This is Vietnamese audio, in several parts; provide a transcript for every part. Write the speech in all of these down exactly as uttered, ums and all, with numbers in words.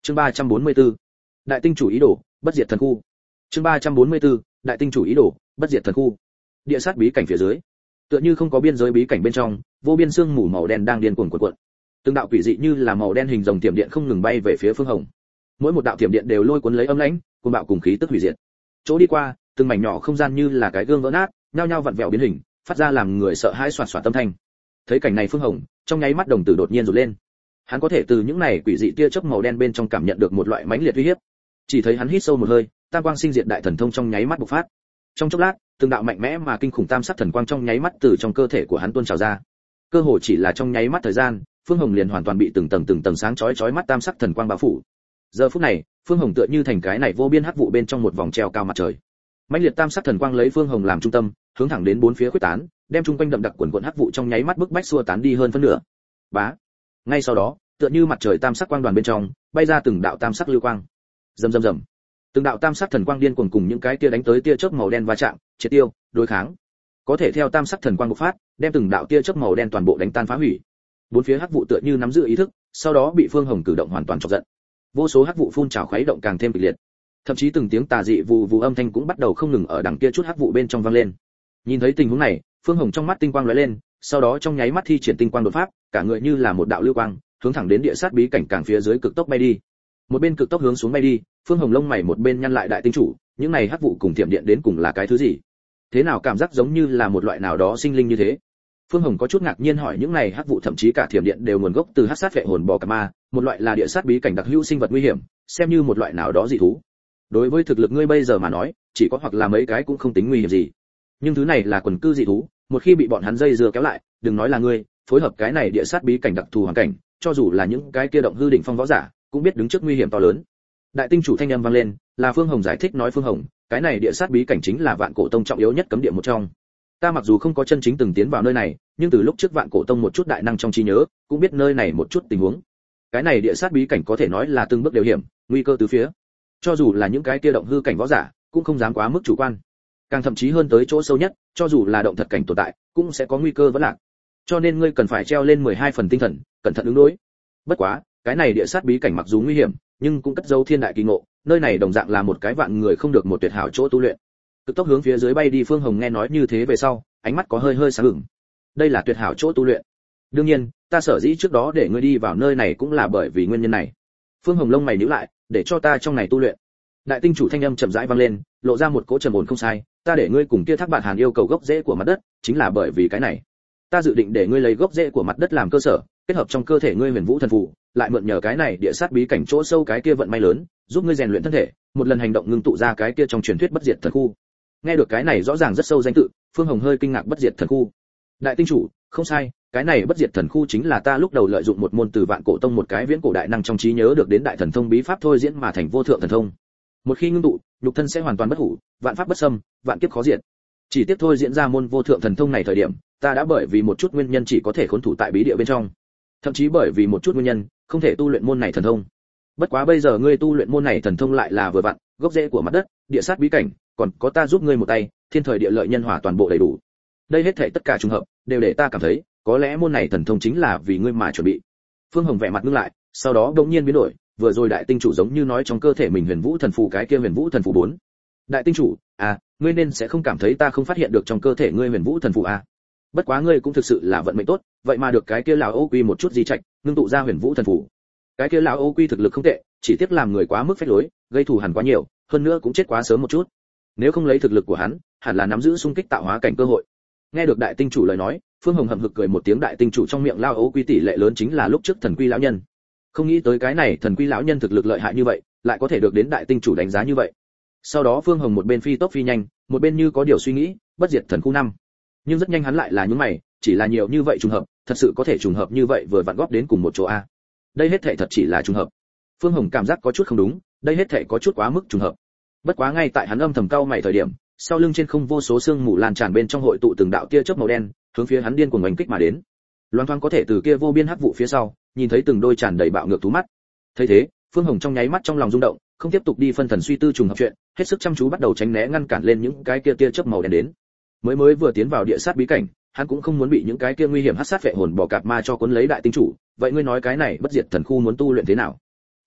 Chương ba trăm bốn mươi tư. Đại tinh chủ ý đồ, bất diệt thần khu. Chương ba trăm bốn mươi tư. Đại tinh chủ ý đồ, bất diệt thần khu. Địa sát bí cảnh phía dưới, tựa như không có biên giới bí cảnh bên trong, vô biên sương mù màu đen đang điên cuồng cuộn cuộn. Từng đạo quỷ dị như là màu đen hình rồng tiềm điện không ngừng bay về phía Phương Hồng. Mỗi một đạo tiềm điện đều lôi cuốn lấy âm lãnh, cuồng bạo cùng khí tức hủy diệt. Chỗ đi qua, từng mảnh nhỏ không gian như là cái gương vỡ nát, nhao nhao vặn vẹo biến hình, phát ra làm người sợ hãi xoạt xoạt âm thanh. Thấy cảnh này Phương Hồng, trong nháy mắt đồng tử đột nhiên rụt lên. Hắn có thể từ những này quỷ dị tia chớp màu đen bên trong cảm nhận được một loại mãnh liệt uy hiếp. Chỉ thấy hắn hít sâu một hơi, tam quang sinh diệt đại thần thông trong nháy mắt bộc phát. Trong chốc lát, từng đạo mạnh mẽ mà kinh khủng tam sắc thần quang trong nháy mắt từ trong cơ thể của hắn tuôn trào ra. Cơ hồ chỉ là trong nháy mắt thời gian, Phương Hồng liền hoàn toàn bị từng tầng từng tầng sáng chói chói mắt tam sắc thần quang bao phủ. Giờ phút này, Phương Hồng tựa như thành cái này vô biên hắc vụ bên trong một vòng treo cao mặt trời. Mãnh liệt tam sắc thần quang lấy Phương Hồng làm trung tâm, hướng thẳng đến bốn phía khuếch tán, đem chung quanh đậm đặc quần quần hắc vụ trong nháy mắt bức bách xua tán đi hơn phân nửa. Bá. Ngay sau đó, tựa như mặt trời tam sắc quang đoàn bên trong, bay ra từng đạo tam sắc lưu quang. Rầm rầm rầm. Từng đạo tam sắc thần quang điên cuồng cùng những cái tia đánh tới tia chớp màu đen va chạm, triệt tiêu, đối kháng. Có thể theo tam sắc thần quang bộc phát, đem từng đạo tia chớp màu đen toàn bộ đánh tan phá hủy. Bốn phía hắc vụ tựa như nắm giữ ý thức, sau đó bị Phương Hồng cử động hoàn toàn chọc giận. Vô số hắc vụ phun trào khuấy động càng thêm kịch liệt. Thậm chí từng tiếng tà dị vù vù âm thanh cũng bắt đầu không ngừng ở đằng kia chút hắc vụ bên trong vang lên. Nhìn thấy tình huống này, Phương Hồng trong mắt tinh quang lóe lên, sau đó trong nháy mắt thi triển tinh quang đột pháp, cả người như là một đạo lưu quang, hướng thẳng đến địa sát bí cảnh càng phía dưới cực tốc bay đi. Một bên cực tốc hướng xuống bay đi, Phương Hồng lông mày một bên nhăn lại đại tinh chủ, những này hắc vụ cùng thiểm điện đến cùng là cái thứ gì? Thế nào cảm giác giống như là một loại nào đó sinh linh như thế? Phương Hồng có chút ngạc nhiên hỏi những này hắc vụ thậm chí cả thiểm điện đều nguồn gốc từ hắc sát vệ hồn bò cạp ma, một loại là địa sát bí cảnh đặc hữu sinh vật nguy hiểm, xem như một loại nào đó dị thú. Đối với thực lực ngươi bây giờ mà nói, chỉ có hoặc là mấy cái cũng không tính nguy hiểm gì. Nhưng thứ này là quần cư dị thú, một khi bị bọn hắn dây dưa kéo lại, đừng nói là ngươi, phối hợp cái này địa sát bí cảnh đặc thù hoàn cảnh, cho dù là những cái kia động hư đỉnh phong võ giả, cũng biết đứng trước nguy hiểm to lớn. Đại tinh chủ thanh âm vang lên, là Phương Hồng giải thích nói Phương Hồng, cái này địa sát bí cảnh chính là Vạn Cổ Tông trọng yếu nhất cấm địa một trong. Ta mặc dù không có chân chính từng tiến vào nơi này, nhưng từ lúc trước Vạn Cổ Tông một chút đại năng trong trí nhớ, cũng biết nơi này một chút tình huống. Cái này địa sát bí cảnh có thể nói là từng bước đều hiểm, nguy cơ từ phía. Cho dù là những cái kia động hư cảnh võ giả, cũng không dám quá mức chủ quan. Càng thậm chí hơn tới chỗ sâu nhất, cho dù là động thật cảnh tồn tại, cũng sẽ có nguy cơ vẫn lạc. Cho nên ngươi cần phải treo lên mười hai phần tinh thần, cẩn thận ứng đối. Bất quá, cái này địa sát bí cảnh mặc dù nguy hiểm, nhưng cũng cất dấu thiên đại kỳ ngộ, nơi này đồng dạng là một cái vạn người không được một tuyệt hảo chỗ tu luyện. Cực tốc hướng phía dưới bay đi Phương Hồng nghe nói như thế về sau, ánh mắt có hơi hơi sáng ửng. Đây là tuyệt hảo chỗ tu luyện. Đương nhiên, ta sở dĩ trước đó để ngươi đi vào nơi này cũng là bởi vì nguyên nhân này. Phương Hồng lông mày nhíu lại, để cho ta trong này tu luyện. Đại tinh chủ thanh âm chậm rãi vang lên, lộ ra một cỗ trầm ổn không sai, ta để ngươi cùng kia Thác Bạn Hàn yêu cầu gốc rễ của mặt đất, chính là bởi vì cái này. Ta dự định để ngươi lấy gốc rễ của mặt đất làm cơ sở, kết hợp trong cơ thể ngươi Huyền Vũ thần phù, lại mượn nhờ cái này địa sát bí cảnh chỗ sâu cái kia vận may lớn, giúp ngươi rèn luyện thân thể, một lần hành động ngưng tụ ra cái kia trong truyền thuyết bất diệt thần khu. Nghe được cái này rõ ràng rất sâu danh tự, Phương Hồng hơi kinh ngạc, bất diệt thần khu. Đại tinh chủ, không sai, cái này bất diệt thần khu chính là ta lúc đầu lợi dụng một môn từ Vạn Cổ Tông một cái viễn cổ đại năng trong trí nhớ được đến đại thần thông bí pháp thôi diễn mà thành vô thượng thần thông. Một khi ngưng tụ, nhục thân sẽ hoàn toàn bất hủ, vạn pháp bất xâm, vạn kiếp khó diệt. Chỉ tiếp thôi diễn ra môn vô thượng thần thông này thời điểm, ta đã bởi vì một chút nguyên nhân chỉ có thể khốn thủ tại bí địa bên trong. Thậm chí bởi vì một chút nguyên nhân, không thể tu luyện môn này thần thông. Bất quá bây giờ ngươi tu luyện môn này thần thông lại là vừa vặn, gốc rễ của mặt đất, địa sát bí cảnh, còn có ta giúp ngươi một tay, thiên thời địa lợi nhân hòa toàn bộ đầy đủ. Đây hết thảy tất cả trùng hợp, đều để ta cảm thấy, có lẽ môn này thần thông chính là vì ngươi mà chuẩn bị. Phương Hồng vẻ mặt ngưng lại, sau đó đột nhiên biến đổi, vừa rồi đại tinh chủ giống như nói trong cơ thể mình Huyền Vũ thần phù cái kia Huyền Vũ thần phù bốn. Đại tinh chủ, à, ngươi nên sẽ không cảm thấy ta không phát hiện được trong cơ thể ngươi Huyền Vũ thần phù à? Bất quá ngươi cũng thực sự là vận mệnh tốt, vậy mà được cái kia lão Ô Quy một chút di trạch, ngưng tụ ra Huyền Vũ thần phù. Cái kia lão Ô Quy thực lực không tệ, chỉ tiếc làm người quá mức phách lối, gây thù hằn quá nhiều, hơn nữa cũng chết quá sớm một chút. Nếu không lấy thực lực của hắn, hẳn là nắm giữ xung kích tạo hóa cảnh cơ hội. Nghe được đại tinh chủ lời nói, Phương Hồng hậm hực cười một tiếng, đại tinh chủ trong miệng lão Ô Quy tỷ lệ lớn chính là lúc trước thần quy lão nhân. Không nghĩ tới cái này thần quy lão nhân thực lực lợi hại như vậy, lại có thể được đến đại tinh chủ đánh giá như vậy. Sau đó Phương Hồng một bên phi tốc phi nhanh, một bên như có điều suy nghĩ, bất diệt thần khu năm. Nhưng rất nhanh hắn lại là nhướng mày, chỉ là nhiều như vậy trùng hợp, thật sự có thể trùng hợp như vậy vừa vặn góp đến cùng một chỗ a. Đây hết thảy thật chỉ là trùng hợp. Phương Hồng cảm giác có chút không đúng, đây hết thảy có chút quá mức trùng hợp. Bất quá ngay tại hắn âm thầm cau mày thời điểm, sau lưng trên không vô số sương mù lan tràn bên trong hội tụ từng đạo tia chớp màu đen, hướng phía hắn điên cuồng oanh kích mà đến. Loan thoáng có thể từ kia vô biên hắc vụ phía sau, nhìn thấy từng đôi tràn đầy bạo ngược thú mắt. Thấy thế, Phương Hồng trong nháy mắt trong lòng rung động, không tiếp tục đi phân thần suy tư trùng hợp chuyện, hết sức chăm chú bắt đầu tránh né ngăn cản lên những cái kia tia chớp màu đen đến. Mới mới vừa tiến vào địa sát bí cảnh, hắn cũng không muốn bị những cái kia nguy hiểm hắc sát vệ hồn bò cạp ma cho cuốn lấy đại tinh chủ, vậy ngươi nói cái này bất diệt thần khu muốn tu luyện thế nào? Đi,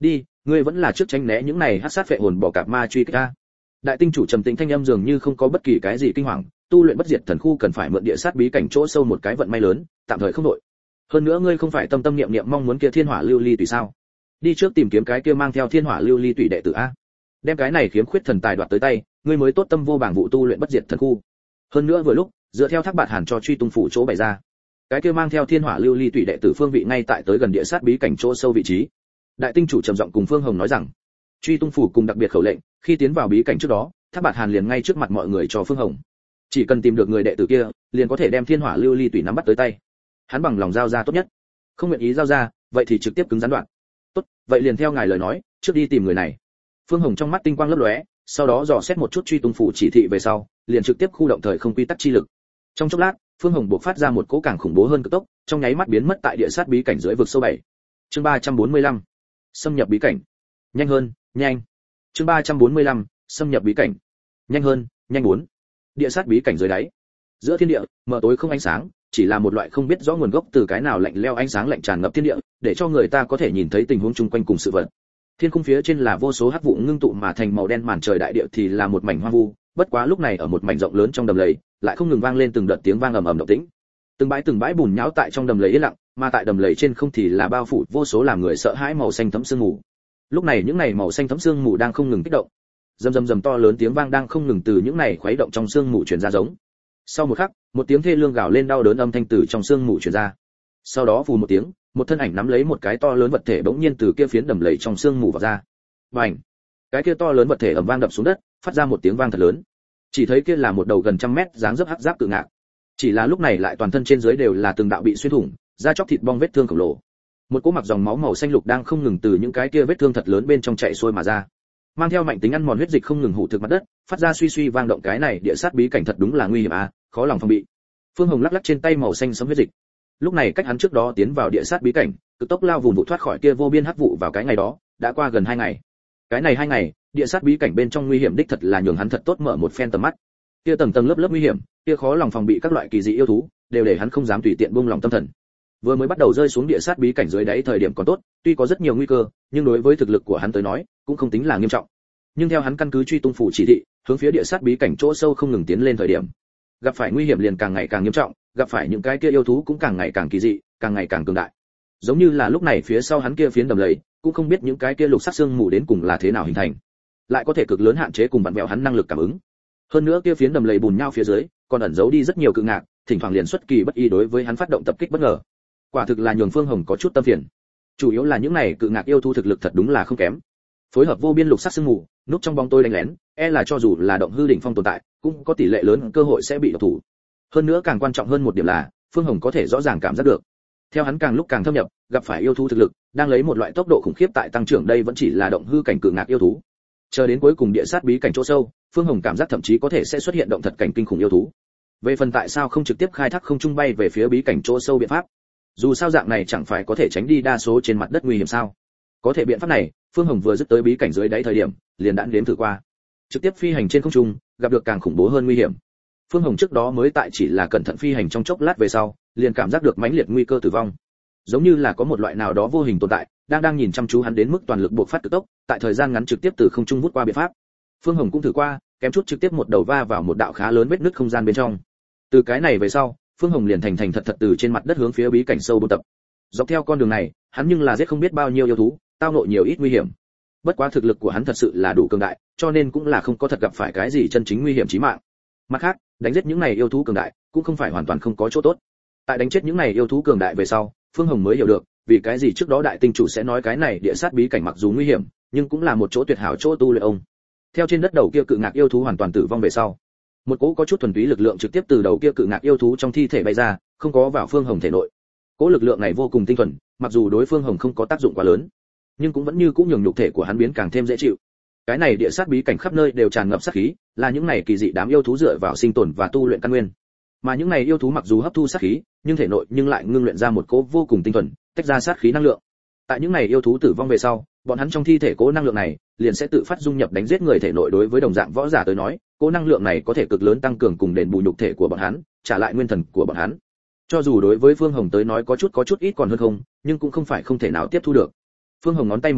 ngươi vẫn là trước tránh né những này hắc sát phệ hồn bỏ cạp ma truy kích ta. Đại tinh chủ trầm tĩnh thanh âm dường như không có bất kỳ cái gì kinh hoàng, tu luyện bất diệt thần khu cần phải mượn địa sát bí cảnh chỗ sâu một cái vận may lớn, tạm thời không đội. Hơn nữa ngươi không phải tâm tâm niệm niệm mong muốn kia thiên hỏa lưu ly tùy sao? Đi trước tìm kiếm cái kia mang theo thiên hỏa lưu ly tùy đệ tử a. Đem cái này khiếm khuyết thần tài đoạt tới tay, ngươi mới tốt tâm vô bảng vụ tu luyện bất diệt thần khu. Hơn nữa vừa lúc, dựa theo thác bạt hàn cho truy tung phủ chỗ bày ra, cái kia mang theo thiên hỏa lưu ly tùy đệ tử phương vị ngay tại tới gần địa sát bí cảnh chỗ sâu vị trí. Đại tinh chủ trầm giọng cùng Phương Hồng nói rằng, truy tung phủ cùng đặc biệt khẩu lệnh, khi tiến vào bí cảnh trước đó, thác bạt hàn liền ngay trước mặt mọi người cho Phương Hồng. Chỉ cần tìm được người đệ tử kia, liền có thể đem thiên hỏa lưu ly tùy nắm bắt tới tay. Hắn bằng lòng giao ra tốt nhất, không nguyện ý giao ra, vậy thì trực tiếp cứng rắn đoạn. Tốt, vậy liền theo ngài lời nói, trước đi tìm người này. Phương Hồng trong mắt tinh quang lấp lóe, sau đó dò xét một chút truy tung phủ chỉ thị về sau, liền trực tiếp khu động thời không quy tắc chi lực. Trong chốc lát, Phương Hồng bộc phát ra một cỗ càng khủng bố hơn cực tốc, trong nháy mắt biến mất tại địa sát bí cảnh dưới vực sâu bảy. Chương ba trăm bốn mươi lăm, xâm nhập bí cảnh. Nhanh hơn, nhanh. Chương ba trăm bốn mươi lăm, xâm nhập bí cảnh. Nhanh hơn, nhanh bốn. Địa sát bí cảnh dưới đáy. Giữa thiên địa, mờ tối không ánh sáng, chỉ là một loại không biết rõ nguồn gốc từ cái nào lạnh lẽo ánh sáng lạnh tràn ngập thiên địa, để cho người ta có thể nhìn thấy tình huống chung quanh cùng sự vật. Thiên khung phía trên là vô số hắc vụ ngưng tụ mà thành màu đen màn trời đại địa thì là một mảnh hoang vu, bất quá lúc này ở một mảnh rộng lớn trong đầm lầy, lại không ngừng vang lên từng đợt tiếng vang ầm ầm động tĩnh. Từng bãi từng bãi bùn nhão tại trong đầm lầy yên lặng, mà tại đầm lầy trên không thì là bao phủ vô số làm người sợ hãi màu xanh thẫm sương mù. Lúc này những này màu xanh thẫm sương mù đang không ngừng kích động. Rầm rầm rầm to lớn tiếng vang đang không ngừng từ những này khuấy động trong sương mù truyền ra giống. Sau một khắc, một tiếng thê lương gào lên đau đớn âm thanh từ trong sương mù truyền ra. Sau đó phù một tiếng, một thân ảnh nắm lấy một cái to lớn vật thể bỗng nhiên từ kia phiến đầm lầy trong sương mù vào ra. Bành! Cái kia to lớn vật thể ầm vang đập xuống đất, phát ra một tiếng vang thật lớn. Chỉ thấy kia là một đầu gần trăm mét dáng dấp hắc giáp cự ngạc. Chỉ là lúc này lại toàn thân trên dưới đều là từng đạo bị xuyên thủng, da chóc thịt bong vết thương khổng lồ. Một cỗ mặc dòng máu màu xanh lục đang không ngừng từ những cái kia vết thương thật lớn bên trong chảy xuôi mà ra. Mang theo mạnh tính ăn mòn huyết dịch không ngừng hủ thực mặt đất, phát ra suy suy vang động. Cái này địa sát bí cảnh thật đúng là nguy hiểm à, khó lòng phòng bị. Phương Hồng lắc lắc trên tay màu xanh sẫm huyết dịch. Lúc này cách hắn trước đó tiến vào địa sát bí cảnh, cực tốc lao vùng vụ thoát khỏi kia vô biên hắc vụ vào cái ngày đó, đã qua gần hai ngày. Cái này hai ngày, địa sát bí cảnh bên trong nguy hiểm đích thật là nhường hắn thật tốt mở một phen tầm mắt. Kia tầng tầng lớp lớp nguy hiểm, kia khó lòng phòng bị các loại kỳ dị yêu thú, đều để hắn không dám tùy tiện buông lòng tâm thần. Vừa mới bắt đầu rơi xuống địa sát bí cảnh dưới đáy thời điểm còn tốt, tuy có rất nhiều nguy cơ, nhưng đối với thực lực của hắn tới nói, cũng không tính là nghiêm trọng. Nhưng theo hắn căn cứ truy tung phủ chỉ thị, hướng phía địa sát bí cảnh chỗ sâu không ngừng tiến lên thời điểm, gặp phải nguy hiểm liền càng ngày càng nghiêm trọng, gặp phải những cái kia yêu thú cũng càng ngày càng kỳ dị, càng ngày càng cường đại. Giống như là lúc này phía sau hắn kia phiến đầm lầy, cũng không biết những cái kia lục sắc xương mù đến cùng là thế nào hình thành, lại có thể cực lớn hạn chế cùng vặn vẹo hắn năng lực cảm ứng. Hơn nữa kia phiến đầm lầy bùn nhau phía dưới, còn ẩn giấu đi rất nhiều cự ngạc, thỉnh thoảng liền xuất kỳ bất ý đối với hắn phát động tập kích bất ngờ. Quả thực là nhường Phương Hồng có chút tâm phiền. Chủ yếu là những này cự ngạc yêu thú thực lực thật đúng là không kém. Phối hợp vô biên lục sắc sương mù, núp trong bóng tối đánh lén, e là cho dù là động hư đỉnh phong tồn tại, cũng có tỷ lệ lớn cơ hội sẽ bị độc thủ. Hơn nữa càng quan trọng hơn một điểm là, Phương Hồng có thể rõ ràng cảm giác được. Theo hắn càng lúc càng thâm nhập, gặp phải yêu thú thực lực, đang lấy một loại tốc độ khủng khiếp tại tăng trưởng, đây vẫn chỉ là động hư cảnh cự ngạc yêu thú. Chờ đến cuối cùng địa sát bí cảnh chỗ sâu, Phương Hồng cảm giác thậm chí có thể sẽ xuất hiện động thật cảnh kinh khủng yêu thú. Về phần tại sao không trực tiếp khai thác không trung bay về phía bí cảnh chỗ sâu biện pháp, dù sao dạng này chẳng phải có thể tránh đi đa số trên mặt đất nguy hiểm sao? Có thể biện pháp này, Phương Hồng vừa dứt tới bí cảnh dưới đáy thời điểm, liền đã nếm thử qua. Trực tiếp phi hành trên không trung, gặp được càng khủng bố hơn nguy hiểm. Phương Hồng trước đó mới tại chỉ là cẩn thận phi hành trong chốc lát về sau, liền cảm giác được mãnh liệt nguy cơ tử vong. Giống như là có một loại nào đó vô hình tồn tại, đang đang nhìn chăm chú hắn đến mức toàn lực buộc phát cực tốc, tại thời gian ngắn trực tiếp từ không trung vút qua biện pháp. Phương Hồng cũng thử qua, kém chút trực tiếp một đầu va vào một đạo khá lớn vết nứt không gian bên trong. Từ cái này về sau, Phương Hồng liền thành thành thật thật từ trên mặt đất hướng phía bí cảnh sâu buôn tập. Dọc theo con đường này, hắn nhưng là giết không biết bao nhiêu yêu thú, tao ngộ nhiều ít nguy hiểm. Bất quá thực lực của hắn thật sự là đủ cường đại, cho nên cũng là không có thật gặp phải cái gì chân chính nguy hiểm chí mạng. Mặt khác, đánh giết những này yêu thú cường đại, cũng không phải hoàn toàn không có chỗ tốt. Tại đánh chết những này yêu thú cường đại về sau, Phương Hồng mới hiểu được, vì cái gì trước đó đại tinh chủ sẽ nói cái này địa sát bí cảnh mặc dù nguy hiểm, nhưng cũng là một chỗ tuyệt hảo chỗ tu luyện ông. Theo trên đất đầu kia cự ngạc yêu thú hoàn toàn tử vong về sau, một cỗ có chút thuần túy lực lượng trực tiếp từ đầu kia cự ngạc yêu thú trong thi thể bay ra, không có vào Phương Hồng thể nội. Cỗ lực lượng này vô cùng tinh thuần, mặc dù đối Phương Hồng không có tác dụng quá lớn, nhưng cũng vẫn như cũng nhường nhục thể của hắn biến càng thêm dễ chịu. Cái này địa sát bí cảnh khắp nơi đều tràn ngập sát khí, là những này kỳ dị đám yêu thú dựa vào sinh tồn và tu luyện căn nguyên. Mà những này yêu thú mặc dù hấp thu sát khí, nhưng thể nội nhưng lại ngưng luyện ra một cỗ vô cùng tinh thuần, tách ra sát khí năng lượng. Tại những này yêu thú tử vong về sau, bọn hắn trong thi thể cỗ năng lượng này liền sẽ tự phát dung nhập đánh giết người thể nội. Đối với đồng dạng võ giả tới nói, cỗ năng lượng này có thể cực lớn tăng cường cùng đền bù nhục thể của bọn hắn, trả lại nguyên thần của bọn hắn. Cho dù đối với Phương Hồng tới nói có chút có chút ít còn hơn không, nhưng cũng không phải không thể nào tiếp thu được. Phương Hồng ngón tay một chảo,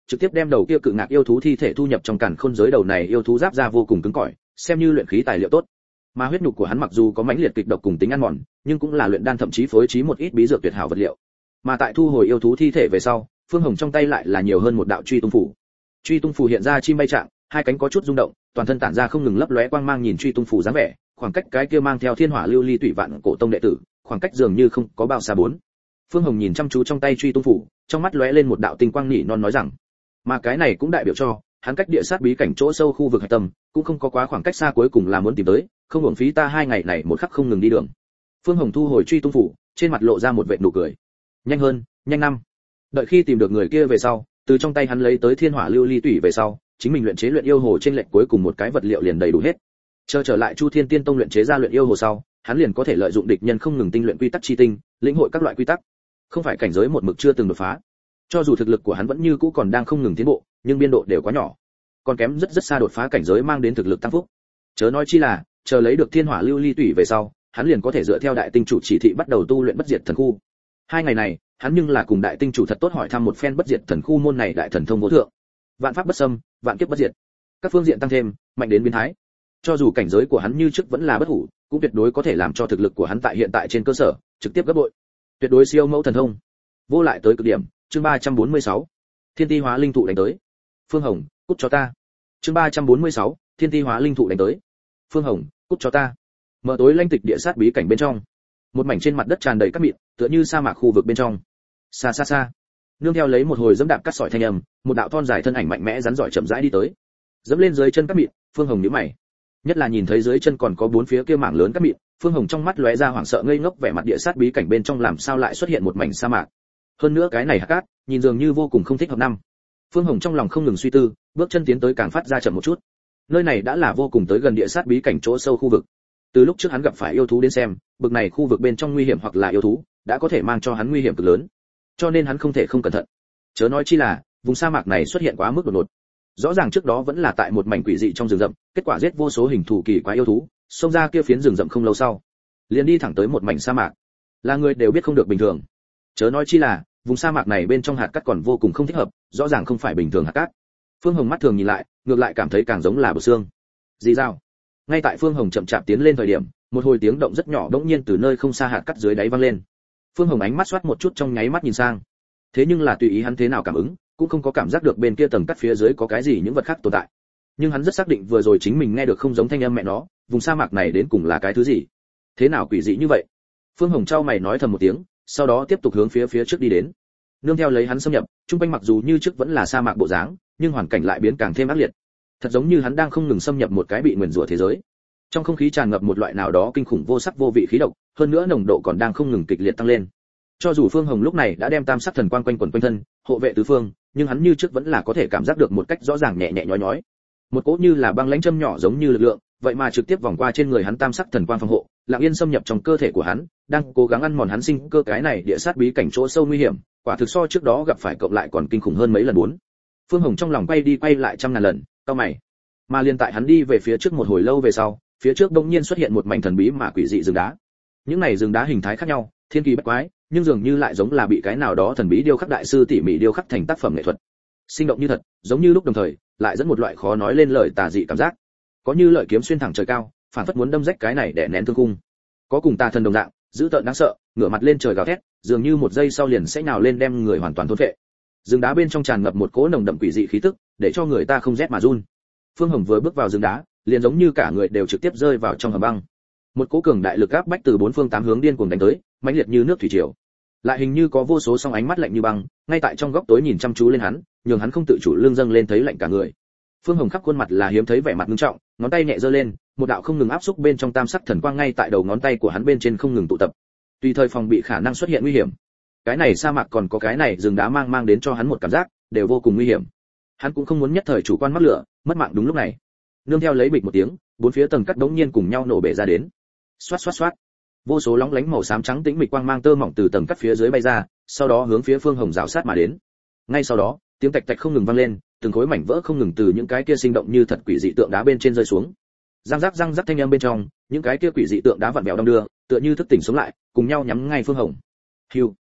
trực tiếp đem đầu kia cự ngạc yêu thú thi thể thu nhập trong càn khôn giới. Đầu này yêu thú giáp da vô cùng cứng cỏi, xem như luyện khí tài liệu tốt. Mà huyết nhục của hắn mặc dù có mãnh liệt kịch độc cùng tính ăn mòn, nhưng cũng là luyện đan thậm chí phối trí một ít bí dược tuyệt hảo vật liệu. Mà tại thu hồi yêu thú thi thể về sau, Phương Hồng trong tay lại là nhiều hơn một đạo truy tung phù. Truy tung phù hiện ra chim bay trạng, hai cánh có chút rung động, toàn thân tản ra không ngừng lấp lóe quang mang. Nhìn truy tung phù dáng vẻ, khoảng cách cái kia mang theo thiên hỏa lưu ly tụy vạn cổ tông đệ tử, khoảng cách dường như không có bao xa bốn. Phương Hồng nhìn chăm chú trong tay truy tung phù, trong mắt lóe lên một đạo tinh quang nỉ non nói rằng, mà cái này cũng đại biểu cho hắn cách địa sát bí cảnh chỗ sâu khu vực hạch tâm cũng không có quá khoảng cách xa, cuối cùng là muốn tìm tới, không uổng phí ta hai ngày này một khắc không ngừng đi đường. Phương Hồng thu hồi truy tung phù, trên mặt lộ ra một vệt nụ cười. Nhanh hơn, nhanh năm. Đợi khi tìm được người kia về sau, từ trong tay hắn lấy tới thiên hỏa lưu ly tủy về sau, chính mình luyện chế luyện yêu hồ trên lệnh cuối cùng một cái vật liệu liền đầy đủ hết. Chờ trở lại Chu Thiên Tiên Tông luyện chế ra luyện yêu hồ sau, hắn liền có thể lợi dụng địch nhân không ngừng tinh luyện quy tắc chi tinh, lĩnh hội các loại quy tắc. Không phải cảnh giới một mực chưa từng đột phá. Cho dù thực lực của hắn vẫn như cũ còn đang không ngừng tiến bộ, nhưng biên độ đều quá nhỏ, còn kém rất rất xa đột phá cảnh giới mang đến thực lực tăng phúc. Chớ nói chi là, chờ lấy được thiên hỏa lưu ly tủy về sau, hắn liền có thể dựa theo đại tinh chủ chỉ thị bắt đầu tu luyện bất diệt thần khu. Hai ngày này, hắn nhưng là cùng đại tinh chủ thật tốt hỏi thăm một phen bất diệt thần khu môn này đại thần thông vô thượng, vạn pháp bất xâm, vạn kiếp bất diệt, các phương diện tăng thêm, mạnh đến biến thái. Cho dù cảnh giới của hắn như trước vẫn là bất hủ, cũng tuyệt đối có thể làm cho thực lực của hắn tại hiện tại trên cơ sở trực tiếp gấp bội. Tuyệt đối siêu mẫu thần thông. Vô lại tới cực điểm, chương ba trăm bốn mươi sáu. Thiên ti hóa linh thụ đánh tới. Phương Hồng, cút cho ta. Chương ba trăm bốn mươi sáu, Thiên ti hóa linh thụ đánh tới. Phương Hồng, cút cho ta. Mở tối lanh tịch địa sát bí cảnh bên trong, một mảnh trên mặt đất tràn đầy cát mịn, tựa như sa mạc khu vực bên trong. Xa xa xa, nương theo lấy một hồi dẫm đạp cắt sỏi thanh âm, một đạo thon dài thân ảnh mạnh mẽ rắn giỏi chậm rãi đi tới. Dẫm lên dưới chân cát mịn, Phương Hồng nhíu mày. Nhất là nhìn thấy dưới chân còn có bốn phía kia mảng lớn cát mịn, Phương Hồng trong mắt lóe ra hoảng sợ ngây ngốc, vẻ mặt địa sát bí cảnh bên trong làm sao lại xuất hiện một mảnh sa mạc. Hơn nữa cái này hắc cát, nhìn dường như vô cùng không thích hợp năm. Phương Hồng trong lòng không ngừng suy tư, bước chân tiến tới càng phát ra chậm một chút. Nơi này đã là vô cùng tới gần địa sát bí cảnh chỗ sâu khu vực. Từ lúc trước hắn gặp phải yêu thú đến xem, bực này khu vực bên trong nguy hiểm hoặc là yêu thú, đã có thể mang cho hắn nguy hiểm cực lớn. Cho nên hắn không thể không cẩn thận. Chớ nói chi là, vùng sa mạc này xuất hiện quá mức đột ngột. Rõ ràng trước đó vẫn là tại một mảnh quỷ dị trong rừng rậm, kết quả giết vô số hình thù kỳ quái yêu thú, xông ra kia phiến rừng rậm không lâu sau, liền đi thẳng tới một mảnh sa mạc. Là người đều biết không được bình thường. Chớ nói chi là, vùng sa mạc này bên trong hạt cát còn vô cùng không thích hợp, rõ ràng không phải bình thường hạt cát. Phương Hồng mắt thường nhìn lại, ngược lại cảm thấy càng giống là bờ xương. Gì sao? Ngay tại Phương Hồng chậm chạp tiến lên thời điểm, một hồi tiếng động rất nhỏ đống nhiên từ nơi không xa hạt cát dưới đáy vang lên. Phương Hồng ánh mắt xoát một chút trong nháy mắt nhìn sang. Thế nhưng là tùy ý hắn thế nào cảm ứng, cũng không có cảm giác được bên kia tầng cát phía dưới có cái gì những vật khác tồn tại. Nhưng hắn rất xác định vừa rồi chính mình nghe được không giống thanh âm mẹ nó, vùng sa mạc này đến cùng là cái thứ gì? Thế nào quỷ dị như vậy? Phương Hồng trao mày nói thầm một tiếng, sau đó tiếp tục hướng phía phía trước đi đến. Nương theo lấy hắn xâm nhập, trung quanh mặc dù như trước vẫn là sa mạc bộ dáng, nhưng hoàn cảnh lại biến càng thêm ác liệt. Thật giống như hắn đang không ngừng xâm nhập một cái bị nguyền rủa thế giới. Trong không khí tràn ngập một loại nào đó kinh khủng vô sắc vô vị khí độc, hơn nữa nồng độ còn đang không ngừng kịch liệt tăng lên. Cho dù Phương Hồng lúc này đã đem tam sắc thần quang quanh quẩn quanh thân, hộ vệ tứ phương, nhưng hắn như trước vẫn là có thể cảm giác được một cách rõ ràng nhẹ nhẹ nhói nhói. Một cỗ như là băng lãnh châm nhỏ giống như lực lượng, vậy mà trực tiếp vòng qua trên người hắn tam sắc thần quang phòng hộ, lặng yên xâm nhập trong cơ thể của hắn, đang cố gắng ăn mòn hắn sinh cơ. Cái này địa sát bí cảnh chỗ sâu nguy hiểm, quả thực so trước đó gặp phải cộng lại còn kinh khủng hơn mấy lần bốn. Phương Hồng trong lòng quay đi quay lại trăm ngàn lần, cau mày. Mà liên tại hắn đi về phía trước một hồi lâu về sau, phía trước đột nhiên xuất hiện một mảnh thần bí mà quỷ dị rừng đá. Những này rừng đá hình thái khác nhau, thiên kỳ bách quái, nhưng dường như lại giống là bị cái nào đó thần bí điêu khắc đại sư tỉ mỉ điêu khắc thành tác phẩm nghệ thuật. Sinh động như thật, giống như lúc đồng thời, lại dẫn một loại khó nói lên lời tà dị cảm giác. Có như lợi kiếm xuyên thẳng trời cao, phản phất muốn đâm rách cái này để nén thương cung. Có cùng tà thần đồng dạng, dữ tợn đáng sợ, ngửa mặt lên trời gào thét, dường như một giây sau liền sẽ nhào lên đem người hoàn toàn thôn phệ. Rừng đá bên trong tràn ngập một cỗ nồng đậm quỷ dị khí tức, để cho người ta không rét mà run. Phương Hồng vừa bước vào rừng đá, liền giống như cả người đều trực tiếp rơi vào trong hầm băng. Một cỗ cường đại lực áp bách từ bốn phương tám hướng điên cuồng đánh tới, mãnh liệt như nước thủy triều. Lại hình như có vô số song ánh mắt lạnh như băng, ngay tại trong góc tối nhìn chăm chú lên hắn, nhường hắn không tự chủ lưng dâng lên thấy lạnh cả người. Phương Hồng khắp khuôn mặt là hiếm thấy vẻ mặt nghiêm trọng, ngón tay nhẹ giơ lên, một đạo không ngừng áp xúc bên trong tam sắc thần quang ngay tại đầu ngón tay của hắn bên trên không ngừng tụ tập, tùy thời phòng bị khả năng xuất hiện nguy hiểm. Cái này sa mạc còn có cái này rừng đá mang mang đến cho hắn một cảm giác đều vô cùng nguy hiểm. Hắn cũng không muốn nhất thời chủ quan mắc lửa, mất mạng đúng lúc này. Nương theo lấy bịch một tiếng, bốn phía tầng cắt đống nhiên cùng nhau nổ bể ra đến. Xoát xoát xoát. Vô số lóng lánh màu xám trắng tĩnh mịch quang mang tơ mỏng từ tầng cắt phía dưới bay ra, sau đó hướng phía Phương Hồng rào sát mà đến. Ngay sau đó, tiếng tạch tạch không ngừng vang lên, từng khối mảnh vỡ không ngừng từ những cái kia sinh động như thật quỷ dị tượng đá bên trên rơi xuống. Răng rắc răng rắc thanh âm bên trong, những cái kia quỷ dị tượng đá vặn vẹo đong đưa, tựa như thức tỉnh sống lại, cùng nhau nhắm ngay Phương Hồng. Hưu.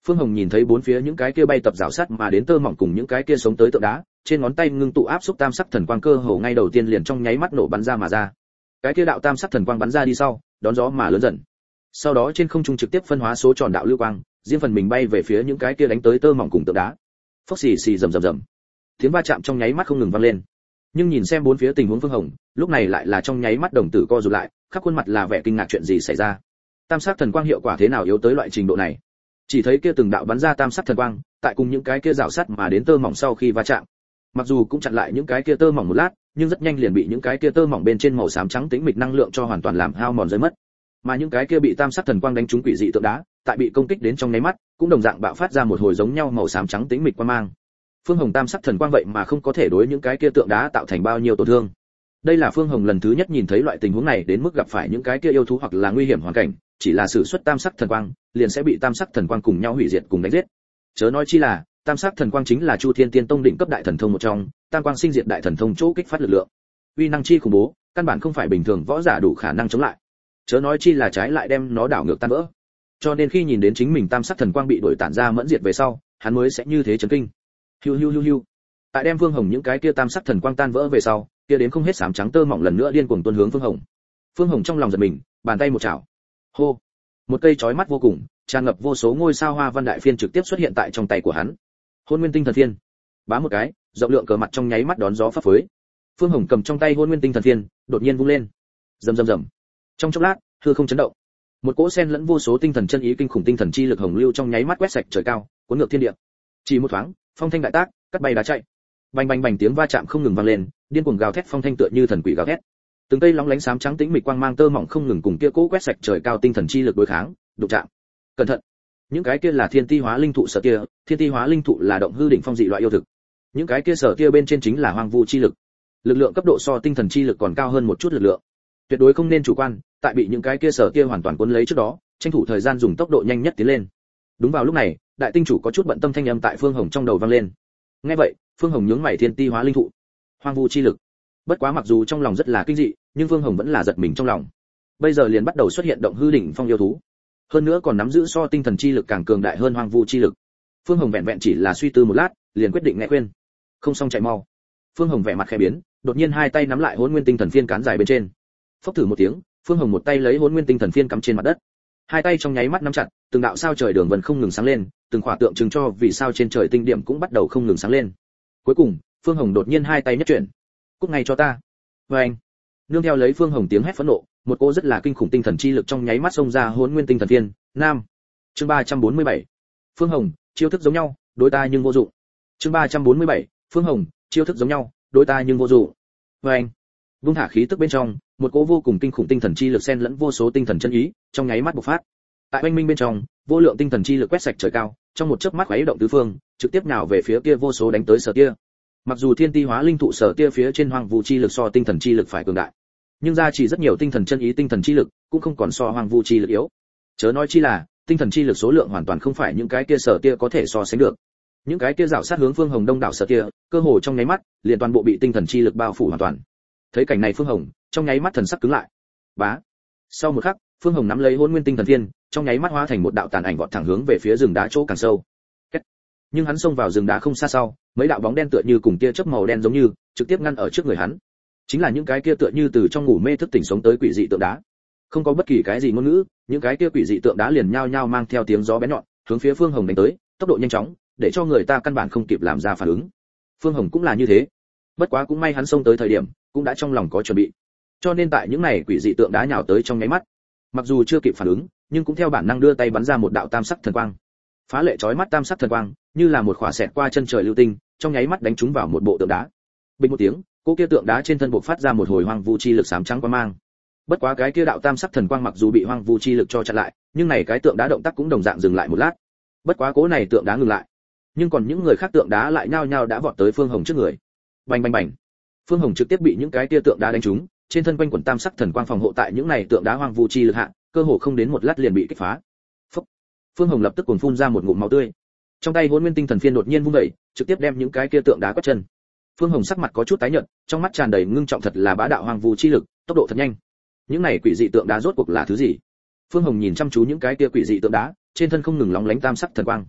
Phương Hồng nhìn thấy bốn phía những cái kia bay tập rào sắt mà đến tơ mỏng cùng những cái kia sống tới tượng đá, trên ngón tay ngưng tụ áp xúc tam sắc thần quang cơ hồ ngay đầu tiên liền trong nháy mắt nổ bắn ra mà ra. Cái kia đạo tam sắc thần quang bắn ra đi sau, đón gió mà lớn dần. Sau đó trên không trung trực tiếp phân hóa số tròn đạo lưu quang, riêng phần mình bay về phía những cái kia đánh tới tơ mỏng cùng tượng đá. Phốc xì xì rầm rầm rầm. Tiếng va chạm trong nháy mắt không ngừng vang lên. Nhưng nhìn xem bốn phía tình huống Phương Hồng, lúc này lại là trong nháy mắt đồng tử co rụt lại, khắp khuôn mặt là vẻ kinh ngạc chuyện gì xảy ra. Tam sắc thần quang hiệu quả thế nào yếu tới loại trình độ này? Chỉ thấy kia từng đạo bắn ra tam sắc thần quang, tại cùng những cái kia rào sắt mà đến tơ mỏng sau khi va chạm, mặc dù cũng chặn lại những cái kia tơ mỏng một lát, nhưng rất nhanh liền bị những cái kia tơ mỏng bên trên màu xám trắng tĩnh mịch năng lượng cho hoàn toàn làm hao mòn rơi mất. Mà những cái kia bị tam sắc thần quang đánh trúng quỷ dị tượng đá, tại bị công kích đến trong nháy mắt, cũng đồng dạng bạo phát ra một hồi giống nhau màu xám trắng tĩnh mịch quang mang. Phương Hồng tam sắc thần quang vậy mà không có thể đối những cái kia tượng đá tạo thành bao nhiêu tổn thương. Đây là Phương Hồng lần thứ nhất nhìn thấy loại tình huống này, đến mức gặp phải những cái kia yêu thú hoặc là nguy hiểm hoàn cảnh, chỉ là sử xuất tam sắc thần quang, liền sẽ bị tam sắc thần quang cùng nhau hủy diệt cùng đánh giết. Chớ nói chi là, tam sắc thần quang chính là Chu Thiên Tiên Tông đỉnh cấp đại thần thông một trong, tam quang sinh diệt đại thần thông chỗ kích phát lực lượng. Uy năng chi khủng bố, căn bản không phải bình thường võ giả đủ khả năng chống lại. Chớ nói chi là trái lại đem nó đảo ngược tan vỡ. Cho nên khi nhìn đến chính mình tam sắc thần quang bị đổi tản ra mẫn diệt về sau, hắn mới sẽ như thế chấn kinh. Hiu hiu hiu hiu. Tại đem Phương Hồng những cái kia tam sắc thần quang tan vỡ về sau, kia đến không hết xám trắng tơ mỏng lần nữa điên cuồng tuôn hướng Phương Hồng. Phương Hồng trong lòng giật mình, bàn tay một chảo. Hô. Một cây chói mắt vô cùng, tràn ngập vô số ngôi sao hoa văn đại phiên trực tiếp xuất hiện tại trong tay của hắn. Hôn Nguyên Tinh Thần Phiên. Bá một cái, rộng lượng cờ mặt trong nháy mắt đón gió phấp phới. Phương Hồng cầm trong tay Hôn Nguyên Tinh Thần Phiên, đột nhiên vung lên. Rầm rầm rầm. Trong chốc lát, hư không chấn động. Một cỗ sen lẫn vô số tinh thần chân ý kinh khủng tinh thần chi lực hồng lưu trong nháy mắt quét sạch trời cao, cuốn ngược thiên địa. Chỉ một thoáng, phong thanh đại tác, cắt bay đá chạy. Bành bành bành tiếng va chạm không ngừng vang lên, điên cuồng gào thét phong thanh tựa như thần quỷ gào thét. Từng cây lóng lánh xám trắng tĩnh mịch quang mang tơ mỏng không ngừng cùng kia cỗ quét sạch trời cao tinh thần chi lực đối kháng, đụng chạm. Cẩn thận. Những cái kia là thiên ti hóa linh thụ sở kia, thiên ti hóa linh thụ là động hư đỉnh phong dị loại yêu thực. Những cái kia sở kia bên trên chính là hoang vu chi lực. Lực lượng cấp độ so tinh thần chi lực còn cao hơn một chút lực lượng. Tuyệt đối không nên chủ quan, tại bị những cái kia sở kia hoàn toàn cuốn lấy trước đó, tranh thủ thời gian dùng tốc độ nhanh nhất tiến lên. Đúng vào lúc này, đại tinh chủ có chút bận tâm thanh âm tại Phương Hồng trong đầu vang lên. Nghe vậy, Phương Hồng nhướng mày thiên ti hóa linh thụ, hoang vu chi lực. Bất quá mặc dù trong lòng rất là kinh dị, nhưng Phương Hồng vẫn là giật mình trong lòng. Bây giờ liền bắt đầu xuất hiện động hư đỉnh phong yêu thú, hơn nữa còn nắm giữ so tinh thần chi lực càng cường đại hơn hoang vu chi lực. Phương Hồng vẹn vẹn chỉ là suy tư một lát, liền quyết định nghe khuyên. Không xong chạy mau. Phương Hồng vẻ mặt khẽ biến, đột nhiên hai tay nắm lại Hỗn Nguyên Tinh Thần Phiên cán dài bên trên. Phốc thử một tiếng, Phương Hồng một tay lấy Hỗn Nguyên Tinh Thần Phiên cắm trên mặt đất. Hai tay trong nháy mắt nắm chặt, từng đạo sao trời đường vân không ngừng sáng lên, từng khỏa tượng trưng cho vì sao trên trời tinh điểm cũng bắt đầu không ngừng sáng lên. Cuối cùng, Phương Hồng đột nhiên hai tay nhất chuyển. Cút ngay cho ta. Và anh. Nương theo lấy Phương Hồng tiếng hét phẫn nộ, một cô rất là kinh khủng tinh thần chi lực trong nháy mắt xông ra Hỗn Nguyên Tinh Thần Phiên. Nam. Chương ba trăm bốn mươi bảy. Phương Hồng, chiêu thức giống nhau, đối ta nhưng vô dụng. Chương ba trăm bốn mươi bảy. Phương Hồng, chiêu thức giống nhau, đối ta nhưng vô dụng. Và anh. Vung thả khí tức bên trong, một cỗ vô cùng kinh khủng tinh thần chi lực xen lẫn vô số tinh thần chân ý, trong nháy mắt bộc phát. Tại oanh minh bên trong, vô lượng tinh thần chi lực quét sạch trời cao, trong một chớp mắt khuấy động tứ phương, trực tiếp nào về phía kia vô số đánh tới sở kia. Mặc dù thiên ti hóa linh thụ sở kia phía trên hoang vu chi lực so tinh thần chi lực phải cường đại, nhưng ra chỉ rất nhiều tinh thần chân ý tinh thần chi lực, cũng không còn so hoang vu chi lực yếu. Chớ nói chi là, tinh thần chi lực số lượng hoàn toàn không phải những cái kia sở kia có thể so sánh được. Những cái kia rảo sát hướng Phương Hồng đông đảo sở kia, cơ hồ trong nháy mắt, liền toàn bộ bị tinh thần chi lực bao phủ hoàn toàn. Thấy cảnh này Phương Hồng, trong nháy mắt thần sắc cứng lại. Bá. Sau một khắc, Phương Hồng nắm lấy Hỗn Nguyên Tinh Thần Phiên, trong nháy mắt hóa thành một đạo tàn ảnh vọt thẳng hướng về phía rừng đá chỗ càng sâu. Kết. Nhưng hắn xông vào rừng đá không xa sau, mấy đạo bóng đen tựa như cùng tia chớp màu đen giống như, trực tiếp ngăn ở trước người hắn. Chính là những cái kia tựa như từ trong ngủ mê thức tỉnh sống tới quỷ dị tượng đá. Không có bất kỳ cái gì ngôn ngữ, những cái kia quỷ dị tượng đá liền nhao nhao mang theo tiếng gió bén nhọn, hướng phía Phương Hồng đánh tới, tốc độ nhanh chóng, để cho người ta căn bản không kịp làm ra phản ứng. Phương Hồng cũng là như thế. Bất quá cũng may hắn xông tới thời điểm, cũng đã trong lòng có chuẩn bị. Cho nên tại những này quỷ dị tượng đá nhào tới trong nháy mắt, mặc dù chưa kịp phản ứng, nhưng cũng theo bản năng đưa tay bắn ra một đạo tam sắc thần quang. Phá lệ chói mắt tam sắc thần quang, như là một khỏa xẹt qua chân trời lưu tinh, trong nháy mắt đánh trúng vào một bộ tượng đá. Bình một tiếng, cô kia tượng đá trên thân bộc phát ra một hồi hoang vu chi lực xám trắng quang mang. Bất quá cái kia đạo tam sắc thần quang mặc dù bị hoang vu chi lực cho chặn lại, nhưng này cái tượng đá động tác cũng đồng dạng dừng lại một lát. Bất quá cố này tượng đá ngừng lại, nhưng còn những người khác tượng đá lại nhao nhao đã vọt tới Phương Hồng trước người. Bành bành bành. Phương Hồng trực tiếp bị những cái kia tượng đá đánh trúng, trên thân quanh quần tam sắc thần quang phòng hộ tại những này tượng đá hoang vu chi lực hạ, cơ hồ không đến một lát liền bị kích phá. Phốc. Phương Hồng lập tức cuồng phun ra một ngụm máu tươi. Trong tay Hỗn Nguyên Tinh Thần Phiên đột nhiên vung dậy, trực tiếp đem những cái kia tượng đá quét chân. Phương Hồng sắc mặt có chút tái nhợt, trong mắt tràn đầy ngưng trọng, thật là bá đạo hoang vu chi lực, tốc độ thật nhanh. Những này quỷ dị tượng đá rốt cuộc là thứ gì? Phương Hồng nhìn chăm chú những cái kia quỷ dị tượng đá, trên thân không ngừng lóng lánh tam sắc thần quang.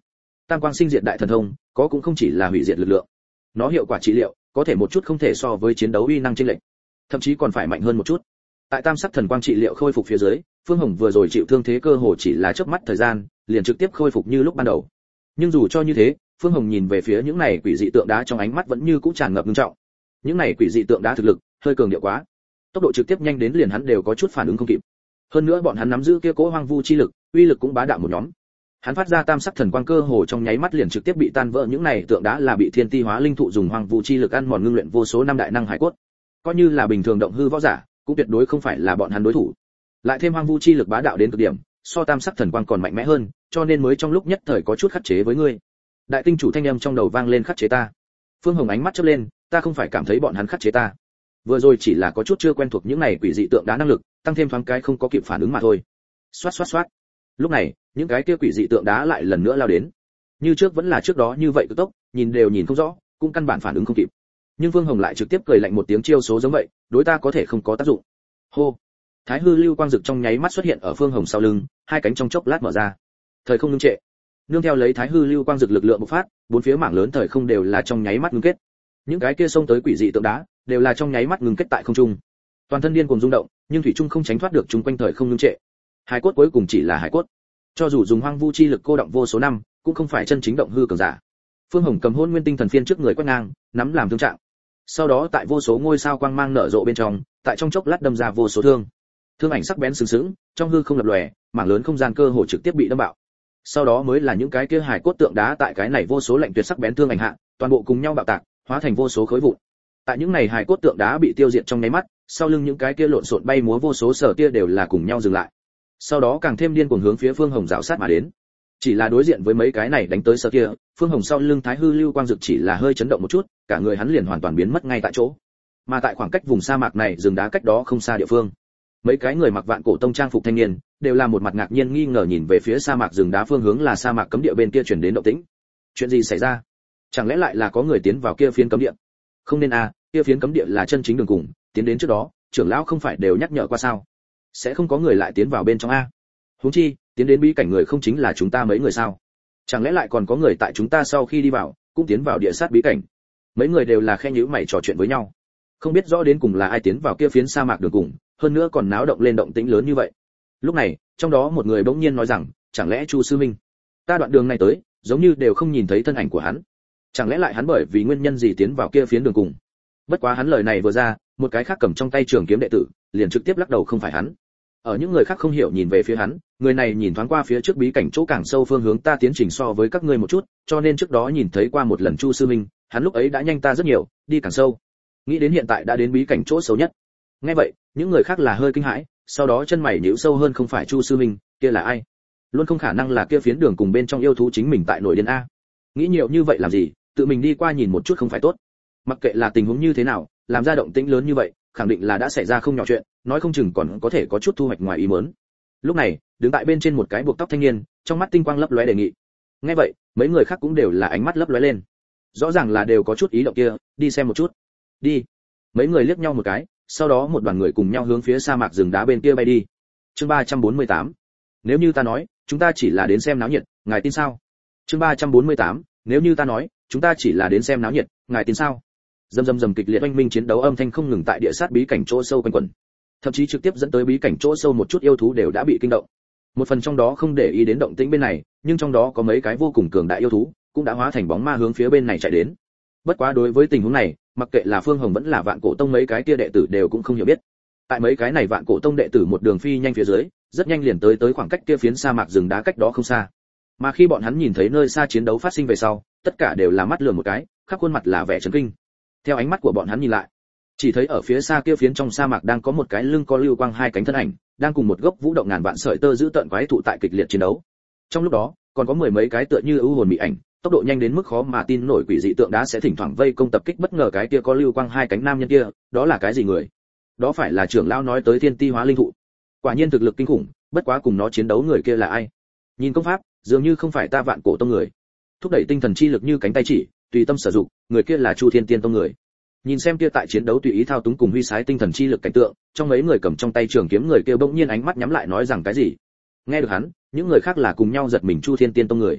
Tam quang sinh diệt đại thần thông, có cũng không chỉ là hủy diệt lực lượng. Nó hiệu quả trị liệu, có thể một chút không thể so với chiến đấu uy năng chênh lệch, thậm chí còn phải mạnh hơn một chút. Tại tam sắc thần quang trị liệu khôi phục phía dưới, Phương Hồng vừa rồi chịu thương thế cơ hồ chỉ là chớp mắt thời gian, liền trực tiếp khôi phục như lúc ban đầu. Nhưng dù cho như thế, Phương Hồng nhìn về phía những này quỷ dị tượng đá trong ánh mắt vẫn như cũ tràn ngập nghiêm trọng. Những này quỷ dị tượng đá thực lực hơi cường điệu quá, tốc độ trực tiếp nhanh đến liền hắn đều có chút phản ứng không kịp. Hơn nữa bọn hắn nắm giữ kia cố hoang vu chi lực, uy lực cũng bá đạo một nhóm. Hắn phát ra tam sắc thần quang cơ hồ trong nháy mắt liền trực tiếp bị tan vỡ, những này tượng đá là bị thiên ti hóa linh thụ dùng hoang vu chi lực ăn mòn ngưng luyện vô số năm đại năng hải cốt. Coi như là bình thường động hư võ giả, cũng tuyệt đối không phải là bọn hắn đối thủ. Lại thêm hoang vu chi lực bá đạo đến cực điểm, so tam sắc thần quang còn mạnh mẽ hơn, cho nên mới trong lúc nhất thời có chút khắc chế với ngươi. Đại tinh chủ thanh âm trong đầu vang lên, khắc chế ta. Phương Hồng ánh mắt chớp lên, ta không phải cảm thấy bọn hắn khắc chế ta, vừa rồi chỉ là có chút chưa quen thuộc những này quỷ dị tượng đá năng lực, tăng thêm thoáng cái không có kịp phản ứng mà thôi. Xoát xoát xoát. Lúc này, những cái kia quỷ dị tượng đá lại lần nữa lao đến. Như trước vẫn là trước đó như vậy cực tốc, nhìn đều nhìn không rõ, cũng căn bản phản ứng không kịp. Nhưng Vương Hồng lại trực tiếp cười lạnh một tiếng, chiêu số giống vậy, đối ta có thể không có tác dụng. Hô. Thái hư lưu quang dực trong nháy mắt xuất hiện ở Vương Hồng sau lưng, hai cánh trong chốc lát mở ra. Thời không ngưng trệ. Nương theo lấy thái hư lưu quang dực lực lượng bộc phát, bốn phía mảng lớn thời không đều là trong nháy mắt ngưng kết. Những cái kia xông tới quỷ dị tượng đá, đều là trong nháy mắt ngưng kết tại không trung. Toàn thân điên cuồng rung động, nhưng thủy trung không tránh thoát được chúng quanh thời không ngưng trệ. Hải cốt cuối cùng chỉ là hải cốt. Cho dù dùng hoang vu chi lực cô động vô số năm, cũng không phải chân chính động hư cường giả. Phương Hồng cầm hôn nguyên tinh thần phiên trước người quét ngang, nắm làm thương trạng. Sau đó tại vô số ngôi sao quang mang nở rộ bên trong, tại trong chốc lát đâm ra vô số thương. Thương ảnh sắc bén sừng sững, trong hư không lập lòe, mảng lớn không gian cơ hồ trực tiếp bị đâm bạo. Sau đó mới là những cái kia hải cốt tượng đá tại cái này vô số lạnh tuyệt sắc bén thương ảnh hạ, toàn bộ cùng nhau bạo tạc, hóa thành vô số khối vụn. Tại những này hải cốt tượng đá bị tiêu diệt trong nháy mắt, sau lưng những cái kia lộn xộn bay múa vô số sở tia đều là cùng nhau dừng lại. Sau đó càng thêm điên cuồng hướng phía Phương Hồng rảo sát mà đến. Chỉ là đối diện với mấy cái này đánh tới sở tia, Phương Hồng sau lưng thái hư lưu quang dực chỉ là hơi chấn động một chút, cả người hắn liền hoàn toàn biến mất ngay tại chỗ. Mà tại khoảng cách vùng sa mạc này rừng đá cách đó không xa địa phương, mấy cái người mặc vạn cổ tông trang phục thanh niên đều là một mặt ngạc nhiên nghi ngờ nhìn về phía sa mạc rừng đá phương hướng là sa mạc cấm địa bên kia truyền đến động tĩnh. Chuyện gì xảy ra? Chẳng lẽ lại là có người tiến vào kia phiến cấm địa? Không nên à, kia phiến cấm địa là chân chính đường cùng, tiến đến trước đó, trưởng lão không phải đều nhắc nhở qua sao? Sẽ không có người lại tiến vào bên trong a? Huống chi, tiến đến bí cảnh người không chính là chúng ta mấy người sao? Chẳng lẽ lại còn có người tại chúng ta sau khi đi vào, cũng tiến vào địa sát bí cảnh? Mấy người đều là khe nhíu mày trò chuyện với nhau. Không biết rõ đến cùng là ai tiến vào kia phiến sa mạc đường cùng, hơn nữa còn náo động lên động tĩnh lớn như vậy. Lúc này, trong đó một người bỗng nhiên nói rằng, chẳng lẽ Chu sư minh? Ta đoạn đường này tới, giống như đều không nhìn thấy thân ảnh của hắn. Chẳng lẽ lại hắn bởi vì nguyên nhân gì tiến vào kia phiến đường cùng? Bất quá hắn lời này vừa ra, một cái khác cầm trong tay trường kiếm đệ tử, liền trực tiếp lắc đầu không phải hắn. Ở những người khác không hiểu nhìn về phía hắn, người này nhìn thoáng qua phía trước bí cảnh chỗ càng sâu phương hướng ta tiến trình so với các ngươi một chút, cho nên trước đó nhìn thấy qua một lần Chu sư minh, hắn lúc ấy đã nhanh ta rất nhiều, đi càng sâu. Nghĩ đến hiện tại đã đến bí cảnh chỗ xấu nhất. Nghe vậy, những người khác là hơi kinh hãi, sau đó chân mày nhíu sâu hơn, không phải Chu sư minh, kia là ai? Luôn không khả năng là kia phiến đường cùng bên trong yêu thú chính mình tại nội điên a. Nghĩ nhiều như vậy làm gì, tự mình đi qua nhìn một chút không phải tốt. Mặc kệ là tình huống như thế nào, làm ra động tĩnh lớn như vậy, khẳng định là đã xảy ra không nhỏ chuyện, nói không chừng còn có thể có chút thu hoạch ngoài ý muốn. Lúc này, đứng tại bên trên một cái buộc tóc thanh niên, trong mắt tinh quang lấp lóe đề nghị. Nghe vậy, mấy người khác cũng đều là ánh mắt lấp lóe lên. Rõ ràng là đều có chút ý động kia, đi xem một chút. Đi. Mấy người liếc nhau một cái, sau đó một đoàn người cùng nhau hướng phía sa mạc rừng đá bên kia bay đi. Chương ba trăm bốn mươi tám. Nếu như ta nói, chúng ta chỉ là đến xem náo nhiệt, ngài tin sao? Chương ba trăm bốn mươi tám. Nếu như ta nói, chúng ta chỉ là đến xem náo nhiệt, ngài tin sao? Dầm dầm dầm kịch liệt oanh minh chiến đấu âm thanh không ngừng tại địa sát bí cảnh chỗ sâu quanh quẩn. Thậm chí trực tiếp dẫn tới bí cảnh chỗ sâu một chút yêu thú đều đã bị kinh động. Một phần trong đó không để ý đến động tĩnh bên này, nhưng trong đó có mấy cái vô cùng cường đại yêu thú, cũng đã hóa thành bóng ma hướng phía bên này chạy đến. Bất quá đối với tình huống này, mặc kệ là Phương Hồng vẫn là Vạn Cổ Tông mấy cái kia đệ tử đều cũng không hiểu biết. Tại mấy cái này Vạn Cổ Tông đệ tử một đường phi nhanh phía dưới, rất nhanh liền tới tới khoảng cách kia phiến sa mạc rừng đá cách đó không xa. Mà khi bọn hắn nhìn thấy nơi xa chiến đấu phát sinh về sau, tất cả đều là mắt lườm một cái, khắp khuôn mặt là vẻ chấn kinh. Theo ánh mắt của bọn hắn nhìn lại, chỉ thấy ở phía xa kia phiến trong sa mạc đang có một cái lưng có lưu quang hai cánh thân ảnh, đang cùng một gốc vũ động ngàn vạn sợi tơ giữ tận quái thụ tại kịch liệt chiến đấu. Trong lúc đó, còn có mười mấy cái tựa như ưu hồn mị ảnh, tốc độ nhanh đến mức khó mà tin nổi quỷ dị tượng đá sẽ thỉnh thoảng vây công tập kích bất ngờ cái kia có lưu quang hai cánh nam nhân kia, đó là cái gì người? Đó phải là trưởng lão nói tới thiên ti hóa linh thụ. Quả nhiên thực lực kinh khủng, bất quá cùng nó chiến đấu người kia là ai? Nhìn công pháp, dường như không phải ta Vạn Cổ Tông người. Thúc đẩy tinh thần chi lực như cánh tay chỉ, tùy tâm sử dụng, người kia là Chu Thiên Tiên Tông người. Nhìn xem kia tại chiến đấu tùy ý thao túng cùng huy sái tinh thần chi lực cảnh tượng, trong mấy người cầm trong tay trường kiếm người kia bỗng nhiên ánh mắt nhắm lại nói rằng cái gì? Nghe được hắn, những người khác là cùng nhau giật mình, Chu Thiên Tiên Tông người.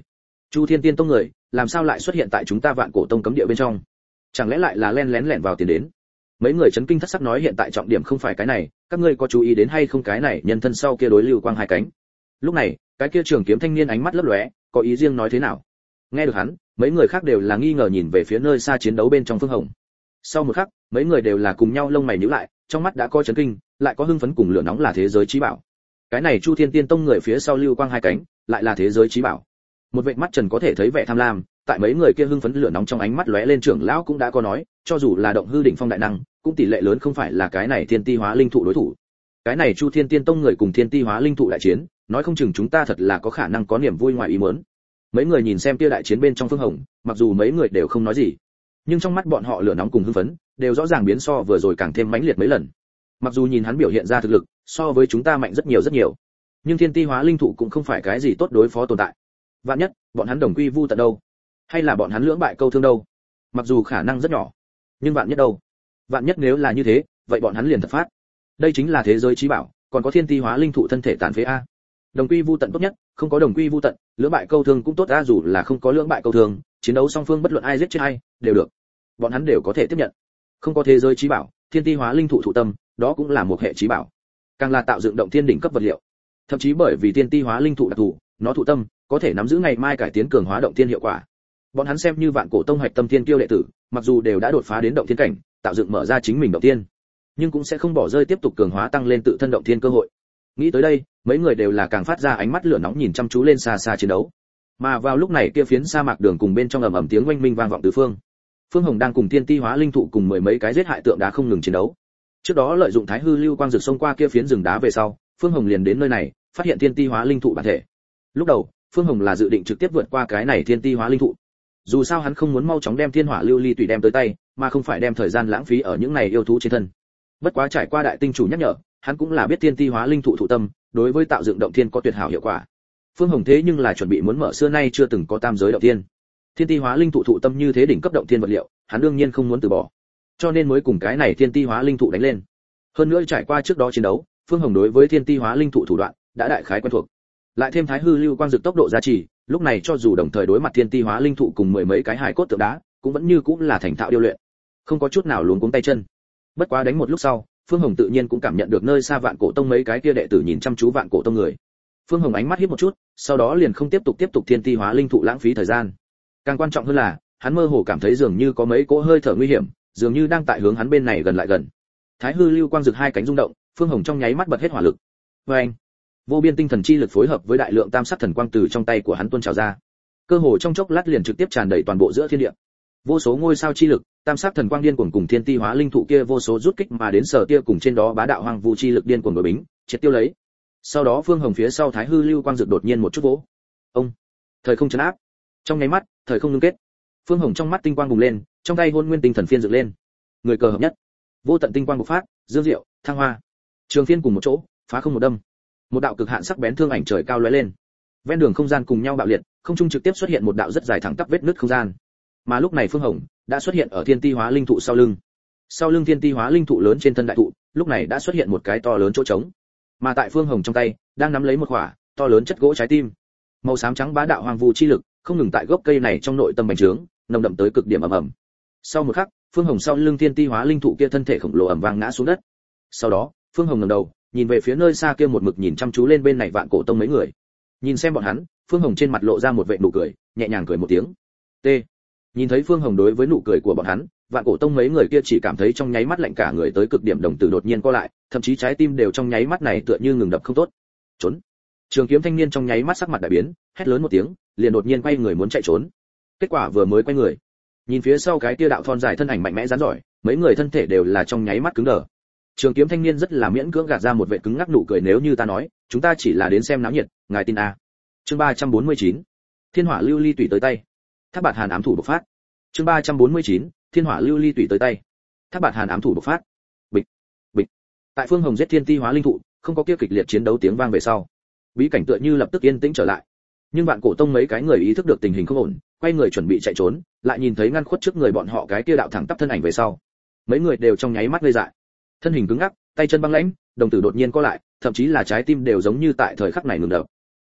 Chu Thiên Tiên Tông người, làm sao lại xuất hiện tại chúng ta Vạn Cổ Tông cấm địa bên trong? Chẳng lẽ lại là len lén lẻn vào tiền đến? Mấy người chấn kinh thất sắc nói hiện tại trọng điểm không phải cái này, các ngươi có chú ý đến hay không cái này nhân thân sau kia đối lưu quang hai cánh. Lúc này, cái kia trường kiếm thanh niên ánh mắt lấp lóe, có ý riêng nói thế nào? Nghe được hắn, mấy người khác đều là nghi ngờ nhìn về phía nơi xa chiến đấu bên trong Phương Hồng. Sau một khắc, mấy người đều là cùng nhau lông mày nhíu lại, trong mắt đã có chấn kinh, lại có hưng phấn cùng lửa nóng là thế giới chí bảo. Cái này Chu Thiên Tiên Tông người phía sau lưu quang hai cánh, lại là thế giới chí bảo. Một vệt mắt trần có thể thấy vẻ tham lam, tại mấy người kia hưng phấn lửa nóng trong ánh mắt lóe lên, trưởng lão cũng đã có nói, cho dù là động hư đỉnh phong đại năng, cũng tỷ lệ lớn không phải là cái này Thiên Ti Hóa Linh Thụ đối thủ. Cái này Chu Thiên Tiên Tông người cùng Thiên Ti Hóa Linh Thụ đại chiến, nói không chừng chúng ta thật là có khả năng có niềm vui ngoài ý muốn. Mấy người nhìn xem kia đại chiến bên trong Phương Hồng, mặc dù mấy người đều không nói gì, nhưng trong mắt bọn họ lửa nóng cùng hưng phấn, đều rõ ràng biến so vừa rồi càng thêm mãnh liệt mấy lần. Mặc dù nhìn hắn biểu hiện ra thực lực, so với chúng ta mạnh rất nhiều rất nhiều, nhưng Thiên Ti Hóa Linh Thụ cũng không phải cái gì tốt đối phó tồn tại. Vạn nhất, bọn hắn đồng quy vu tận đâu? Hay là bọn hắn lưỡng bại câu thương đâu? Mặc dù khả năng rất nhỏ, nhưng vạn nhất đâu? Vạn nhất nếu là như thế, vậy bọn hắn liền thật phát. Đây chính là thế giới chí bảo, còn có Thiên Ti Hóa Linh Thụ thân thể tàn phế a. Đồng quy vu tận tốt nhất, không có đồng quy vu tận, lưỡng bại câu thương cũng tốt a, dù là không có lưỡng bại câu thương, chiến đấu song phương bất luận ai giết chết ai, đều được. Bọn hắn đều có thể tiếp nhận. Không có thế giới chí bảo, Thiên Ti Hóa Linh Thụ thụ tâm, đó cũng là một hệ chí bảo. Càng là tạo dựng động thiên đỉnh cấp vật liệu. Thậm chí bởi vì Thiên Ti Hóa Linh Thụ đặc thù, nó thụ tâm, có thể nắm giữ ngày mai cải tiến cường hóa động thiên hiệu quả. Bọn hắn xem như Vạn Cổ Tông Hạch Tâm Thiên Kiêu đệ tử, mặc dù đều đã đột phá đến động thiên cảnh, tạo dựng mở ra chính mình động thiên, nhưng cũng sẽ không bỏ rơi tiếp tục cường hóa tăng lên tự thân động thiên cơ hội. Nghĩ tới đây, mấy người đều là càng phát ra ánh mắt lửa nóng nhìn chăm chú lên xa xa chiến đấu. Mà vào lúc này kia phiến sa mạc đường cùng bên trong ầm ầm tiếng oanh minh vang vọng tứ phương. Phương Hồng đang cùng Thiên Ti Hóa Linh Thụ cùng mười mấy cái giết hại tượng đá không ngừng chiến đấu. Trước đó lợi dụng Thái Hư Lưu Quang rực xông qua kia phiến rừng đá về sau, Phương Hồng liền đến nơi này, phát hiện Thiên Ti Hóa Linh Thụ bản thể. Lúc đầu, Phương Hồng là dự định trực tiếp vượt qua cái này Thiên Ti Hóa Linh Thụ. Dù sao hắn không muốn mau chóng đem Thiên Hỏa Lưu Ly tùy đem tới tay, mà không phải đem thời gian lãng phí ở những này yêu thú trên thân. Bất quá trải qua đại tinh chủ nhắc nhở, hắn cũng là biết Thiên Ti Hóa Linh Thụ thụ tâm, đối với tạo dựng động thiên có tuyệt hảo hiệu quả. Phương Hồng thế nhưng là chuẩn bị muốn mở xưa nay chưa từng có tam giới động thiên. Thiên Ti Hóa Linh Thụ thụ tâm như thế đỉnh cấp động thiên vật liệu, hắn đương nhiên không muốn từ bỏ. Cho nên mới cùng cái này Thiên Ti Hóa Linh Thụ đánh lên. Hơn nữa trải qua trước đó chiến đấu, Phương Hồng đối với Thiên Ti Hóa Linh Thụ thủ đoạn đã đại khái quen thuộc. Lại thêm Thái Hư Lưu Quang dược tốc độ gia trì, lúc này cho dù đồng thời đối mặt Thiên Ti Hóa Linh Thụ cùng mười mấy cái hài cốt tượng đá, cũng vẫn như cũng là thành thạo điêu luyện, không có chút nào luống cuống tay chân. Bất quá đánh một lúc sau, Phương Hồng tự nhiên cũng cảm nhận được nơi xa Vạn Cổ Tông mấy cái kia đệ tử nhìn chăm chú Vạn Cổ Tông người. Phương Hồng ánh mắt híp một chút, sau đó liền không tiếp tục tiếp tục Thiên Ti Hóa Linh Thụ lãng phí thời gian. Càng quan trọng hơn là, hắn mơ hồ cảm thấy dường như có mấy cỗ hơi thở nguy hiểm, dường như đang tại hướng hắn bên này gần lại gần. Thái Hư Lưu Quang rực hai cánh rung động, Phương Hồng trong nháy mắt bật hết hỏa lực. Oeng! Vô biên tinh thần chi lực phối hợp với đại lượng tam sắc thần quang từ trong tay của hắn tuôn trào ra. Cơ hồ trong chốc lát liền trực tiếp tràn đầy toàn bộ giữa thiên địa. Vô số ngôi sao chi lực, tam sắc thần quang điên cuồng cùng Thiên Ti Hóa Linh Thụ kia vô số rút kích mà đến sở tia cùng trên đó bá đạo hoang vu chi lực điên cuồng đối bính, triệt tiêu lấy. Sau đó Phương Hồng phía sau Thái Hư Lưu Quang rực đột nhiên một chút vỗ. Ông! Thời không chấn áp. Trong nháy mắt, thời không ngưng kết. Phương Hồng trong mắt tinh quang bùng lên, trong tay hôn nguyên tinh thần phiên dựng lên. Người cờ hợp nhất. Vô tận tinh quang bộc phát, dương diệu, thăng hoa. Trường phiên cùng một chỗ, phá không một đâm. Một đạo cực hạn sắc bén thương ảnh trời cao lóe lên. Ven đường không gian cùng nhau bạo liệt, không trung trực tiếp xuất hiện một đạo rất dài thẳng tắp vết nứt không gian. Mà lúc này Phương Hồng đã xuất hiện ở Thiên Ti Hóa Linh Thụ sau lưng. Sau lưng Thiên Ti Hóa Linh Thụ lớn trên thân đại thụ, lúc này đã xuất hiện một cái to lớn chỗ trống. Mà tại Phương Hồng trong tay, đang nắm lấy một quả to lớn chất gỗ trái tim. Màu xám trắng bá đạo hoàng vu chi lực, không ngừng tại gốc cây này trong nội tâm bành trướng, nồng đậm tới cực điểm ầm ầm. Sau một khắc, Phương Hồng sau lưng Thiên Ti Hóa Linh Thụ kia thân thể khổng lồ ầm vang ngã xuống đất. Sau đó, Phương Hồng ngẩng đầu, nhìn về phía nơi xa kia một mực nhìn chăm chú lên bên này Vạn Cổ Tông mấy người. Nhìn xem bọn hắn, Phương Hồng trên mặt lộ ra một vệt nụ cười, nhẹ nhàng cười một tiếng. T. Nhìn thấy Phương Hồng đối với nụ cười của bọn hắn, Vạn Cổ Tông mấy người kia chỉ cảm thấy trong nháy mắt lạnh cả người tới cực điểm, đồng tử đột nhiên co lại, thậm chí trái tim đều trong nháy mắt này tựa như ngừng đập không tốt. Trốn! Trường kiếm thanh niên trong nháy mắt sắc mặt đại biến, hét lớn một tiếng, liền đột nhiên quay người muốn chạy trốn. Kết quả vừa mới quay người, nhìn phía sau cái kia đạo thon dài thân ảnh mạnh mẽ rắn giỏi, mấy người thân thể đều là trong nháy mắt cứng đờ. Trường kiếm thanh niên rất là miễn cưỡng gạt ra một vẻ cứng ngắc nụ cười, nếu như ta nói, chúng ta chỉ là đến xem náo nhiệt, ngài tin à? Chương ba trăm bốn mươi chín, Thiên Hỏa Lưu Ly tùy tới tay. Thác Bạt Hàn ám thủ bộc phát. Chương ba trăm bốn mươi chín, Thiên Hỏa Lưu Ly tùy tới tay. Thác Bạt Hàn ám thủ bộc phát. Bịch, bịch. Tại Phương Hồng giết Thiên Ti Hóa Linh Thụ, không có kia kịch liệt chiến đấu tiếng vang về sau, bí cảnh tựa như lập tức yên tĩnh trở lại. Nhưng Vạn Cổ Tông mấy cái người ý thức được tình hình không ổn, quay người chuẩn bị chạy trốn, lại nhìn thấy ngăn khuất trước người bọn họ cái kia đạo thẳng tắp thân ảnh về sau, mấy người đều trong nháy mắt ngây dại. Thân hình cứng ngắc, tay chân băng lãnh, đồng tử đột nhiên co lại, thậm chí là trái tim đều giống như tại thời khắc này ngừng đập.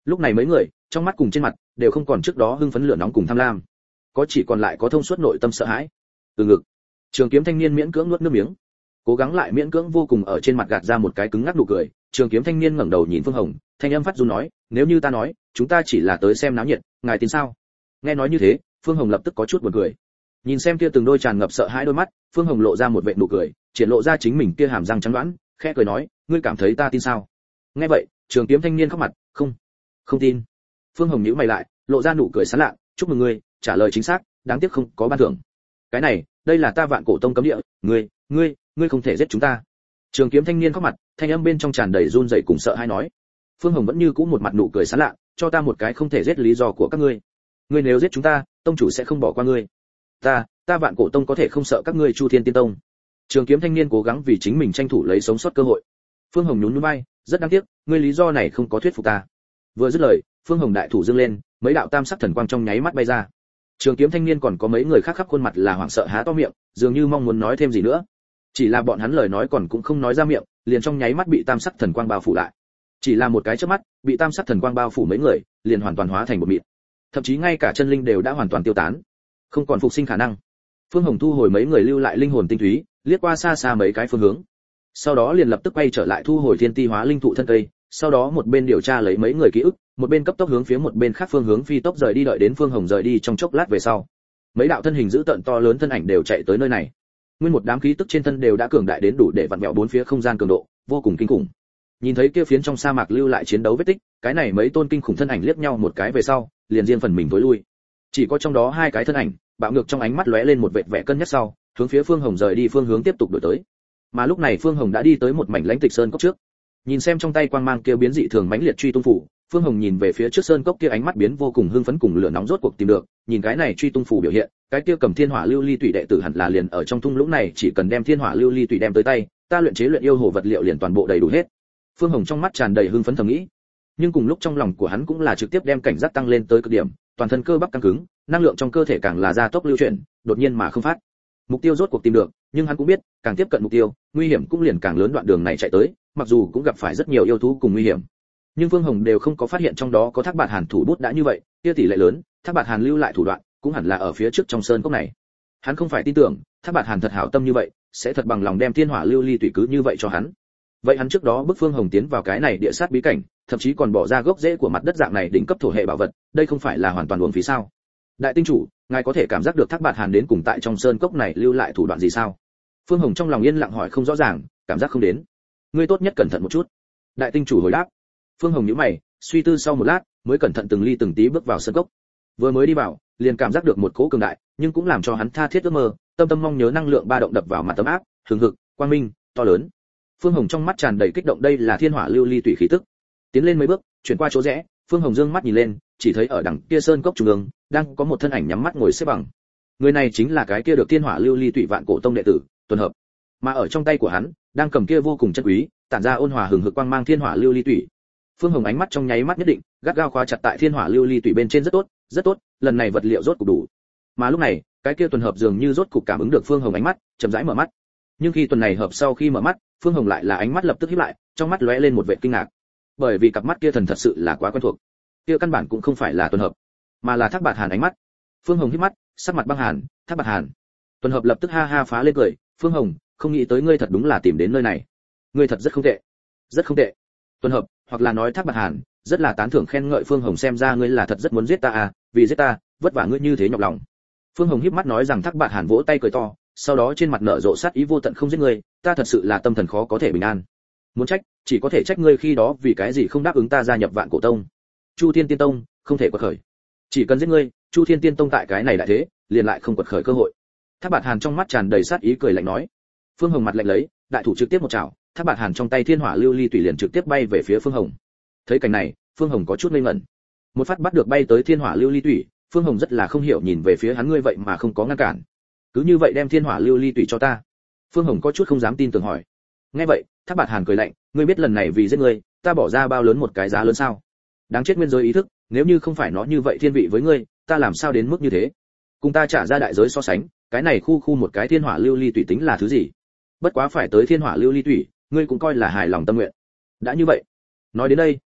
Lúc này mấy người, trong mắt cùng trên mặt đều không còn trước đó hưng phấn lửa nóng cùng tham lam, có chỉ còn lại có thông suốt nội tâm sợ hãi. Từ ngực, Trường Kiếm thanh niên miễn cưỡng nuốt nước miếng, cố gắng lại miễn cưỡng vô cùng ở trên mặt gạt ra một cái cứng ngắc nụ cười. Trường Kiếm thanh niên ngẩng đầu nhìn Phương Hồng, thanh âm phát run nói, nếu như ta nói, chúng ta chỉ là tới xem náo nhiệt, ngài tin sao? Nghe nói như thế, Phương Hồng lập tức có chút buồn cười. Nhìn xem kia từng đôi tràn ngập sợ hãi đôi mắt, Phương Hồng lộ ra một vệt nụ cười, triển lộ ra chính mình kia hàm răng trắng đoán, khẽ cười nói, ngươi cảm thấy ta tin sao? Nghe vậy, Trường Kiếm thanh niên khóc mặt, không, không tin. Phương Hồng nhíu mày lại, lộ ra nụ cười sán lạ, chúc mừng ngươi, trả lời chính xác, đáng tiếc không có ban thưởng. Cái này, đây là ta Vạn Cổ Tông cấm địa, ngươi, ngươi, ngươi không thể giết chúng ta. Trường Kiếm thanh niên khóc mặt, thanh âm bên trong tràn đầy run rẩy cùng sợ hãi nói. Phương Hồng vẫn như cũ một mặt nụ cười sán lạ, cho ta một cái không thể giết lý do của các ngươi. Ngươi nếu giết chúng ta, tông chủ sẽ không bỏ qua ngươi. Ta, ta Vạn Cổ Tông có thể không sợ các ngươi Chu Thiên Tiên Tông. Trường Kiếm thanh niên cố gắng vì chính mình tranh thủ lấy sống sót cơ hội. Phương Hồng nhún nhún vai, rất đáng tiếc, ngươi lý do này không có thuyết phục ta. Vừa dứt lời, Phương Hồng đại thủ dương lên, mấy đạo tam sắc thần quang trong nháy mắt bay ra. Trường Kiếm thanh niên còn có mấy người khác khắp khuôn mặt là hoảng sợ há to miệng, dường như mong muốn nói thêm gì nữa. Chỉ là bọn hắn lời nói còn cũng không nói ra miệng, liền trong nháy mắt bị tam sắc thần quang bao phủ lại. Chỉ là một cái chớp mắt, bị tam sắc thần quang bao phủ mấy người, liền hoàn toàn hóa thành một mịt. Thậm chí ngay cả chân linh đều đã hoàn toàn tiêu tán, không còn phục sinh khả năng. Phương Hồng thu hồi mấy người lưu lại linh hồn tinh túy, liếc qua xa xa mấy cái phương hướng. Sau đó liền lập tức quay trở lại thu hồi thiên ti hóa linh thụ thân cây, sau đó một bên điều tra lấy mấy người ký ức, một bên cấp tốc hướng phía một bên khác phương hướng phi tốc rời đi, đợi đến Phương Hồng rời đi trong chốc lát về sau, mấy đạo thân hình dữ tợn to lớn thân ảnh đều chạy tới nơi này. Nguyên một đám khí tức trên thân đều đã cường đại đến đủ để vặn vẹo bốn phía không gian cường độ, vô cùng kinh khủng. Nhìn thấy kia phiến trong sa mạc lưu lại chiến đấu vết tích, cái này mấy tôn kinh khủng thân ảnh liếc nhau một cái về sau, liền riêng phần mình tối lui. Chỉ có trong đó hai cái thân ảnh, bạo ngược trong ánh mắt lóe lên một vệt vẻ cân nhắc sau, hướng phía Phương Hồng rời đi phương hướng tiếp tục đuổi tới. Mà lúc này Phương Hồng đã đi tới một mảnh lãnh tịch sơn cốc trước. Nhìn xem trong tay quang mang kia biến dị thường mãnh liệt truy tung phủ, Phương Hồng nhìn về phía trước sơn cốc kia ánh mắt biến vô cùng hưng phấn cùng lửa nóng rốt cuộc tìm được, nhìn cái này truy tung phủ biểu hiện, cái kia cầm thiên hỏa lưu ly tùy đệ tử hẳn là liền ở trong thung lũng này, chỉ cần đem thiên hỏa lưu ly tùy đem tới tay, ta luyện chế luyện yêu hồ vật liệu liền toàn bộ đầy đủ hết. Phương Hồng trong mắt tràn đầy hưng phấn thầm nghĩ. Nhưng cùng lúc trong lòng của hắn cũng là trực tiếp đem cảnh giác tăng lên tới cực điểm, toàn thân cơ bắp căng cứng, năng lượng trong cơ thể càng là gia tốc lưu chuyển, đột nhiên mà không phát. Mục tiêu rốt cuộc tìm được, nhưng hắn cũng biết, càng tiếp cận mục tiêu, nguy hiểm cũng liền càng lớn, đoạn đường này chạy tới, mặc dù cũng gặp phải rất nhiều yêu thú cùng nguy hiểm, nhưng Phương Hồng đều không có phát hiện trong đó có Thác Bạt Hàn thủ bút đã như vậy, kia tỷ lệ lớn, Thác Bạt Hàn lưu lại thủ đoạn, cũng hẳn là ở phía trước trong sơn cốc này. Hắn không phải tin tưởng, Thác Bạt Hàn thật hảo tâm như vậy, sẽ thật bằng lòng đem thiên hỏa lưu ly tùy cứ như vậy cho hắn. Vậy hắn trước đó bức Phương Hồng tiến vào cái này địa sát bí cảnh, thậm chí còn bỏ ra gốc rễ của mặt đất dạng này đỉnh cấp thổ hệ bảo vật, đây không phải là hoàn toàn uổng phí sao? Đại tinh chủ, ngài có thể cảm giác được Thác Bạt Hàn đến cùng tại trong sơn cốc này lưu lại thủ đoạn gì sao? Phương Hồng trong lòng yên lặng hỏi không rõ ràng, cảm giác không đến. Ngươi tốt nhất cẩn thận một chút. Đại tinh chủ hồi đáp. Phương Hồng nhíu mày, suy tư sau một lát, mới cẩn thận từng ly từng tí bước vào sơn cốc. Vừa mới đi vào, liền cảm giác được một cỗ cường đại, nhưng cũng làm cho hắn tha thiết ước mơ, tâm tâm mong nhớ năng lượng ba động đập vào mặt tấm áp, hừng hực, quang minh, to lớn. Phương Hồng trong mắt tràn đầy kích động, đây là thiên hỏa lưu ly tùy khí tức. Tiến lên mấy bước, chuyển qua chỗ rẽ, Phương Hồng dương mắt nhìn lên, chỉ thấy ở đằng kia sơn cốc trung ương, đang có một thân ảnh nhắm mắt ngồi xếp bằng. Người này chính là cái kia được thiên hỏa lưu ly tùy Vạn Cổ Tông đệ tử, Tuần Hợp. Mà ở trong tay của hắn, đang cầm kia vô cùng chân quý, tản ra ôn hòa hừng hực quang mang thiên hỏa lưu ly tùy. Phương Hồng ánh mắt trong nháy mắt nhất định, gắt gao khóa chặt tại thiên hỏa lưu ly tùy bên trên, rất tốt, rất tốt, lần này vật liệu rốt cục đủ. Mà lúc này, cái kia Tuần Hợp dường như rốt cục cảm ứng được Phương Hồng ánh mắt, chậm rãi mở mắt. Nhưng khi Tuần này Hợp sau khi mở mắt, Phương Hồng lại là ánh mắt lập tức híp lại, trong mắt lóe lên một vẻ kinh ngạc. Bởi vì cặp mắt kia thần thật sự là quá quen thuộc. Kia căn bản cũng không phải là Tuần Hợp, mà là Thác Bạt Hàn ánh mắt. Phương Hồng híp mắt, sắc mặt băng hàn, Thác Bạt Hàn. Tuần Hợp lập tức ha ha phá lên cười, Phương Hồng, không nghĩ tới ngươi thật đúng là tìm đến nơi này. Ngươi thật rất không tệ, rất không tệ. Tuần Hợp, hoặc là nói Thác Bạt Hàn, rất là tán thưởng khen ngợi Phương Hồng, xem ra ngươi là thật rất muốn giết ta à, vì giết ta, vất vả ngươi như thế nhọc lòng. Phương Hồng híp mắt nói rằng, Thác Bạt Hàn vỗ tay cười to, sau đó trên mặt nở rộ sát ý vô tận, không giết ngươi, ta thật sự là tâm thần khó có thể bình an. Muốn trách, chỉ có thể trách ngươi khi đó vì cái gì không đáp ứng ta gia nhập Vạn Cổ Tông. Chu Thiên Tiên Tông không thể quật khởi. Chỉ cần giết ngươi, Chu Thiên Tiên Tông tại cái này đại thế, liền lại không quật khởi cơ hội. Thác Bạt Hàn trong mắt tràn đầy sát ý cười lạnh nói. Phương Hồng mặt lạnh lấy, đại thủ trực tiếp một chảo, Thác Bạt Hàn trong tay thiên hỏa lưu ly tùy liền trực tiếp bay về phía Phương Hồng. Thấy cảnh này, Phương Hồng có chút ngây ngẩn. Một phát bắt được bay tới thiên hỏa lưu ly tùy, Phương Hồng rất là không hiểu nhìn về phía hắn, ngươi vậy mà không có ngăn cản, cứ như vậy đem thiên hỏa lưu ly tùy cho ta. Phương Hồng có chút không dám tin tưởng hỏi. Nghe vậy, Thác Bạt Hàn cười lạnh, ngươi biết lần này vì giết ngươi, ta bỏ ra bao lớn một cái giá lớn sao? Đáng chết nguyên giới ý thức, nếu như không phải nó như vậy thiên vị với ngươi, ta làm sao đến mức như thế? Cùng ta trả ra đại giới so sánh, cái này khu khu một cái thiên hỏa lưu ly tùy tính là thứ gì? Bất quá phải tới thiên hỏa lưu ly tùy, ngươi cũng coi là hài lòng tâm nguyện. Đã như vậy, nói đến đây,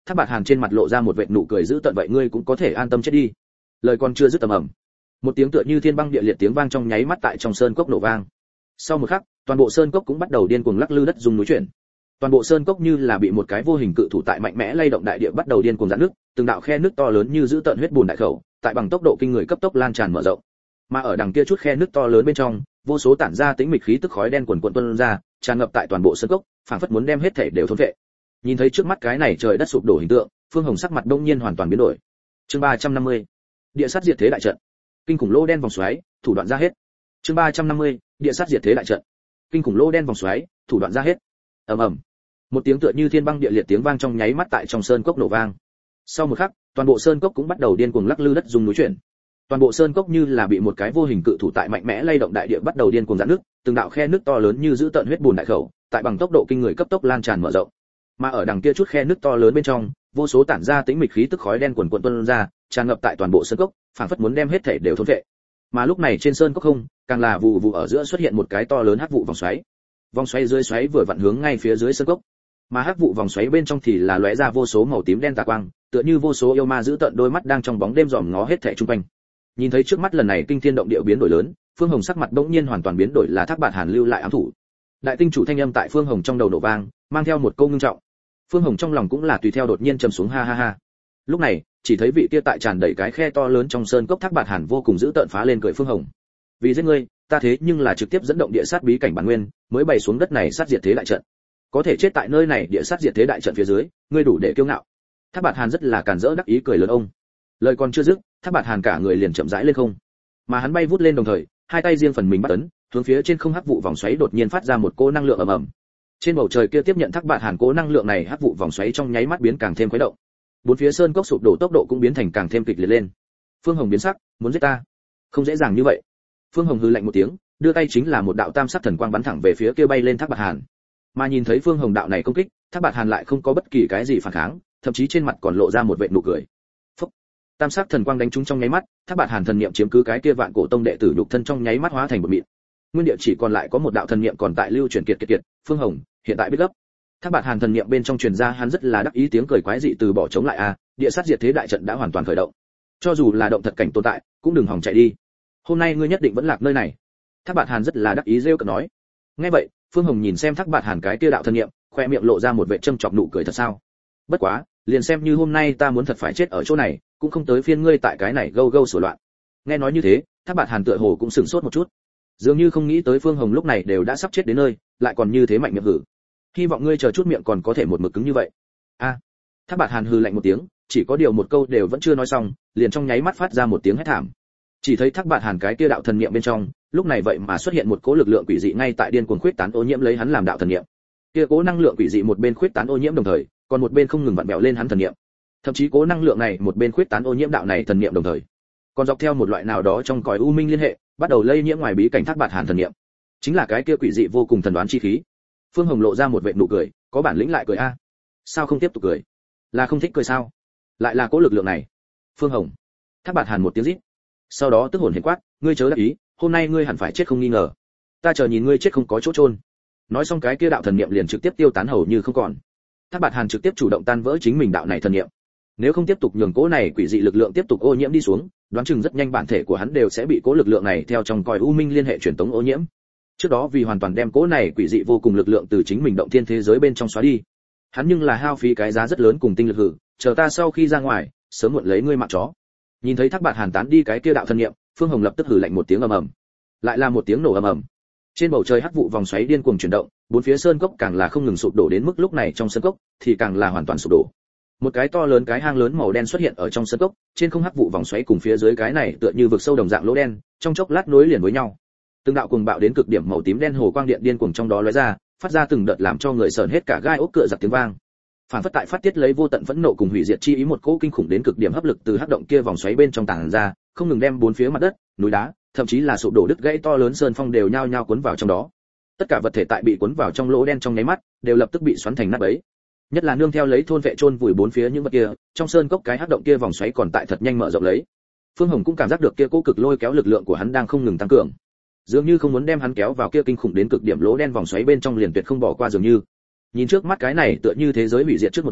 Thác Bạt Hàn trên mặt lộ ra một vệt nụ cười dữ tợn, vậy ngươi cũng có thể an tâm chết đi. Lời còn chưa dứt tầm ầm, một tiếng tựa như thiên băng địa liệt tiếng vang trong nháy mắt tại trong sơn cốc nổ vang. Sau một khắc, toàn bộ sơn cốc cũng bắt đầu điên cuồng lắc lư, đất rung núi chuyển. Toàn bộ sơn cốc như là bị một cái vô hình cự thủ tại mạnh mẽ lay động, đại địa bắt đầu điên cuồng rạn nước, từng đạo khe nước to lớn như giữ tận huyết bùn đại khẩu, tại bằng tốc độ kinh người cấp tốc lan tràn mở rộng. Mà ở đằng kia chút khe nước to lớn bên trong, vô số tản ra tĩnh mịch khí tức khói đen quần quần tuôn ra, tràn ngập tại toàn bộ sơn cốc, phảng phất muốn đem hết thảy đều thôn phệ. Nhìn thấy trước mắt cái này trời đất sụp đổ hình tượng, Phương Hồng sắc mặt đông nhiên hoàn toàn biến đổi. Chương ba trăm năm mươi, địa sát diệt thế đại trận. Kinh khủng lô đen vòng xoáy, thủ đoạn ra hết. Chương ba trăm năm mươi, địa sát diệt thế đại trận. Kinh khủng lô đen vòng xoáy, thủ đoạn ra hết. Ầm ầm. Một tiếng tựa như thiên băng địa liệt tiếng vang trong nháy mắt tại trong sơn cốc nổ vang. Sau một khắc, toàn bộ sơn cốc cũng bắt đầu điên cuồng lắc lư, đất rung núi chuyển. Toàn bộ sơn cốc như là bị một cái vô hình cự thủ tại mạnh mẽ lay động, đại địa bắt đầu điên cuồng rạn nước, từng đạo khe nước to lớn như giữ tận huyết bùn đại khẩu, tại bằng tốc độ kinh người cấp tốc lan tràn mở rộng. Mà ở đằng kia chút khe nước to lớn bên trong, vô số tản ra tĩnh mịch khí tức khói đen quần quần tuôn ra, tràn ngập tại toàn bộ sơn cốc, phảng phất muốn đem hết thảy đều thôn phệ. Mà lúc này trên sơn cốc không, càng là vụ vụ ở giữa xuất hiện một cái to lớn hắc vụ vòng xoáy. Vòng xoáy dưới xoáy vừa vặn hướng ngay phía dưới sơn cốc. Mà hắc vụ vòng xoáy bên trong thì là lóe ra vô số màu tím đen tà quang, tựa như vô số yêu ma giữ tận đôi mắt đang trong bóng đêm dòm ngó hết thảy xung quanh. Nhìn thấy trước mắt lần này kinh thiên động địa biến đổi lớn, Phương Hồng sắc mặt bỗng nhiên hoàn toàn biến đổi, là Thác Bạt Hàn lưu lại ám thủ. Đại tinh chủ thanh âm tại Phương Hồng trong đầu nổ vang, mang theo một câu ngưng trọng. Phương Hồng trong lòng cũng là tùy theo đột nhiên trầm xuống, ha ha ha. Lúc này, chỉ thấy vị kia tại tràn đầy cái khe to lớn trong sơn cốc Thác Bạt Hàn vô cùng dữ tợn phá lên cười, Phương Hồng, vì giết ngươi, ta thế nhưng là trực tiếp dẫn động địa sát bí cảnh bản nguyên, mới bày xuống đất này sát diệt thế đại trận. Có thể chết tại nơi này địa sát diệt thế đại trận phía dưới, ngươi đủ để kiêu ngạo. Thác Bạt Hàn rất là càn rỡ đắc ý cười lớn ông. Lời còn chưa dứt, Thác Bạt Hàn cả người liền chậm rãi lên không. Mà hắn bay vút lên đồng thời, hai tay riêng phần mình bắt ấn, hướng phía trên không hắc vụ vòng xoáy đột nhiên phát ra một cỗ năng lượng ầm ầm. Trên bầu trời kia tiếp nhận Thác Bạt Hàn cỗ năng lượng này, hắc vụ vòng xoáy trong nháy mắt biến càng thêm khuấy động. Bốn phía sơn cốc sụp đổ tốc độ cũng biến thành càng thêm kịch liệt lên. Phương Hồng biến sắc, muốn giết ta? Không dễ dàng như vậy. Phương Hồng hừ lạnh một tiếng, đưa tay chính là một đạo tam sắc thần quang bắn thẳng về phía kia bay lên Thác Bạt Hàn. Mà nhìn thấy Phương Hồng đạo này công kích, Thác Bạt Hàn lại không có bất kỳ cái gì phản kháng, thậm chí trên mặt còn lộ ra một vệt nụ cười. Phúc. Tam sắc thần quang đánh trúng trong nháy mắt, Thác Bạt Hàn thần niệm chiếm cứ cái kia vạn cổ tông đệ tử nhục thân trong nháy mắt hóa thành một mịn. Nguyên địa chỉ còn lại có một đạo thần niệm còn tại lưu chuyển kiệt kiệt kiệt, Phương Hồng, hiện tại biết gấp. Thác Bạt Hàn thần niệm bên trong truyền ra hắn rất là đắc ý tiếng cười quái dị, từ bỏ chống lại a, địa sát diệt thế đại trận đã hoàn toàn khởi động. Cho dù là động thật cảnh tồn tại, cũng đừng hòng chạy đi. Hôm nay ngươi nhất định vẫn lạc nơi này. Thác Bạt Hàn rất là đắc ý rêu cợt nói. Nghe vậy, Phương Hồng nhìn xem Thác Bạt Hàn cái kia đạo thần niệm, khoe miệng lộ ra một vẻ châm chọc nụ cười, thật sao? Bất quá, liền xem như hôm nay ta muốn thật phải chết ở chỗ này, cũng không tới phiên ngươi tại cái này gâu gâu sửa loạn. Nghe nói như thế, Thác Bạt Hàn tựa hồ cũng sửng sốt một chút, dường như không nghĩ tới Phương Hồng lúc này đều đã sắp chết đến nơi, lại còn như thế mạnh miệng hử. Hy vọng ngươi chờ chút miệng còn có thể một mực cứng như vậy. A. À, Thác Bạt Hàn hừ lạnh một tiếng, chỉ có điều một câu đều vẫn chưa nói xong, liền trong nháy mắt phát ra một tiếng hét thảm. Chỉ thấy Thác Bạt Hàn cái kia đạo thần niệm bên trong, lúc này vậy mà xuất hiện một cỗ lực lượng quỷ dị ngay tại điên cuồng khuyết tán ô nhiễm lấy hắn làm đạo thần niệm. Kia cỗ năng lượng quỷ dị một bên khuyết tán ô nhiễm đồng thời, còn một bên không ngừng vặn vẹo lên hắn thần niệm. Thậm chí cỗ năng lượng này một bên khuyết tán ô nhiễm đạo này thần niệm đồng thời, còn dọc theo một loại nào đó trong cõi u minh liên hệ, bắt đầu lây nhiễm ngoài bí cảnh Thác Bạt Hàn thần niệm. Chính là cái kia quỷ dị vô cùng thần đoán chi khí. Phương Hồng lộ ra một vệt nụ cười, có bản lĩnh lại cười a. Sao không tiếp tục cười? Là không thích cười sao? Lại là cỗ lực lượng này. Phương Hồng. Thác Bạt Hàn một tiếng rít. Sau đó tức hồn hển quát, ngươi chớ đắc ý, hôm nay ngươi hẳn phải chết không nghi ngờ. Ta chờ nhìn ngươi chết không có chỗ chôn. Nói xong cái kia đạo thần niệm liền trực tiếp tiêu tán hầu như không còn. Thác Bạt Hàn trực tiếp chủ động tan vỡ chính mình đạo này thần niệm. Nếu không tiếp tục nhường cỗ này quỷ dị lực lượng tiếp tục ô nhiễm đi xuống, đoán chừng rất nhanh bản thể của hắn đều sẽ bị cỗ lực lượng này theo trong cõi u minh liên hệ truyền tống ô nhiễm. Trước đó vì hoàn toàn đem cỗ này quỷ dị vô cùng lực lượng từ chính mình động thiên thế giới bên trong xóa đi, hắn nhưng là hao phí cái giá rất lớn cùng tinh lực hử, chờ ta sau khi ra ngoài, sớm muộn lấy ngươi mạng chó. Nhìn thấy Thác Bạt Hàn tán đi cái kia đạo thần niệm, Phương Hồng lập tức hừ lạnh một tiếng ầm ầm. Lại là một tiếng nổ ầm ầm. Trên bầu trời hắc vụ vòng xoáy điên cuồng chuyển động, bốn phía sơn cốc càng là không ngừng sụp đổ, đến mức lúc này trong sơn cốc thì càng là hoàn toàn sụp đổ. Một cái to lớn cái hang lớn màu đen xuất hiện ở trong sơn cốc, trên không hắc vụ vòng xoáy cùng phía dưới cái này tựa như vực sâu đồng dạng lỗ đen, trong chốc lát nối liền với nhau. Từng đạo cuồng bạo đến cực điểm màu tím đen hồ quang điện điên cuồng trong đó lóe ra, phát ra từng đợt làm cho người sởn hết cả gai ốc cựa giật tiếng vang. Phản phất tại phát tiết lấy vô tận phẫn nộ cùng hủy diệt chi ý, một cỗ kinh khủng đến cực điểm hấp lực từ hắc động kia vòng xoáy bên trong tàng ra, không ngừng đem bốn phía mặt đất, núi đá, thậm chí là sụp đổ đứt gãy to lớn sơn phong đều nhao nhao cuốn vào trong đó. Tất cả vật thể tại bị cuốn vào trong lỗ đen trong nháy mắt, đều lập tức bị xoắn thành nát bấy. Nhất là nương theo lấy thôn vệ chôn vùi bốn phía những vật kia, trong sơn cốc cái hắc động kia vòng xoáy còn tại thật nhanh mở rộng lấy. Phương Hồng cũng cảm giác được kia cỗ cực lôi kéo lực lượng của hắn đang không ngừng tăng cường, dường như không muốn đem hắn kéo vào kia kinh khủng đến cực điểm lỗ đen vòng xoáy bên trong liền tuyệt không bỏ qua dường như. Nhìn trước mắt cái này tựa như thế giới hủy diệt trước một màn,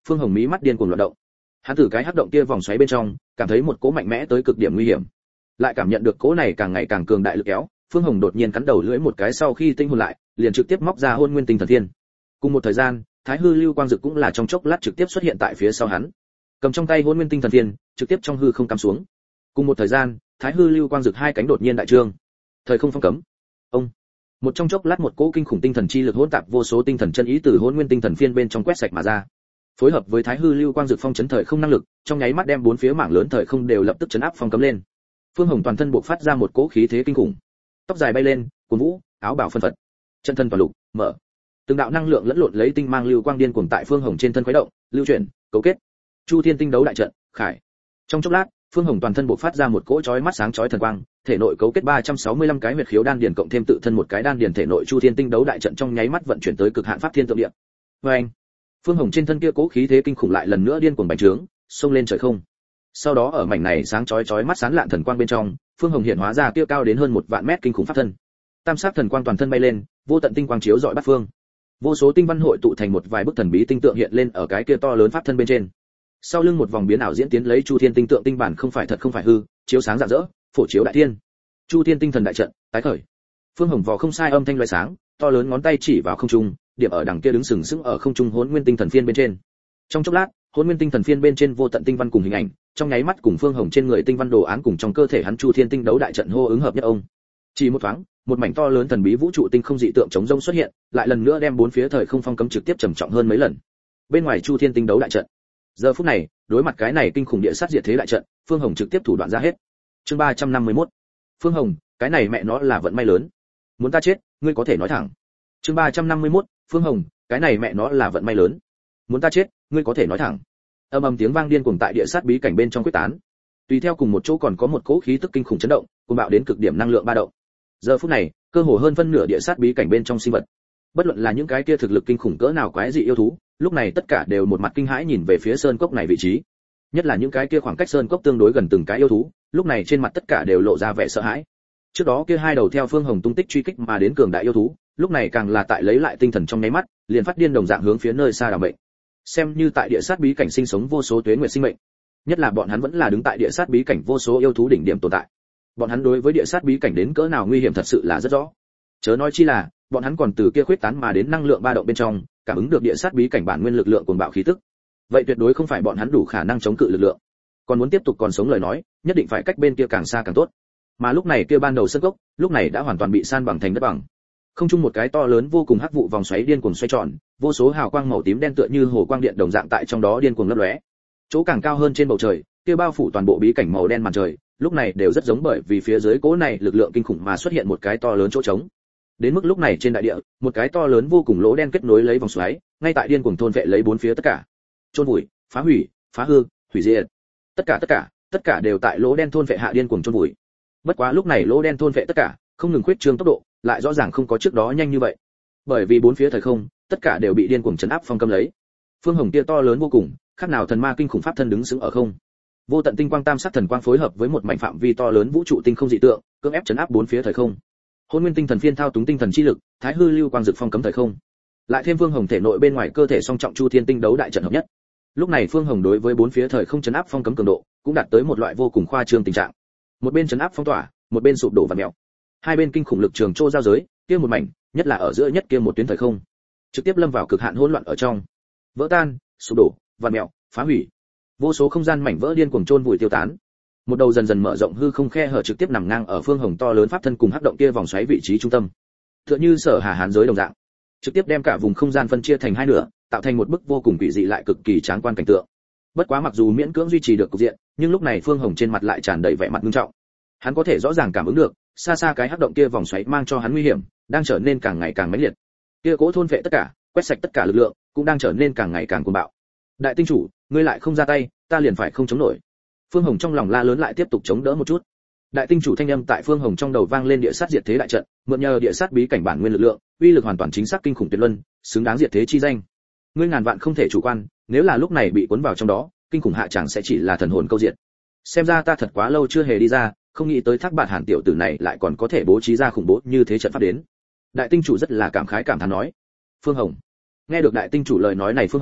Phương Hồng mí mắt điên cuồng loạn động. Hắn từ cái hắc động kia vòng xoáy bên trong, cảm thấy một cỗ mạnh mẽ tới cực điểm nguy hiểm. Lại cảm nhận được cỗ này càng ngày càng cường đại lực kéo, Phương Hồng đột nhiên cắn đầu lưỡi một cái, sau khi tinh hồn lại, liền trực tiếp móc ra Hôn Nguyên Tinh Thần Thiên. Cùng một thời gian, Thái Hư Lưu Quang Dực cũng là trong chốc lát trực tiếp xuất hiện tại phía sau hắn. Cầm trong tay Hôn Nguyên Tinh Thần Thiên, trực tiếp trong hư không cắm xuống. Cùng một thời gian, Thái Hư Lưu Quang Dực hai cánh đột nhiên đại trương. Thời không phong cấm. Ông. Một trong chốc lát một cỗ kinh khủng tinh thần chi lực hỗn tạp vô số tinh thần chân ý từ Hôn Nguyên Tinh Thần Phiên bên trong quét sạch mà ra. Phối hợp với Thái Hư Lưu Quang Dực phong chấn thời không năng lực, trong nháy mắt đem bốn phía mảng lớn thời không đều lập tức chấn áp phong cấm lên. Phương Hồng toàn thân bộc phát ra một cỗ khí thế kinh khủng. Tóc dài bay lên, cuồn vũ, áo bào phân phật. Chân thân toàn lục, mở. Từng đạo năng lượng lẫn lộn lấy tinh mang lưu quang điên cuồng tại Phương Hồng trên thân khuấy động, lưu chuyển, cấu kết. Chu Thiên Tinh Đấu đại trận, khải. Trong chốc lát, Phương Hồng toàn thân bộc phát ra một cỗ chói mắt sáng chói thần quang, thể nội cấu kết ba trăm sáu mươi lăm cái huyệt khiếu đan điền cộng thêm tự thân một cái đan điền, thể nội Chu Thiên Tinh Đấu đại trận trong nháy mắt vận chuyển tới cực hạn pháp thiên tượng địa. Oeng! Phương Hồng trên thân kia cỗ khí thế kinh khủng lại lần nữa điên cuồng bành trướng, xông lên trời không. Sau đó ở mảnh này sáng chói chói mắt sáng lạn thần quang bên trong, Phương Hồng hiện hóa ra kia cao đến hơn một vạn mét kinh khủng pháp thân. Tam sắc thần quang toàn thân bay lên, vô tận tinh quang chiếu rọi bát phương. Vô số tinh văn hội tụ thành một vài bức thần bí tinh tượng hiện lên ở cái kia to lớn pháp thân bên trên. Sau lưng một vòng biến ảo diễn tiến lấy Chu Thiên tinh tượng tinh bản không phải thật không phải hư, chiếu sáng rạng rỡ, phổ chiếu đại thiên. Chu Thiên tinh thần đại trận, tái khởi. Phương Hồng vò không sai âm thanh loé sáng, to lớn ngón tay chỉ vào không trung, điểm ở đằng kia đứng sừng sững ở không trung Hỗn Nguyên Tinh Thần Phiên bên trên. Trong chốc lát, Hỗn Nguyên Tinh Thần Phiên bên trên vô tận tinh văn cùng hình ảnh, trong nháy mắt cùng Phương Hồng trên người tinh văn đồ án cùng trong cơ thể hắn Chu Thiên Tinh Đấu đại trận hô ứng hợp nhất ông. Chỉ một thoáng, một mảnh to lớn thần bí vũ trụ tinh không dị tượng chống rông xuất hiện, lại lần nữa đem bốn phía thời không phong cấm trực tiếp trầm trọng hơn mấy lần. Bên ngoài Chu Thiên Tinh Đấu đại trận. Giờ phút này, đối mặt cái này kinh khủng địa sát diệt thế đại trận, Phương Hồng trực tiếp thủ đoạn ra hết. Chương ba trăm năm mươi mốt. Phương Hồng, cái này mẹ nó là vận may lớn. Muốn ta chết, ngươi có thể nói thẳng. Chương ba trăm năm mươi mốt. Phương Hồng, cái này mẹ nó là vận may lớn. Muốn ta chết, ngươi có thể nói thẳng. Âm ầm tiếng vang điên cuồng tại địa sát bí cảnh bên trong quyết tán. Tùy theo cùng một chỗ còn có một cỗ khí tức kinh khủng chấn động, cuồng bạo đến cực điểm năng lượng ba động. Giờ phút này, cơ hồ hơn phân nửa địa sát bí cảnh bên trong sinh vật, bất luận là những cái kia thực lực kinh khủng cỡ nào quái dị yêu thú, lúc này tất cả đều một mặt kinh hãi nhìn về phía sơn cốc này vị trí. Nhất là những cái kia khoảng cách sơn cốc tương đối gần từng cái yêu thú, lúc này trên mặt tất cả đều lộ ra vẻ sợ hãi. Trước đó kia hai đầu theo Phương Hồng tung tích truy kích mà đến cường đại yêu thú, lúc này càng là tại lấy lại tinh thần trong nháy mắt, liền phát điên đồng dạng hướng phía nơi xa đảo mệnh. Xem như tại địa sát bí cảnh sinh sống vô số tuế nguyệt sinh mệnh, nhất là bọn hắn vẫn là đứng tại địa sát bí cảnh vô số yêu thú đỉnh điểm tồn tại. Bọn hắn đối với địa sát bí cảnh đến cỡ nào nguy hiểm thật sự là rất rõ. Chớ nói chi là, bọn hắn còn từ kia khuyết tán mà đến năng lượng ba động bên trong, cảm ứng được địa sát bí cảnh bản nguyên lực lượng cuồng bạo khí tức. Vậy tuyệt đối không phải bọn hắn đủ khả năng chống cự lực lượng. Còn muốn tiếp tục còn sống lời nói, nhất định phải cách bên kia càng xa càng tốt. Mà lúc này kia ban đầu sân cốc, lúc này đã hoàn toàn bị san bằng thành đất bằng. Không trung một cái to lớn vô cùng hắc vụ vòng xoáy điên cuồng xoay tròn, vô số hào quang màu tím đen tựa như hồ quang điện đồng dạng tại trong đó điên cuồng lấp lóe. Chỗ càng cao hơn trên bầu trời, kia bao phủ toàn bộ bí cảnh màu đen màn trời, lúc này đều rất giống bởi vì phía dưới cỗ này lực lượng kinh khủng mà xuất hiện một cái to lớn chỗ trống. Đến mức lúc này trên đại địa, một cái to lớn vô cùng lỗ đen kết nối lấy vòng xoáy, ngay tại điên cuồng thôn vệ lấy bốn phía tất cả. Chôn vùi, phá hủy, phá hư, hủy diệt. Tất cả tất cả, tất cả đều tại lỗ đen thôn vệ hạ điên cuồng chôn vùi. Bất quá lúc này lỗ đen thôn vệ tất cả, không ngừng khuyết trương tốc độ, lại rõ ràng không có trước đó nhanh như vậy. Bởi vì bốn phía thời không, tất cả đều bị điên cuồng chấn áp phong cấm lấy. Phương Hồng kia to lớn vô cùng, khác nào thần ma kinh khủng pháp thân đứng sững ở không. Vô tận tinh quang tam sắc thần quang phối hợp với một mảnh phạm vi to lớn vũ trụ tinh không dị tượng, cưỡng ép chấn áp bốn phía thời không. Hôn Nguyên Tinh Thần Phiên thao túng tinh thần chi lực, Thái Hư Lưu Quang Dực phong cấm thời không. Lại thêm Phương Hồng thể nội bên ngoài cơ thể song trọng Chu Thiên Tinh Đấu đại trận hợp nhất. Lúc này Phương Hồng đối với bốn phía thời không chấn áp phong cấm cường độ, cũng đạt tới một loại vô cùng khoa trương tình trạng. Một bên chấn áp phong tỏa, một bên sụp đổ và mèo. Hai bên kinh khủng lực trường trô giao giới, kia một mảnh, nhất là ở giữa nhất kia một tuyến thời không, trực tiếp lâm vào cực hạn hỗn loạn ở trong. Vỡ tan, sụp đổ, vặn mèo, phá hủy. Vô số không gian mảnh vỡ điên cuồng chôn vùi tiêu tán. Một đầu dần dần mở rộng hư không khe hở trực tiếp nằm ngang ở Phương Hồng to lớn pháp thân cùng hắc động kia vòng xoáy vị trí trung tâm. Tựa như sở hà hán giới đồng dạng, trực tiếp đem cả vùng không gian phân chia thành hai nửa, tạo thành một bức vô cùng quỷ dị lại cực kỳ tráng quan cảnh tượng. Bất quá mặc dù miễn cưỡng duy trì được cục diện, nhưng lúc này Phương Hồng trên mặt lại tràn đầy vẻ mặt nghiêm trọng. Hắn có thể rõ ràng cảm ứng được, xa xa cái hắc động kia vòng xoáy mang cho hắn nguy hiểm, đang trở nên càng ngày càng mãnh liệt. Kia cỗ thôn vệ tất cả, quét sạch tất cả lực lượng, cũng đang trở nên càng ngày càng cuồng bạo. Đại tinh chủ, ngươi lại không ra tay, ta liền phải không chống nổi. Phương Hồng trong lòng la lớn lại tiếp tục chống đỡ một chút. Đại tinh chủ thanh âm tại Phương Hồng trong đầu vang lên địa sát diệt thế đại trận, mượn nhờ địa sát bí cảnh bản nguyên lực lượng, uy lực hoàn toàn chính xác kinh khủng tuyệt luân, xứng đáng diệt thế chi danh. Ngươi ngàn vạn không thể chủ quan, nếu là lúc này bị cuốn vào trong đó, kinh khủng hạ chẳng sẽ chỉ là thần hồn câu diệt. Xem ra ta thật quá lâu chưa hề đi ra, không nghĩ tới Thác Bạt Hàn tiểu tử này lại còn có thể bố trí ra khủng bố như thế trận pháp đến. Đại tinh chủ rất là cảm khái cảm thán nói. Phương Hồng. Nghe được đại tinh chủ lời nói này Phương Hồng,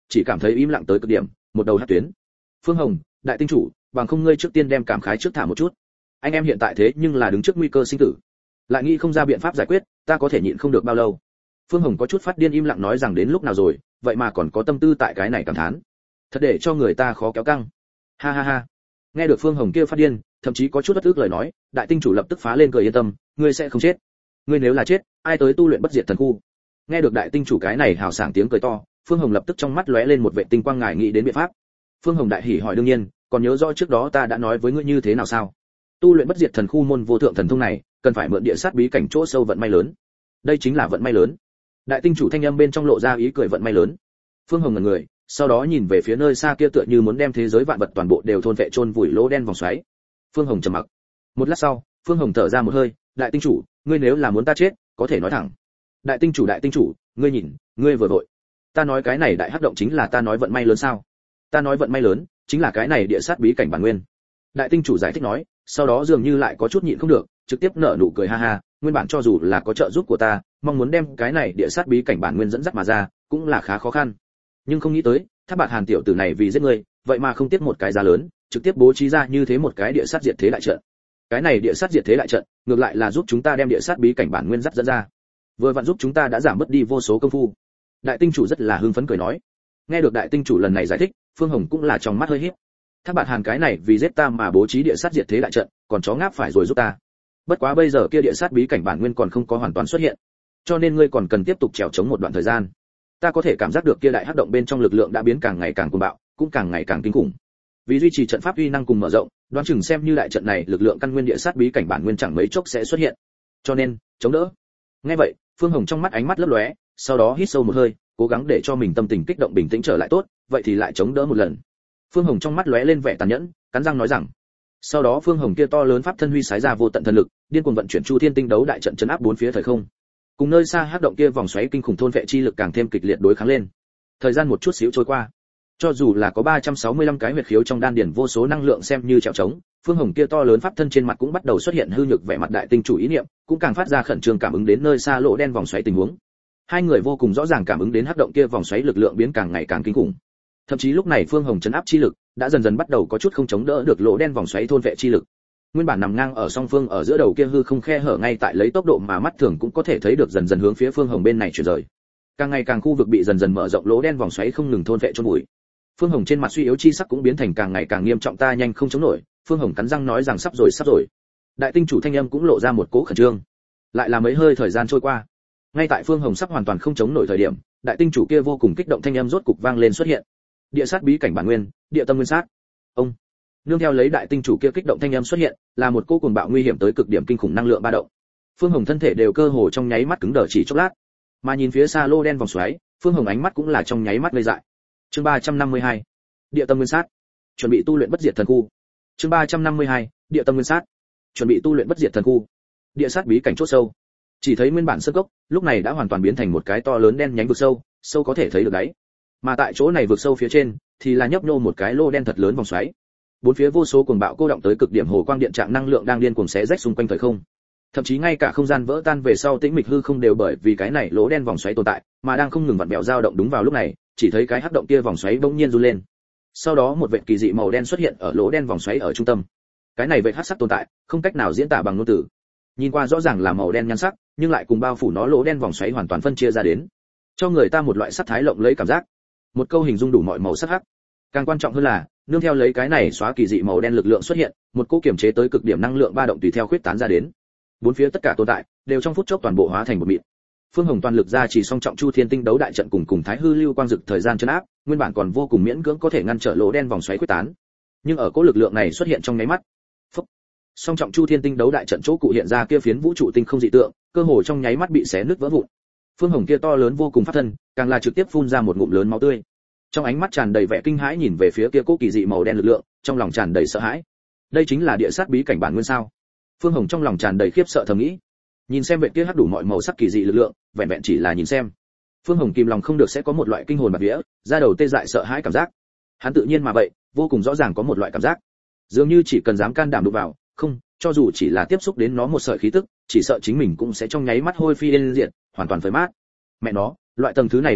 chỉ cảm thấy im lặng tới cực điểm, một đầu hất tuyến. Phương Hồng, đại tinh chủ, bằng không ngươi trước tiên đem cảm khái trước thả một chút. Anh em hiện tại thế nhưng là đứng trước nguy cơ sinh tử, lại nghĩ không ra biện pháp giải quyết, ta có thể nhịn không được bao lâu. Phương Hồng có chút phát điên im lặng nói rằng đến lúc nào rồi, vậy mà còn có tâm tư tại cái này cảm thán, thật để cho người ta khó kéo căng. Ha ha ha. Nghe được Phương Hồng kia phát điên, thậm chí có chút bất ức lời nói, đại tinh chủ lập tức phá lên cười yên tâm, ngươi sẽ không chết. Ngươi nếu là chết, ai tới tu luyện bất diệt thần khu? Nghe được đại tinh chủ cái này hào sảng tiếng cười to, Phương Hồng lập tức trong mắt lóe lên một vệ tinh quang ngài nghĩ đến biện pháp. Phương Hồng đại hỉ hỏi đương nhiên, còn nhớ rõ trước đó ta đã nói với ngươi như thế nào sao? Tu luyện bất diệt thần khu môn vô thượng thần thông này, cần phải mượn địa sát bí cảnh chỗ sâu vận may lớn. Đây chính là vận may lớn. Đại tinh chủ thanh âm bên trong lộ ra ý cười vận may lớn. Phương Hồng ngẩn người, sau đó nhìn về phía nơi xa kia tựa như muốn đem thế giới vạn vật toàn bộ đều thôn vệ chôn vùi lỗ đen vòng xoáy. Phương Hồng trầm mặc. Một lát sau, Phương Hồng thở ra một hơi, đại tinh chủ, ngươi nếu là muốn ta chết, có thể nói thẳng. Đại tinh chủ đại tinh chủ, ngươi nhìn, ngươi vừa vội. Ta nói cái này đại hắc động chính là ta nói vận may lớn sao? Ta nói vận may lớn, chính là cái này địa sát bí cảnh bản nguyên. Đại tinh chủ giải thích nói, sau đó dường như lại có chút nhịn không được, trực tiếp nở nụ cười ha ha, nguyên bản cho dù là có trợ giúp của ta, mong muốn đem cái này địa sát bí cảnh bản nguyên dẫn dắt mà ra, cũng là khá khó khăn. Nhưng không nghĩ tới, Thác Bạt Hàn tiểu tử này vì giết ngươi, vậy mà không tiếc một cái giá lớn, trực tiếp bố trí ra như thế một cái địa sát diệt thế đại trận. Cái này địa sát diệt thế đại trận, ngược lại là giúp chúng ta đem địa sát bí cảnh bản nguyên dắt dẫn ra. Vừa vặn giúp chúng ta đã giảm bớt đi vô số công phu. Đại tinh chủ rất là hưng phấn cười nói. Nghe được đại tinh chủ lần này giải thích, Phương Hồng cũng là trong mắt hơi híp. Thác Bạt Hàn cái này vì giết ta mà bố trí địa sát diệt thế đại trận, còn chó ngáp phải rồi giúp ta. Bất quá bây giờ kia địa sát bí cảnh bản nguyên còn không có hoàn toàn xuất hiện, cho nên ngươi còn cần tiếp tục trèo chống một đoạn thời gian. Ta có thể cảm giác được kia đại hắc động bên trong lực lượng đã biến càng ngày càng cuồng bạo, cũng càng ngày càng kinh khủng. Vì duy trì trận pháp uy năng cùng mở rộng, đoán chừng xem như đại trận này lực lượng căn nguyên địa sát bí cảnh bản nguyên chẳng mấy chốc sẽ xuất hiện. Cho nên, chống đỡ. Nghe vậy, Phương Hồng trong mắt ánh mắt lấp lóe, sau đó hít sâu một hơi, cố gắng để cho mình tâm tình kích động bình tĩnh trở lại tốt, vậy thì lại chống đỡ một lần. Phương Hồng trong mắt lóe lên vẻ tàn nhẫn, cắn răng nói rằng. Sau đó Phương Hồng kia to lớn pháp thân huy sái ra vô tận thần lực, điên cuồng vận chuyển Chu Thiên Tinh đấu đại trận chấn áp bốn phía thời không. Cùng nơi xa hắc động kia vòng xoáy kinh khủng thôn vệ chi lực càng thêm kịch liệt đối kháng lên. Thời gian một chút xíu trôi qua, cho dù là có ba trăm sáu mươi lăm cái huyệt khiếu trong đan điền vô số năng lượng xem như trèo trống, Phương Hồng kia to lớn pháp thân trên mặt cũng bắt đầu xuất hiện hư nhược vẻ mặt đại tinh chủ ý niệm, cũng càng phát ra khẩn trương cảm ứng đến nơi xa lỗ đen vòng xoáy tình huống. Hai người vô cùng rõ ràng cảm ứng đến hắc động kia vòng xoáy lực lượng biến càng ngày càng kinh khủng. Thậm chí lúc này Phương Hồng chấn áp chi lực đã dần dần bắt đầu có chút không chống đỡ được lỗ đen vòng xoáy thôn vệ chi lực. Nguyên bản nằm ngang ở song phương ở giữa đầu kia hư không khe hở ngay tại lấy tốc độ mà mắt thường cũng có thể thấy được dần dần hướng phía Phương Hồng bên này chuyển rời. Càng ngày càng khu vực bị dần dần mở rộng lỗ đen vòng xoáy không ngừng thôn vệ chôn vùi. Phương Hồng trên mặt suy yếu chi sắc cũng biến thành càng ngày càng nghiêm trọng ta nhanh không chống nổi, Phương Hồng cắn răng nói rằng sắp rồi sắp rồi. Đại tinh chủ thanh âm cũng lộ ra một cỗ khẩn trương. Lại là mấy hơi thời gian trôi qua. Ngay tại Phương Hồng sắp hoàn toàn không chống nổi thời điểm, đại tinh chủ kia vô cùng kích động thanh âm rốt cục vang lên xuất hiện. Địa sát bí cảnh bản nguyên, địa tâm nguyên sát. Ông nương theo lấy đại tinh chủ kia kích động thanh âm xuất hiện, là một cô cuồng bạo nguy hiểm tới cực điểm kinh khủng năng lượng ba động. Phương Hồng thân thể đều cơ hồ trong nháy mắt cứng đờ chỉ chốc lát. Mà nhìn phía xa lô đen vòng xoáy, Phương Hồng ánh mắt cũng là trong nháy mắt ngây dại. Chương ba trăm năm mươi hai, địa tâm nguyên sát. Chuẩn bị tu luyện bất diệt thần khu. Chương ba trăm năm mươi hai, địa tâm nguyên sát. Chuẩn bị tu luyện bất diệt thần khu. Địa sát bí cảnh chốt sâu. Chỉ thấy nguyên bản sơn cốc, lúc này đã hoàn toàn biến thành một cái to lớn đen nhánh vực sâu, sâu có thể thấy được đáy. Mà tại chỗ này vực sâu phía trên, thì là nhấp nhô một cái lô đen thật lớn vòng xoáy. Bốn phía vô số cuồng bạo cô động tới cực điểm hồ quang điện trạng năng lượng đang điên cuồng xé rách xung quanh thời không. Thậm chí ngay cả không gian vỡ tan về sau tĩnh mịch hư không đều bởi vì cái này lỗ đen vòng xoáy tồn tại, mà đang không ngừng vặn vẹo dao động đúng vào lúc này, chỉ thấy cái hắc động kia vòng xoáy bỗng nhiên run lên. Sau đó một vệt kỳ dị màu đen xuất hiện ở lỗ đen vòng xoáy ở trung tâm. Cái này vệt hắc sắc tồn tại, không cách nào diễn tả bằng ngôn từ. Nhìn qua rõ ràng là màu đen nhan sắc, nhưng lại cùng bao phủ nó lỗ đen vòng xoáy hoàn toàn phân chia ra đến, cho người ta một loại sắc thái lộng lẫy cảm giác. Một câu hình dung đủ mọi màu sắc hắc. Càng quan trọng hơn là, nương theo lấy cái này xóa kỳ dị màu đen lực lượng xuất hiện, một cỗ kiềm chế tới cực điểm năng lượng ba động tùy theo khuyết tán ra đến. Bốn phía tất cả tồn tại đều trong phút chốc toàn bộ hóa thành một mịn. Phương Hồng toàn lực ra chỉ song trọng Chu Thiên Tinh đấu đại trận cùng cùng Thái Hư Lưu Quang Dực thời gian chấn áp, nguyên bản còn vô cùng miễn cưỡng có thể ngăn trở lỗ đen vòng xoáy khuyết tán. Nhưng ở cỗ lực lượng này xuất hiện trong nháy mắt, phốc, song trọng Chu Thiên Tinh đấu đại trận chỗ cụ hiện ra kia phiến vũ trụ tinh không dị tượng, cơ hồ trong nháy mắt bị xé nứt vỡ vụn. Phương Hồng kia to lớn vô cùng phát thân, càng là trực tiếp phun ra một ngụm lớn máu tươi. Trong ánh mắt tràn đầy vẻ kinh hãi nhìn về phía kia cỗ kỳ dị màu đen lực lượng, trong lòng tràn đầy sợ hãi. Đây chính là địa sát bí cảnh bản nguyên sao? Phương Hồng trong lòng tràn đầy khiếp sợ thầm nghĩ. Nhìn xem vệ kia hắc đủ mọi màu sắc kỳ dị lực lượng, vẹn vẹn chỉ là nhìn xem, Phương Hồng kìm lòng không được sẽ có một loại kinh hồn bạt vía, da đầu tê dại sợ hãi cảm giác. Hắn tự nhiên mà vậy, vô cùng rõ ràng có một loại cảm giác, dường như chỉ cần dám can đảm đụng vào, không, cho dù chỉ là tiếp xúc đến nó một sợi khí tức, chỉ sợ chính mình cũng sẽ trong nháy mắt hôi phi yên diệt, hoàn toàn phơi mát. Mẹ nó, loại tầng thứ này lực lượng,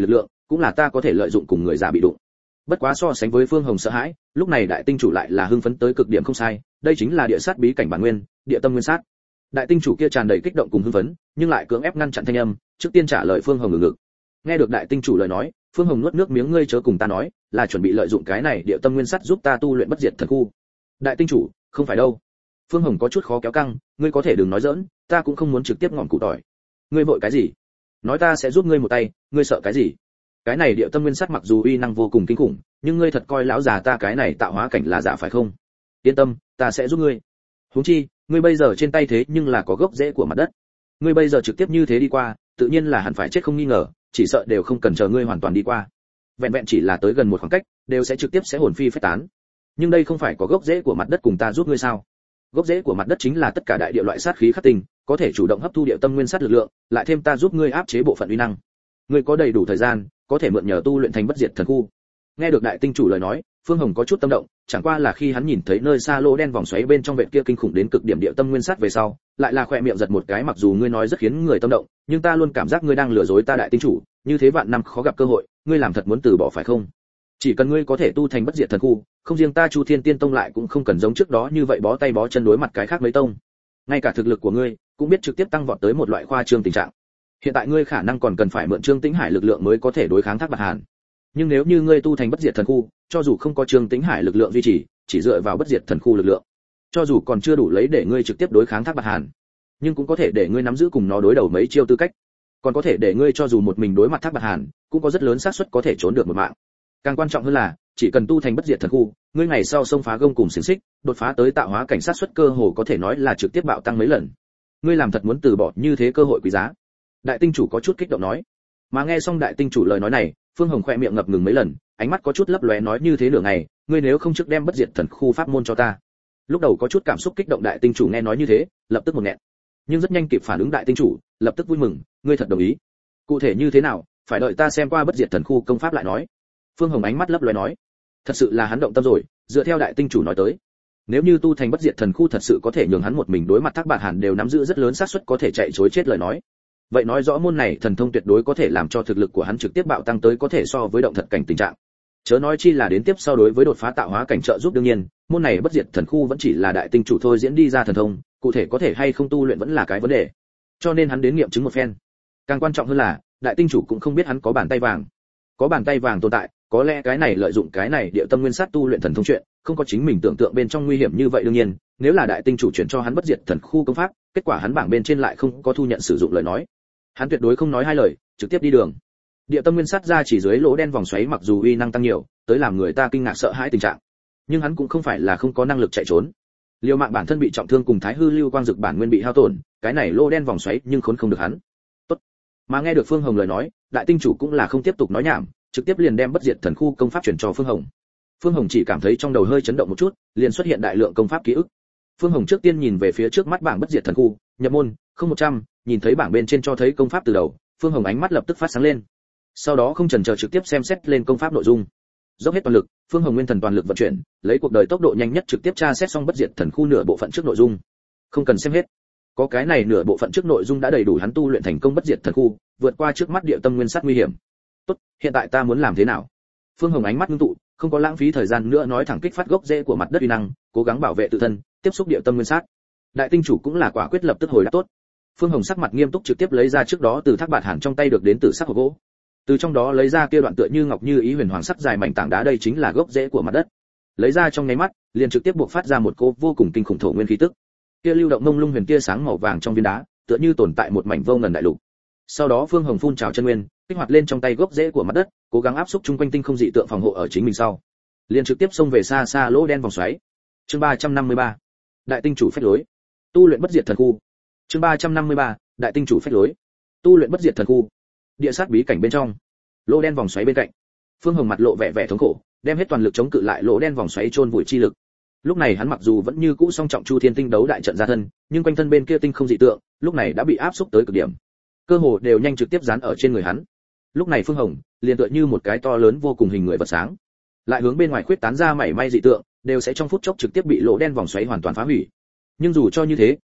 cũng là ta có thể lợi dụng cùng người già bị đụng. Bất quá so sánh với Phương Hồng sợ hãi, lúc này đại tinh chủ lại là hưng phấn tới cực điểm không sai, đây chính là địa sát bí cảnh bản nguyên, địa tâm nguyên sát. Đại tinh chủ kia tràn đầy kích động cùng hưng phấn, nhưng lại cưỡng ép ngăn chặn thanh âm, trước tiên trả lời Phương Hồng ngừng ngực. Nghe được đại tinh chủ lời nói, Phương Hồng nuốt nước miếng, ngươi chớ cùng ta nói, là chuẩn bị lợi dụng cái này địa tâm nguyên sát giúp ta tu luyện bất diệt thần khu. Đại tinh chủ, không phải đâu. Phương Hồng có chút khó kéo căng, ngươi có thể đừng nói giỡn, ta cũng không muốn trực tiếp ngọn cụ tỏi. Ngươi vội cái gì? Nói ta sẽ giúp ngươi một tay, ngươi sợ cái gì? Cái này địa tâm nguyên sát mặc dù uy năng vô cùng kinh khủng, nhưng ngươi thật coi lão già ta cái này tạo hóa cảnh là giả phải không? Yên tâm, ta sẽ giúp ngươi. Huống chi, ngươi bây giờ trên tay thế nhưng là có gốc rễ của mặt đất. Ngươi bây giờ trực tiếp như thế đi qua, tự nhiên là hẳn phải chết không nghi ngờ, chỉ sợ đều không cần chờ ngươi hoàn toàn đi qua. Vẹn vẹn chỉ là tới gần một khoảng cách, đều sẽ trực tiếp sẽ hồn phi phách tán. Nhưng đây không phải có gốc rễ của mặt đất cùng ta giúp ngươi sao? Gốc rễ của mặt đất chính là tất cả đại địa loại sát khí khắc tinh, có thể chủ động hấp thu địa tâm nguyên sát lực lượng, lại thêm ta giúp ngươi áp chế bộ phận uy năng. Ngươi có đầy đủ thời gian, có thể mượn nhờ tu luyện thành bất diệt thần khu. Nghe được đại tinh chủ lời nói, Phương Hồng có chút tâm động, chẳng qua là khi hắn nhìn thấy nơi xa lỗ đen vòng xoáy bên trong vệt kia kinh khủng đến cực điểm địa tâm nguyên sát về sau, lại là khỏe miệng giật một cái, mặc dù ngươi nói rất khiến người tâm động, nhưng ta luôn cảm giác ngươi đang lừa dối ta đại tinh chủ, như thế vạn năm khó gặp cơ hội, ngươi làm thật muốn từ bỏ phải không? Chỉ cần ngươi có thể tu thành bất diệt thần khu, không riêng ta Chu Thiên Tiên Tông lại cũng không cần giống trước đó như vậy bó tay bó chân đối mặt cái khác mấy tông. Ngay cả thực lực của ngươi cũng biết trực tiếp tăng vọt tới một loại khoa trương tình trạng. Hiện tại ngươi khả năng còn cần phải mượn Trương Tĩnh Hải lực lượng mới có thể đối kháng Thác Bạt Hàn. Nhưng nếu như ngươi tu thành bất diệt thần khu, cho dù không có Trương Tĩnh Hải lực lượng duy trì, chỉ dựa vào bất diệt thần khu lực lượng, cho dù còn chưa đủ lấy để ngươi trực tiếp đối kháng Thác Bạt Hàn, nhưng cũng có thể để ngươi nắm giữ cùng nó đối đầu mấy chiêu tư cách, còn có thể để ngươi cho dù một mình đối mặt Thác Bạt Hàn, cũng có rất lớn xác suất có thể trốn được một mạng. Càng quan trọng hơn là, chỉ cần tu thành bất diệt thần khu, ngươi ngày sau xông phá gông cùng xiềng xích, đột phá tới tạo hóa cảnh sát suất cơ hồ có thể nói là trực tiếp bạo tăng mấy lần. Ngươi làm thật muốn từ bỏ như thế cơ hội quý giá. Đại tinh chủ có chút kích động nói. Mà nghe xong đại tinh chủ lời nói này, Phương Hồng khẽ miệng ngập ngừng mấy lần, ánh mắt có chút lấp lóe nói như thế nửa ngày, ngươi nếu không trước đem bất diệt thần khu pháp môn cho ta. Lúc đầu có chút cảm xúc kích động đại tinh chủ nghe nói như thế, lập tức một nghẹn. Nhưng rất nhanh kịp phản ứng đại tinh chủ, lập tức vui mừng, ngươi thật đồng ý. Cụ thể như thế nào, phải đợi ta xem qua bất diệt thần khu công pháp lại nói. Phương Hồng ánh mắt lấp lóe nói, thật sự là hắn động tâm rồi, dựa theo đại tinh chủ nói tới, nếu như tu thành bất diệt thần khu thật sự có thể nhường hắn một mình đối mặt Thác Bạt Hàn đều nắm giữ rất lớn xác suất có thể chạy trối chết lời nói, vậy nói rõ môn này thần thông tuyệt đối có thể làm cho thực lực của hắn trực tiếp bạo tăng tới có thể so với động thật cảnh tình trạng. Chớ nói chi là đến tiếp sau đối với đột phá tạo hóa cảnh trợ giúp, đương nhiên, môn này bất diệt thần khu vẫn chỉ là đại tinh chủ thôi diễn đi ra thần thông, cụ thể có thể hay không tu luyện vẫn là cái vấn đề. Cho nên hắn đến nghiệm chứng một phen. Càng quan trọng hơn là, đại tinh chủ cũng không biết hắn có bàn tay vàng. Có bàn tay vàng tồn tại, có lẽ cái này lợi dụng cái này địa tâm nguyên sát tu luyện thần thông chuyện, không có chính mình tưởng tượng bên trong nguy hiểm như vậy. Đương nhiên, nếu là đại tinh chủ chuyển cho hắn bất diệt thần khu công pháp, kết quả hắn bảng bên trên lại không có thu nhận sử dụng lời nói, hắn tuyệt đối không nói hai lời, trực tiếp đi đường. Địa tâm nguyên sát ra chỉ dưới lỗ đen vòng xoáy mặc dù uy năng tăng nhiều, tới làm người ta kinh ngạc sợ hãi tình trạng, nhưng hắn cũng không phải là không có năng lực chạy trốn. Liều mạng bản thân bị trọng thương cùng Thái Hư Lưu Quang Dực bản nguyên bị hao tổn, cái này lỗ đen vòng xoáy nhưng khốn không được hắn. Tốt. Mà nghe được Phương Hồng lời nói, đại tinh chủ cũng là không tiếp tục nói nhảm, trực tiếp liền đem bất diệt thần khu công pháp chuyển cho Phương Hồng. Phương Hồng chỉ cảm thấy trong đầu hơi chấn động một chút, liền xuất hiện đại lượng công pháp ký ức. Phương Hồng trước tiên nhìn về phía trước mắt bảng bất diệt thần khu, nhập môn, không một trăm, nhìn thấy bảng bên trên cho thấy công pháp từ đầu, Phương Hồng ánh mắt lập tức phát sáng lên. Sau đó không chần chờ trực tiếp xem xét lên công pháp nội dung. Dốc hết toàn lực, Phương Hồng nguyên thần toàn lực vận chuyển, lấy cuộc đời tốc độ nhanh nhất trực tiếp tra xét xong bất diệt thần khu nửa bộ phận trước nội dung. Không cần xem hết, có cái này nửa bộ phận trước nội dung đã đầy đủ hắn tu luyện thành công bất diệt thần khu, vượt qua trước mắt địa tâm nguyên sát nguy hiểm. Tốt, hiện tại ta muốn làm thế nào? Phương Hồng ánh mắt ngưng tụ, không có lãng phí thời gian nữa nói thẳng kích phát gốc rễ của mặt đất uy năng, cố gắng bảo vệ tự thân, tiếp xúc địa tâm nguyên sát. Đại tinh chủ cũng là quả quyết lập tức hồi đáp tốt. Phương Hồng sắc mặt nghiêm túc trực tiếp lấy ra trước đó từ Thác Bạt Hàn trong tay được đến tử sắc hộp gỗ. Từ trong đó lấy ra kia đoạn tựa như ngọc như ý huyền hoàng sắc dài mảnh tảng đá, đây chính là gốc rễ của mặt đất. Lấy ra trong nháy mắt, liền trực tiếp buộc phát ra một cỗ vô cùng kinh khủng thổ nguyên khí tức. Kia lưu động mông lung huyền kia sáng màu vàng trong viên đá, tựa như tồn tại một mảnh vô ngần đại lục. Sau đó Phương Hồng phun trào chân nguyên, kích hoạt lên trong tay gốc rễ của mặt đất, cố gắng áp xúc chung quanh tinh không dị tượng phòng hộ ở chính mình sau, liền trực tiếp xông về xa xa lỗ đen vòng xoáy. Chương ba trăm năm mươi ba, đại tinh chủ phách lối, tu luyện bất diệt thần khu. Chương ba trăm năm mươi ba, đại tinh chủ phách lối, tu luyện bất diệt thần khu. Địa sát bí cảnh bên trong, lỗ đen vòng xoáy bên cạnh, Phương Hồng mặt lộ vẻ vẻ thống khổ, đem hết toàn lực chống cự lại lỗ đen vòng xoáy chôn vùi chi lực. Lúc này hắn mặc dù vẫn như cũ song trọng Chu Thiên tinh đấu đại trận ra thân, nhưng quanh thân bên kia tinh không dị tượng, lúc này đã bị áp xúc tới cực điểm, cơ hồ đều nhanh trực tiếp dán ở trên người hắn. Lúc này Phương Hồng liền tựa như một cái to lớn vô cùng hình người vật sáng, lại hướng bên ngoài khuyết tán ra mảy may dị tượng, đều sẽ trong phút chốc trực tiếp bị lỗ đen vòng xoáy hoàn toàn phá hủy. Nhưng dù cho như thế,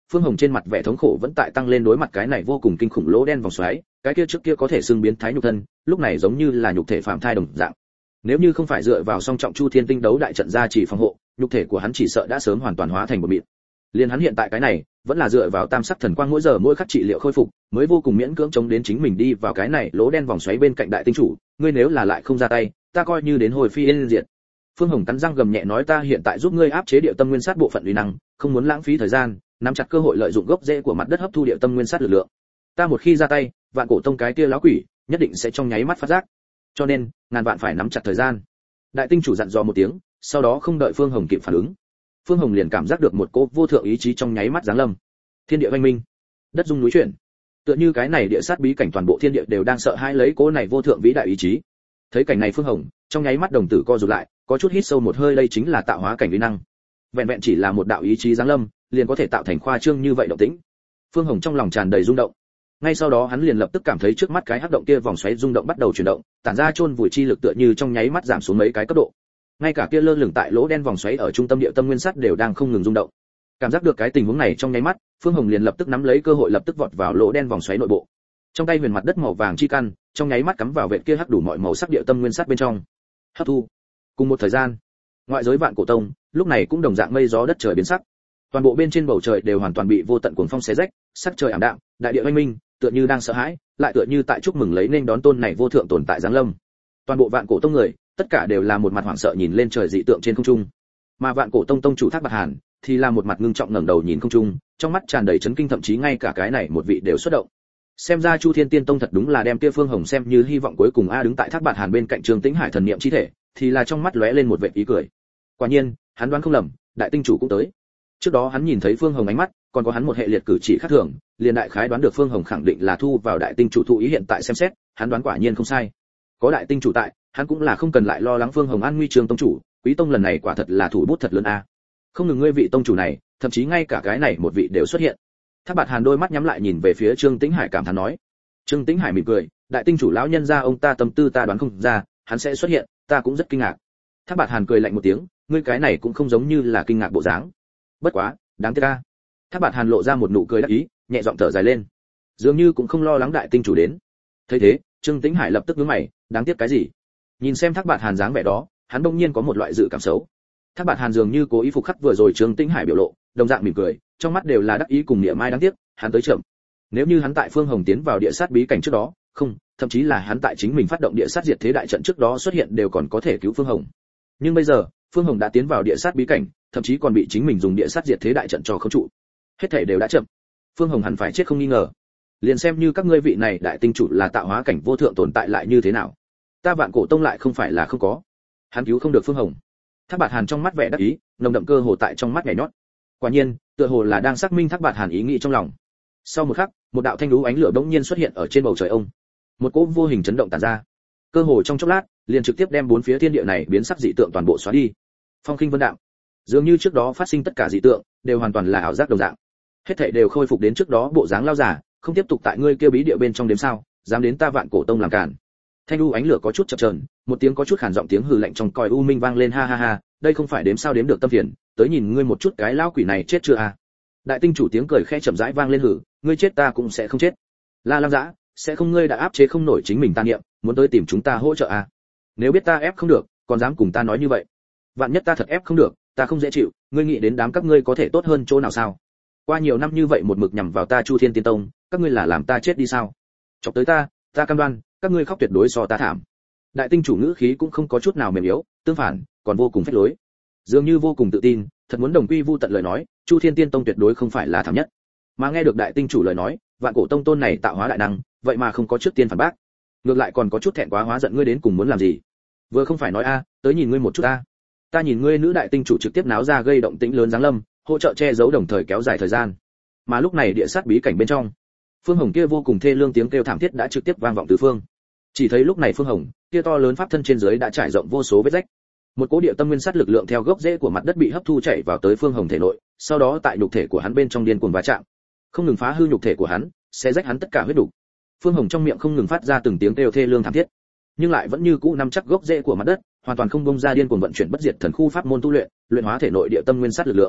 Phương Hồng trên mặt vẻ thống khổ vẫn tại tăng lên, đối mặt cái này vô cùng kinh khủng lỗ đen vòng xoáy, cái kia trước kia có thể xưng biến thái nhục thân, lúc này giống như là nhục thể phạm thai đồng dạng. Nếu như không phải dựa vào song trọng Chu Thiên Tinh đấu đại trận ra chỉ phòng hộ, nhục thể của hắn chỉ sợ đã sớm hoàn toàn hóa thành một mịn. Liên hắn hiện tại cái này, vẫn là dựa vào tam sắc thần quang mỗi giờ mỗi khắc trị liệu khôi phục, mới vô cùng miễn cưỡng chống đến chính mình đi vào cái này lỗ đen vòng xoáy bên cạnh đại tinh chủ, ngươi nếu là lại không ra tay, ta coi như đến hồi phi yên diệt. Phương Hồng cắn răng gầm nhẹ nói, ta hiện tại giúp ngươi áp chế địa tâm nguyên sát bộ phận uy năng, không muốn lãng phí thời gian, nắm chặt cơ hội lợi dụng gốc rễ của mặt đất hấp thu địa tâm nguyên sát lực lượng. Ta một khi ra tay, vạn cổ tông cái kia lão quỷ nhất định sẽ trong nháy mắt phát giác. Cho nên, ngàn vạn phải nắm chặt thời gian. Đại tinh chủ dặn dò một tiếng, sau đó không đợi Phương Hồng kịp phản ứng, Phương Hồng liền cảm giác được một cỗ vô thượng ý chí trong nháy mắt giáng lâm. Thiên địa oanh minh, đất rung núi chuyển. Tựa như cái này địa sát bí cảnh toàn bộ thiên địa đều đang sợ hãi lấy cỗ này vô thượng vĩ đại ý chí. Thấy cảnh này Phương Hồng, trong nháy mắt đồng tử co rụt lại, có chút hít sâu một hơi, đây chính là tạo hóa cảnh uy năng. Vẹn vẹn chỉ là một đạo ý chí giáng lâm, liền có thể tạo thành khoa trương như vậy động tĩnh. Phương Hồng trong lòng tràn đầy rung động. Ngay sau đó hắn liền lập tức cảm thấy trước mắt cái hắc động kia vòng xoáy rung động bắt đầu chuyển động, tản ra chôn vùi chi lực tựa như trong nháy mắt giảm xuống mấy cái cấp độ. Ngay cả kia lơ lửng tại lỗ đen vòng xoáy ở trung tâm địa tâm nguyên sắt đều đang không ngừng rung động. Cảm giác được cái tình huống này trong nháy mắt, Phương Hồng liền lập tức nắm lấy cơ hội lập tức vọt vào lỗ đen vòng xoáy nội bộ. Trong tay huyền mặt đất màu vàng chi căn, trong nháy mắt cắm vào vệt kia hắc đủ mọi màu sắc địa tâm nguyên sắt bên trong. Hấp thu. Cùng một thời gian, ngoại giới vạn cổ tông, lúc này cũng đồng dạng mây gió đất trời biến sắc. Toàn bộ bên trên bầu trời đều hoàn toàn bị vô tận cuồng phong xé rách, sắc trời ảm đạm, đại địa oanh minh, tựa như đang sợ hãi, lại tựa như tại chúc mừng lấy nên đón tôn này vô thượng tồn tại giáng lâm. Toàn bộ vạn cổ tông người, tất cả đều là một mặt hoảng sợ nhìn lên trời dị tượng trên không trung. Mà vạn cổ tông tông chủ Thác Bạt Hàn thì là một mặt ngưng trọng ngẩng đầu nhìn không trung, trong mắt tràn đầy chấn kinh, thậm chí ngay cả cái này một vị đều xuất động. Xem ra Chu Thiên Tiên Tông thật đúng là đem kia Phương Hồng xem như hy vọng cuối cùng a. Đứng tại Thác Bạt Hàn bên cạnh Trương Tĩnh Hải thần niệm chi thể, thì là trong mắt lóe lên một vệt ý cười. Quả nhiên, hắn đoán không lầm, đại tinh chủ cũng tới. Trước đó hắn nhìn thấy Phương Hồng ánh mắt, còn có hắn một hệ liệt cử chỉ khác thường, liền đại khái đoán được Phương Hồng khẳng định là thu vào đại tinh chủ thụ ý, hiện tại xem xét, hắn đoán quả nhiên không sai. Có đại tinh chủ tại, hắn cũng là không cần lại lo lắng Phương Hồng an nguy. Trương tông chủ, Quý tông lần này quả thật là thủ bút thật lớn a. Không ngừng ngươi vị tông chủ này, thậm chí ngay cả cái này một vị đều xuất hiện. Thác Bạt Hàn đôi mắt nhắm lại nhìn về phía Trương Tĩnh Hải cảm thán nói. Trương Tĩnh Hải mỉm cười, đại tinh chủ lão nhân gia ông ta tâm tư ta đoán không ra, hắn sẽ xuất hiện, ta cũng rất kinh ngạc. Thác Bạt Hàn cười lạnh một tiếng, ngươi cái này cũng không giống như là kinh ngạc bộ dáng. Bất quá, đáng tiếc a. Thác Bạt Hàn lộ ra một nụ cười đắc ý, nhẹ giọng thở dài lên, dường như cũng không lo lắng đại tinh chủ đến. Thấy thế, Trương Tĩnh Hải lập tức nhướng mày, đáng tiếc cái gì? Nhìn xem Thác Bạt Hàn dáng vẻ đó, hắn bỗng nhiên có một loại dự cảm xấu. Thác Bạt Hàn dường như cố ý phục khắc vừa rồi Trương Tĩnh Hải biểu lộ, đồng dạng mỉm cười, trong mắt đều là đắc ý cùng niệm mai, đáng tiếc, hắn tới chậm. Nếu như hắn tại Phương Hồng tiến vào địa sát bí cảnh trước đó, không, thậm chí là hắn tại chính mình phát động địa sát diệt thế đại trận trước đó xuất hiện đều còn có thể cứu Phương Hồng. Nhưng bây giờ, Phương Hồng đã tiến vào địa sát bí cảnh, thậm chí còn bị chính mình dùng địa sát diệt thế đại trận cho khống trụ. Hết thảy đều đã chậm. Phương Hồng hẳn phải chết không nghi ngờ. Liền xem như các ngươi vị này đại tinh chủ là tạo hóa cảnh vô thượng tồn tại lại như thế nào, ta vạn cổ tông lại không phải là không có. Hắn cứu không được Phương Hồng. Thác Bạt Hàn trong mắt vẻ đắc ý, nồng đậm cơ hồ tại trong mắt nhảy nhót. Quả nhiên, tựa hồ là đang xác minh Thác Bạt Hàn ý nghĩ trong lòng. Sau một khắc, một đạo thanh lũ ánh lửa bỗng nhiên xuất hiện ở trên bầu trời ông. Một cỗ vô hình chấn động tản ra. Cơ hồ trong chốc lát, liền trực tiếp đem bốn phía thiên địa này biến sắc dị tượng toàn bộ xóa đi. Phong khinh vân đạm. Dường như trước đó phát sinh tất cả dị tượng đều hoàn toàn là ảo giác đồng dạng. Hết thảy đều khôi phục đến trước đó bộ dáng lao giả, không tiếp tục tại ngươi kia bí địa bên trong đếm sao, dám đến ta vạn cổ tông làm cản. Thanh u ánh lửa có chút chập chờn, một tiếng có chút khàn giọng tiếng hừ lạnh trong còi u minh vang lên, ha ha ha, đây không phải đếm sao đếm được tâm phiền, tới nhìn ngươi một chút cái lão quỷ này chết chưa à. Đại tinh chủ tiếng cười khẽ chậm rãi vang lên, hừ, ngươi chết ta cũng sẽ không chết. La Lam Dã, sẽ không ngươi đã áp chế không nổi chính mình tà niệm, muốn tới tìm chúng ta hỗ trợ à? Nếu biết ta ép không được, còn dám cùng ta nói như vậy. Vạn nhất ta thật ép không được, ta không dễ chịu, ngươi nghĩ đến đám các ngươi có thể tốt hơn chỗ nào sao? Qua nhiều năm như vậy một mực nhằm vào ta Chu Thiên Tiên Tông, các ngươi là làm ta chết đi sao? Chọc tới ta, ta cam đoan, các ngươi khóc tuyệt đối so ta thảm. Đại tinh chủ ngữ khí cũng không có chút nào mềm yếu, tương phản, còn vô cùng phách lối. Dường như vô cùng tự tin, thật muốn đồng quy vu tận lời nói, Chu Thiên Tiên Tông tuyệt đối không phải là thảm nhất. Mà nghe được đại tinh chủ lời nói, vạn cổ tông tôn này tạo hóa đại năng, vậy mà không có trước tiên phản bác, ngược lại còn có chút thẹn quá hóa giận, ngươi đến cùng muốn làm gì? Vừa không phải nói a, tới nhìn ngươi một chút a. Ta nhìn ngươi nữ đại tinh chủ trực tiếp náo ra gây động tĩnh lớn giáng lâm, hỗ trợ che giấu đồng thời kéo dài thời gian. Mà lúc này địa sát bí cảnh bên trong, Phương Hồng kia vô cùng thê lương tiếng kêu thảm thiết đã trực tiếp vang vọng tứ phương. Chỉ thấy lúc này Phương Hồng, kia to lớn pháp thân trên dưới đã trải rộng vô số vết rách. Một cỗ địa tâm nguyên sát lực lượng theo gốc rễ của mặt đất bị hấp thu chảy vào tới Phương Hồng thể nội, sau đó tại nhục thể của hắn bên trong điên cuồng va chạm, không ngừng phá hư nhục thể của hắn, xé rách hắn tất cả huyết đủ. Phương Hồng trong miệng không ngừng phát ra từng tiếng kêu thê lương thảm thiết, nhưng lại vẫn như cũ nắm chắc gốc rễ của mặt đất, hoàn toàn không bông ra điên cuồng vận chuyển bất diệt thần khu pháp môn tu luyện, luyện hóa thể nội địa tâm nguyên sát lực lượng.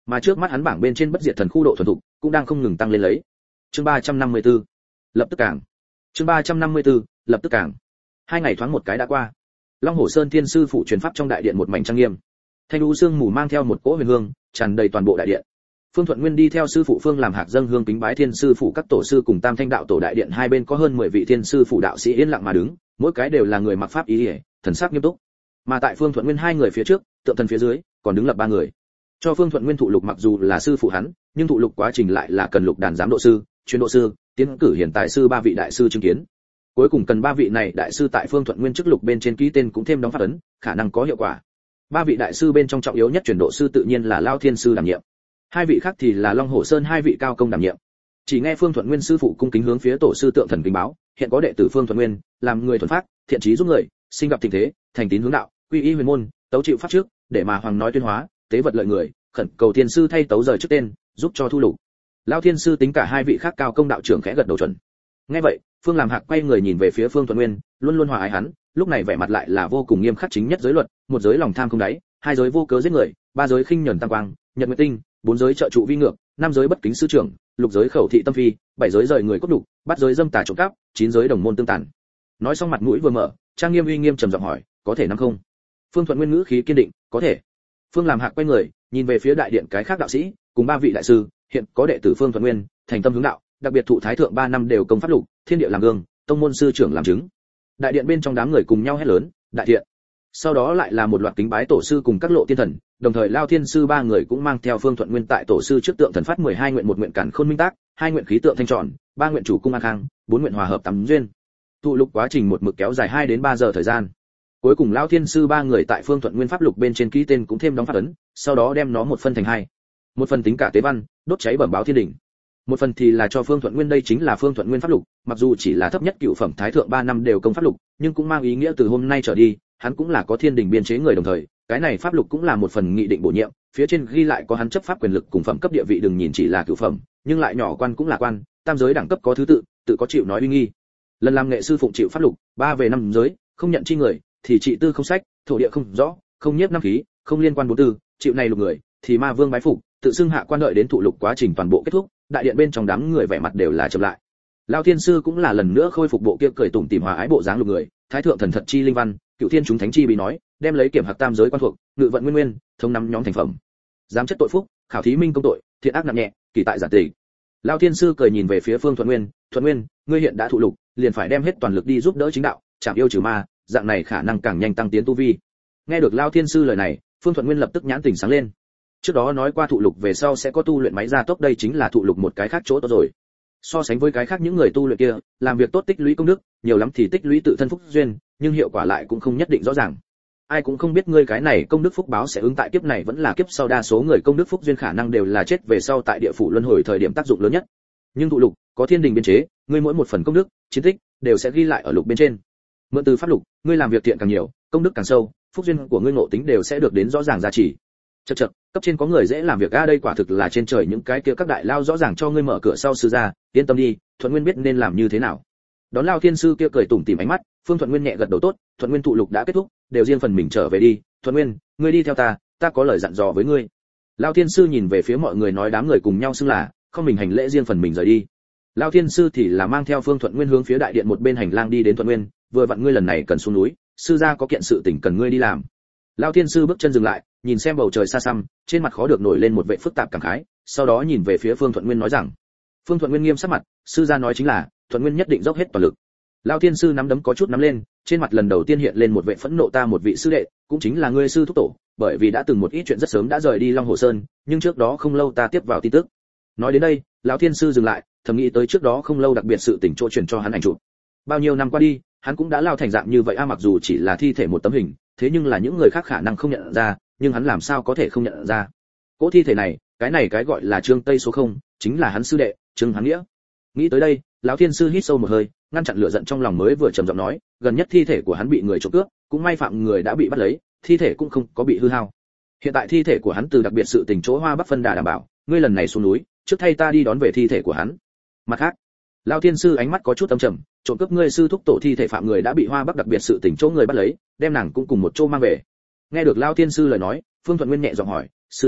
mà trước mắt hắn bảng bên trên bất diệt thần khu độ thuần thục cũng đang không ngừng tăng lên lấy. Chương ba trăm năm mươi tư, lập tức càng. Chương ba trăm năm mươi tư, lập tức càng. Hai ngày thoáng một cái đã qua. Long Hổ Sơn Thiên sư phụ truyền pháp trong đại điện một mảnh trang nghiêm. Thanh u sương mù mang theo một cỗ huyền hương, tràn đầy toàn bộ đại điện. Phương Thuận Nguyên đi theo sư phụ Phương làm hạc dâng hương kính bái Thiên sư phụ các tổ sư cùng Tam Thanh đạo tổ đại điện hai bên có hơn mười vị Thiên sư phụ đạo sĩ yên lặng mà đứng, mỗi cái đều là người mặc pháp y, thần sắc nghiêm túc. Mà tại Phương Thuận Nguyên hai người phía trước, tượng thần phía dưới, còn đứng lập ba người. Cho Phương Thuận Nguyên thụ lục mặc dù là sư phụ hắn, nhưng thụ lục quá trình lại là cần lục đàn giám độ sư, chuyên độ sư, tiến cử hiện tại sư ba vị đại sư chứng kiến. Cuối cùng cần ba vị này đại sư tại Phương Thuận Nguyên chức lục bên trên ký tên cũng thêm đóng pháp ấn, khả năng có hiệu quả. Ba vị đại sư bên trong trọng yếu nhất chuyển độ sư tự nhiên là Lao Thiên sư đảm nhiệm. Hai vị khác thì là Long Hổ Sơn hai vị cao công đảm nhiệm. Chỉ nghe Phương Thuận Nguyên sư phụ cung kính hướng phía tổ sư tượng thần kính báo, hiện có đệ tử Phương Thuận Nguyên, làm người thuần phác, thiện chí giúp người, sinh gặp tình thế, thành tín hướng đạo, quy y huyền môn, tấu chịu pháp trước, để mà hoàng nói tuyên hóa, tế vật lợi người, khẩn cầu thiên sư thay tấu rời trước tên, giúp cho thu lục. Lao Thiên sư tính cả hai vị khác cao công đạo trưởng khẽ gật đầu chuẩn. Nghe vậy, Phương làm hạc quay người nhìn về phía Phương Thuận Nguyên, luôn luôn hòa ái hắn, lúc này vẻ mặt lại là vô cùng nghiêm khắc chính nhất giới luật, một giới lòng tham không đáy, hai giới vô cớ giết người, ba giới khinh nhẫn tam quang, nhật nguyệt tinh, bốn giới trợ trụ vi ngược, năm giới bất kính sư trưởng, lục giới khẩu thị tâm phi, bảy giới rời người cốt đục, bát giới dâm tà trộm cắp, chín giới đồng môn tương tàn. Nói xong mặt mũi vừa mở, trang nghiêm uy nghiêm trầm giọng hỏi, có thể năm không? Phương Thuận Nguyên ngữ khí kiên định, có thể. Phương làm hạc quay người, nhìn về phía đại điện cái khác đạo sĩ, cùng ba vị đại sư, hiện có đệ tử Phương Thuận Nguyên, thành tâm hướng đạo, đặc biệt thụ thái thượng ba năm đều công pháp lục, thiên địa làm gương, tông môn sư trưởng làm chứng. Đại điện bên trong đám người cùng nhau hét lớn, đại thiện. Sau đó lại là một loạt kính bái tổ sư cùng các lộ tiên thần, đồng thời Lao Thiên sư ba người cũng mang theo Phương Thuận Nguyên tại tổ sư trước tượng thần phát mười hai nguyện, một nguyện cản khôn minh tác, hai nguyện khí tượng thanh tròn, ba nguyện chủ cung an khang, bốn nguyện hòa hợp tắm duyên. Thụ lục quá trình một mực kéo dài hai đến ba giờ thời gian. Cuối cùng Lao Thiên sư ba người tại Phương Thuận Nguyên pháp lục bên trên ký tên cũng thêm đóng pháp ấn, sau đó đem nó một phân thành hai. Một phần tính cả tế văn, đốt cháy bẩm báo thiên đỉnh. Một phần thì là cho Phương Thuận Nguyên, đây chính là Phương Thuận Nguyên pháp lục, mặc dù chỉ là thấp nhất cựu phẩm thái thượng ba năm đều công pháp lục, nhưng cũng mang ý nghĩa từ hôm nay trở đi, hắn cũng là có thiên đình biên chế người đồng thời, cái này pháp lục cũng là một phần nghị định bổ nhiệm, phía trên ghi lại có hắn chấp pháp quyền lực cùng phẩm cấp địa vị, đừng nhìn chỉ là cửu phẩm, nhưng lại nhỏ quan cũng là quan, tam giới đẳng cấp có thứ tự, tự có chịu nói uy nghi. Lần làm nghệ sư phụng chịu pháp lục, ba về năm giới, không nhận chi người, thì trị tư không sách, thổ địa không rõ, không nhiếp năm khí, không liên quan bốn tư, chịu này lục người, thì ma vương bái phục, tự xưng hạ quan, đợi đến thụ lục quá trình toàn bộ kết thúc, đại điện bên trong đám người vẻ mặt đều là chậm lại. Lao Thiên sư cũng là lần nữa khôi phục bộ kia cười tủm tỉm hòa ái bộ dáng lục người, thái thượng thần thật chi linh văn, cựu thiên chúng thánh chi bị nói, đem lấy kiểm hạc tam giới quan thuộc, ngự vận nguyên nguyên, thông nắm nhóm thành phẩm. Giám chất tội phúc, khảo thí minh công tội, thiện ác nặng nhẹ, kỳ tại giản tỷ. Lao Thiên sư cười nhìn về phía Phương Thuận Nguyên, Thuận Nguyên, ngươi hiện đã thụ lục, liền phải đem hết toàn lực đi giúp đỡ chính đạo, chạm yêu trừ ma, dạng này khả năng càng nhanh tăng tiến tu vi. Nghe được Lao Thiên sư lời này, Phương Thuận Nguyên lập tức nhãn tỉnh sáng lên. Trước đó nói qua thụ lục về sau sẽ có tu luyện máy gia tốc, đây chính là thụ lục một cái khác chỗ tốt rồi. So sánh với cái khác những người tu luyện kia, làm việc tốt tích lũy công đức, nhiều lắm thì tích lũy tự thân phúc duyên, nhưng hiệu quả lại cũng không nhất định rõ ràng. Ai cũng không biết ngươi cái này công đức phúc báo sẽ ứng tại kiếp này vẫn là kiếp sau, đa số người công đức phúc duyên khả năng đều là chết về sau tại địa phủ luân hồi thời điểm tác dụng lớn nhất. Nhưng thụ lục có thiên đình biên chế, ngươi mỗi một phần công đức, chiến tích đều sẽ ghi lại ở lục bên trên. Mượn từ pháp lục, ngươi làm việc thiện càng nhiều, công đức càng sâu, phúc duyên của ngươi ngộ tính đều sẽ được đến rõ ràng giá trị. Chậc chậc, cấp trên có người dễ làm việc a, đây quả thực là trên trời những cái kia các đại lao rõ ràng cho ngươi mở cửa sau sư ra, yên tâm đi, Thuận Nguyên biết nên làm như thế nào. Đón Lao Thiên sư kia cười tủm tỉm ánh mắt, Phương Thuận Nguyên nhẹ gật đầu tốt, Thuận Nguyên thụ lục đã kết thúc, đều riêng phần mình trở về đi, Thuận Nguyên, ngươi đi theo ta, ta có lời dặn dò với ngươi. Lao Thiên sư nhìn về phía mọi người nói, đám người cùng nhau xưng là, không mình hành lễ riêng phần mình rời đi. Lao Thiên sư thì là mang theo Phương Thuận Nguyên hướng phía đại điện một bên hành lang đi đến. Thuận Nguyên, vừa vặn ngươi lần này cần xuống núi, sư gia có kiện sự tình cần ngươi đi làm. Lao Thiên sư bước chân dừng lại, nhìn xem bầu trời xa xăm, trên mặt khó được nổi lên một vẻ phức tạp cảm khái, sau đó nhìn về phía Phương Thuận Nguyên nói rằng. Phương Thuận Nguyên nghiêm sắc mặt, sư gia nói chính là, Thuận Nguyên nhất định dốc hết toàn lực. Lao Thiên sư nắm đấm có chút nắm lên, trên mặt lần đầu tiên hiện lên một vẻ phẫn nộ, ta một vị sư đệ, cũng chính là ngươi sư thúc tổ, bởi vì đã từng một ít chuyện rất sớm đã rời đi Long Hồ Sơn, nhưng trước đó không lâu ta tiếp vào tin tức. Nói đến đây, lão Thiên sư dừng lại, thầm nghĩ tới trước đó không lâu đặc biệt sự tình chỗ truyền cho hắn ảnh chụp. Bao nhiêu năm qua đi, hắn cũng đã lao thành dạng như vậy a, mặc dù chỉ là thi thể một tấm hình, thế nhưng là những người khác khả năng không nhận ra, nhưng hắn làm sao có thể không nhận ra. Cỗ thi thể này, cái này cái gọi là Trương Tây số không, chính là hắn sư đệ, Trương Hán Nghĩa. Nghĩ tới đây, lão Thiên sư hít sâu một hơi, ngăn chặn lửa giận trong lòng, mới vừa trầm giọng nói, gần nhất thi thể của hắn bị người trộm cướp, cũng may phạm người đã bị bắt lấy, thi thể cũng không có bị hư hao. Hiện tại thi thể của hắn từ đặc biệt sự tình chỗ Hoa Bắc phân đà đảm bảo, ngươi lần này xuống núi, trước thay ta đi đón về thi thể của hắn. Mặt khác, lão Thiên sư ánh mắt có chút âm trầm, trộm cướp ngươi sư thúc tổ thi thể phạm người đã bị Hoa Bắc đặc biệt sự tình chỗ người bắt lấy, đem nàng cũng cùng một chỗ mang về. Nghe được lão Thiên sư lời nói, Phương Thuận Nguyên nhẹ giọng hỏi, sư gia,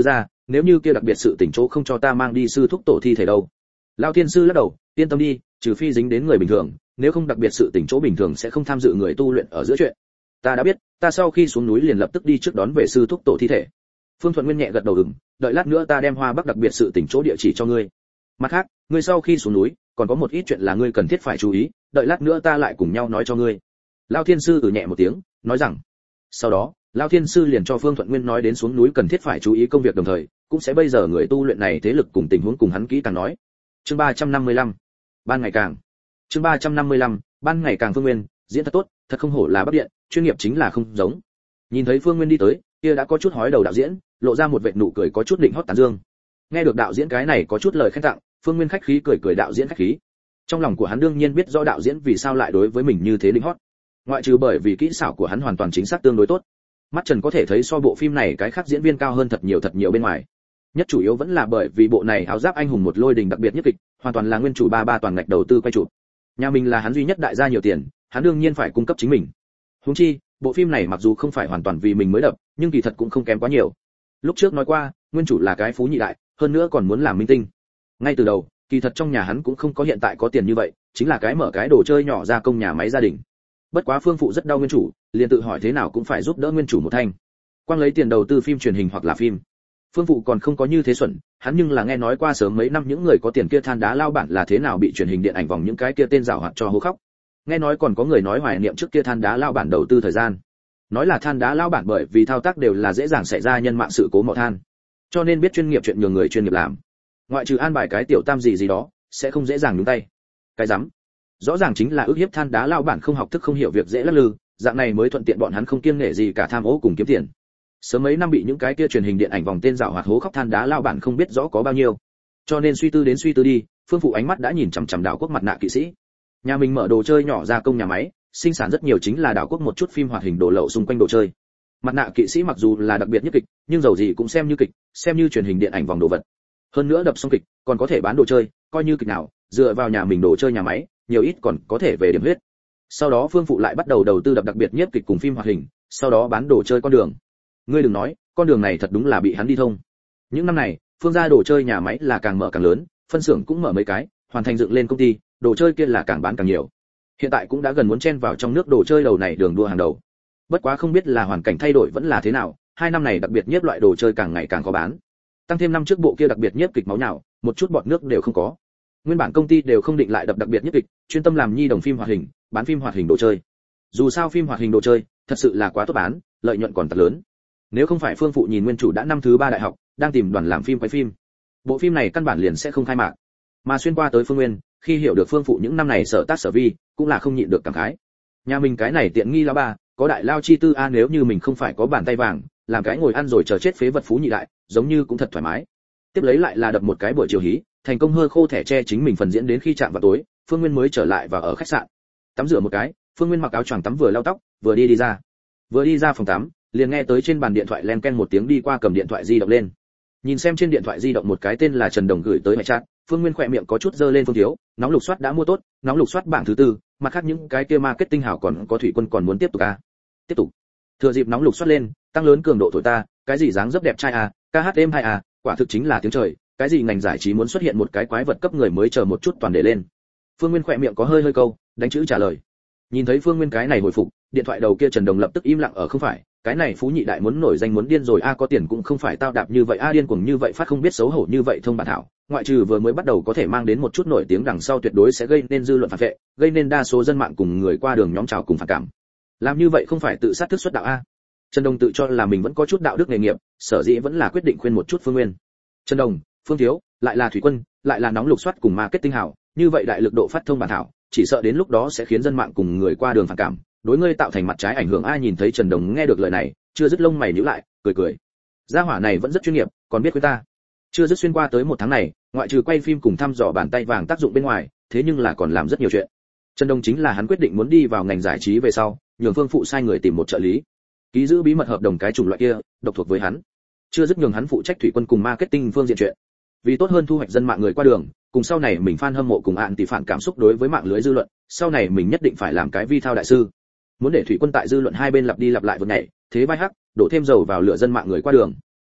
nếu như kia đặc biệt sự tỉnh chỗ không cho ta mang đi sư thúc tổ thi thể đâu? Lão thiên sư lắc đầu, yên tâm đi, trừ phi dính đến người bình thường, nếu không đặc biệt sự tỉnh chỗ bình thường sẽ không tham dự người tu luyện ở giữa chuyện. Ta đã biết, ta sau khi xuống núi liền lập tức đi trước đón về sư thúc tổ thi thể. Phương Thuận Nguyên nhẹ gật đầu ừm, đợi lát nữa ta đem Hoa Bắc đặc biệt sự tỉnh chỗ địa chỉ cho ngươi. Mặt khác, ngươi sau khi xuống núi, còn có một ít chuyện là ngươi cần thiết phải chú ý, đợi lát nữa ta lại cùng nhau nói cho ngươi. Lão thiên sư ừ nhẹ một tiếng, nói rằng. Sau đó, Lão thiên sư liền cho Phương Thuận Nguyên nói đến xuống núi cần thiết phải chú ý công việc đồng thời, cũng sẽ bây giờ người tu luyện này thế lực cùng tình huống cùng hắn kỹ càng nói. Chương ba trăm năm mươi lăm, ban ngày càng. Chương ba trăm năm mươi lăm, ban ngày càng. Phương Nguyên, diễn thật tốt, thật không hổ là Bắc Điện, chuyên nghiệp chính là không giống. Nhìn thấy Phương Nguyên đi tới, kia đã có chút hói đầu đạo diễn, lộ ra một vệt nụ cười có chút định hót tán dương. Nghe được đạo diễn cái này có chút lời khen tặng, Phương Nguyên khách khí cười cười đạo diễn khách khí. Trong lòng của hắn đương nhiên biết rõ đạo diễn vì sao lại đối với mình như thế định hót. Ngoại trừ bởi vì kỹ xảo của hắn hoàn toàn chính xác tương đối tốt. Mắt Trần có thể thấy so bộ phim này cái khác diễn viên cao hơn thật nhiều thật nhiều bên ngoài. Nhất chủ yếu vẫn là bởi vì bộ này áo giáp anh hùng một lôi đình đặc biệt nhất kịch, hoàn toàn là nguyên chủ ba ba toàn ngạch đầu tư quay chụp. Nhà mình là hắn duy nhất đại gia nhiều tiền, hắn đương nhiên phải cung cấp chính mình. Huống chi, bộ phim này mặc dù không phải hoàn toàn vì mình mới đập, nhưng kỳ thật cũng không kém quá nhiều. Lúc trước nói qua, nguyên chủ là cái phú nhị đại, hơn nữa còn muốn làm minh tinh. Ngay từ đầu, kỳ thật trong nhà hắn cũng không có hiện tại có tiền như vậy, chính là cái mở cái đồ chơi nhỏ gia công nhà máy gia đình. Bất quá Phương phụ rất đau nguyên chủ, liền tự hỏi thế nào cũng phải giúp đỡ nguyên chủ một thanh. Quang lấy tiền đầu tư phim truyền hình hoặc là phim. Phương phụ còn không có như thế xuẩn, hắn nhưng là nghe nói qua sớm mấy năm những người có tiền kia than đá lao bản là thế nào bị truyền hình điện ảnh vòng những cái kia tên giàu hoạt cho hố khóc. Nghe nói còn có người nói hoài niệm trước kia than đá lao bản đầu tư thời gian. Nói là than đá lao bản bởi vì thao tác đều là dễ dàng xảy ra nhân mạng sự cố mỏ than. Cho nên biết chuyên nghiệp chuyện nhường người chuyên nghiệp làm. Ngoại trừ an bài cái tiểu tam gì gì đó, sẽ không dễ dàng nhúng tay. Cái rắm. Rõ ràng chính là ức hiếp than đá lao bản không học thức không hiểu việc dễ lắc lư, dạng này mới thuận tiện bọn hắn không kiêng nể gì cả tham ô cùng kiếm tiền. Sớm mấy năm bị những cái kia truyền hình điện ảnh vòng tên giảo hoạt hố khóc than đá lao bản không biết rõ có bao nhiêu. Cho nên suy tư đến suy tư đi, Phương phụ ánh mắt đã nhìn chằm chằm Đảo Quốc mặt nạ kỵ sĩ. Nhà mình mở đồ chơi nhỏ gia công nhà máy, sinh sản rất nhiều chính là Đảo Quốc một chút phim hoạt hình đồ lậu xung quanh đồ chơi. Mặt nạ kỵ sĩ mặc dù là đặc biệt nhất kịch, nhưng dầu gì cũng xem như kịch, xem như truyền hình điện ảnh vòng đồ vật. Hơn nữa đập xong kịch, còn có thể bán đồ chơi, coi như kịch nào, dựa vào nhà mình đồ chơi nhà máy, nhiều ít còn có thể về điểm huyết. Sau đó Phương phụ lại bắt đầu đầu tư đập đặc biệt nhất kịch cùng phim hoạt hình, sau đó bán đồ chơi con đường. Ngươi đừng nói, con đường này thật đúng là bị hắn đi thông. Những năm này, Phương gia đồ chơi nhà máy là càng mở càng lớn, phân xưởng cũng mở mấy cái, hoàn thành dựng lên công ty, đồ chơi kia là càng bán càng nhiều. Hiện tại cũng đã gần muốn chen vào trong nước đồ chơi đầu này đường đua hàng đầu. Bất quá không biết là hoàn cảnh thay đổi vẫn là thế nào, hai năm này đặc biệt nhất loại đồ chơi càng ngày càng có bán. Tăng thêm năm trước bộ kia đặc biệt nhất kịch máu nhào, một chút bọt nước đều không có. Nguyên bản công ty đều không định lại đập đặc biệt nhất kịch, chuyên tâm làm nhi đồng phim hoạt hình, bán phim hoạt hình đồ chơi. Dù sao phim hoạt hình đồ chơi, thật sự là quá tốt bán, lợi nhuận còn thật lớn. Nếu không phải Phương phụ nhìn nguyên chủ đã năm thứ ba đại học, đang tìm đoàn làm phim quay phim, bộ phim này căn bản liền sẽ không khai mạc. Mà xuyên qua tới Phương Nguyên, khi hiểu được Phương phụ những năm này sở tác sở vi, cũng là không nhịn được cảm khái. Nhà mình cái này tiện nghi lão ba, có đại lao chi tư a, nếu như mình không phải có bàn tay vàng, làm cái ngồi ăn rồi chờ chết phế vật phú nhị đại, giống như cũng thật thoải mái. Tiếp lấy lại là đập một cái buổi chiều hí, thành công hơ khô thẻ che chính mình phần diễn đến khi chạm vào tối, Phương Nguyên mới trở lại và ở khách sạn. Tắm rửa một cái, Phương Nguyên mặc áo choàng tắm vừa lau tóc, vừa đi đi ra. Vừa đi ra phòng tắm, liền nghe tới trên bàn điện thoại len ken một tiếng, đi qua cầm điện thoại di động lên. Nhìn xem trên điện thoại di động một cái tên là Trần Đồng gửi tới mẹ chat, Phương Nguyên khỏe miệng có chút dơ lên. Phương thiếu, nóng lục soát đã mua tốt, nóng lục soát bảng thứ tư, mặt khác những cái kia marketing hảo còn có thủy quân còn muốn tiếp tục à? Tiếp tục. Thừa dịp nóng lục soát lên, tăng lớn cường độ thổi ta, cái gì dáng dấp đẹp trai à, ca hát êm hay à, quả thực chính là tiếng trời, cái gì ngành giải trí muốn xuất hiện một cái quái vật cấp người mới chờ một chút toàn để lên. Phương Nguyên khỏe miệng có hơi hơi câu, đánh chữ trả lời. Nhìn thấy Phương Nguyên cái này hồi phục, điện thoại đầu kia Trần Đồng lập tức im lặng. Ở không phải, cái này phú nhị đại muốn nổi danh muốn điên rồi a, có tiền cũng không phải tao đạp như vậy a, điên cuồng như vậy phát không biết xấu hổ như vậy thông bản thảo, ngoại trừ vừa mới bắt đầu có thể mang đến một chút nổi tiếng, đằng sau tuyệt đối sẽ gây nên dư luận phản vệ, gây nên đa số dân mạng cùng người qua đường nhóm trào cùng phản cảm. Làm như vậy không phải tự sát thức xuất đạo a. Trần Đồng tự cho là mình vẫn có chút đạo đức nghề nghiệp, sở dĩ vẫn là quyết định khuyên một chút Phương Nguyên. Trần Đồng, Phương thiếu, lại là thủy quân, lại là nóng lục soát cùng marketing hảo, như vậy đại lực độ phát thông bản thảo, chỉ sợ đến lúc đó sẽ khiến dân mạng cùng người qua đường phản cảm, đối ngươi tạo thành mặt trái ảnh hưởng. Ai nhìn thấy Trần Đồng nghe được lời này, chưa dứt lông mày nhíu lại, cười cười. Gia hỏa này vẫn rất chuyên nghiệp, còn biết với ta. Chưa dứt xuyên qua tới một tháng này, ngoại trừ quay phim cùng thăm dò bàn tay vàng tác dụng bên ngoài, thế nhưng là còn làm rất nhiều chuyện. Trần Đồng chính là hắn quyết định muốn đi vào ngành giải trí về sau, nhường Phương phụ sai người tìm một trợ lý, ký giữ bí mật hợp đồng cái chủng loại kia, độc thuộc với hắn. Chưa dứt nhường hắn phụ trách thủy quân cùng marketing phương diện chuyện. Vì tốt hơn thu hoạch dân mạng người qua đường, cùng sau này mình fan hâm mộ cùng ạn tỷ phản cảm xúc đối với mạng lưới dư luận, sau này mình nhất định phải làm cái vi thao đại sư. Muốn để thủy quân tại dư luận hai bên lặp đi lặp lại vượt nhảy, thế vai hắc, đổ thêm dầu vào lửa dân mạng người qua đường.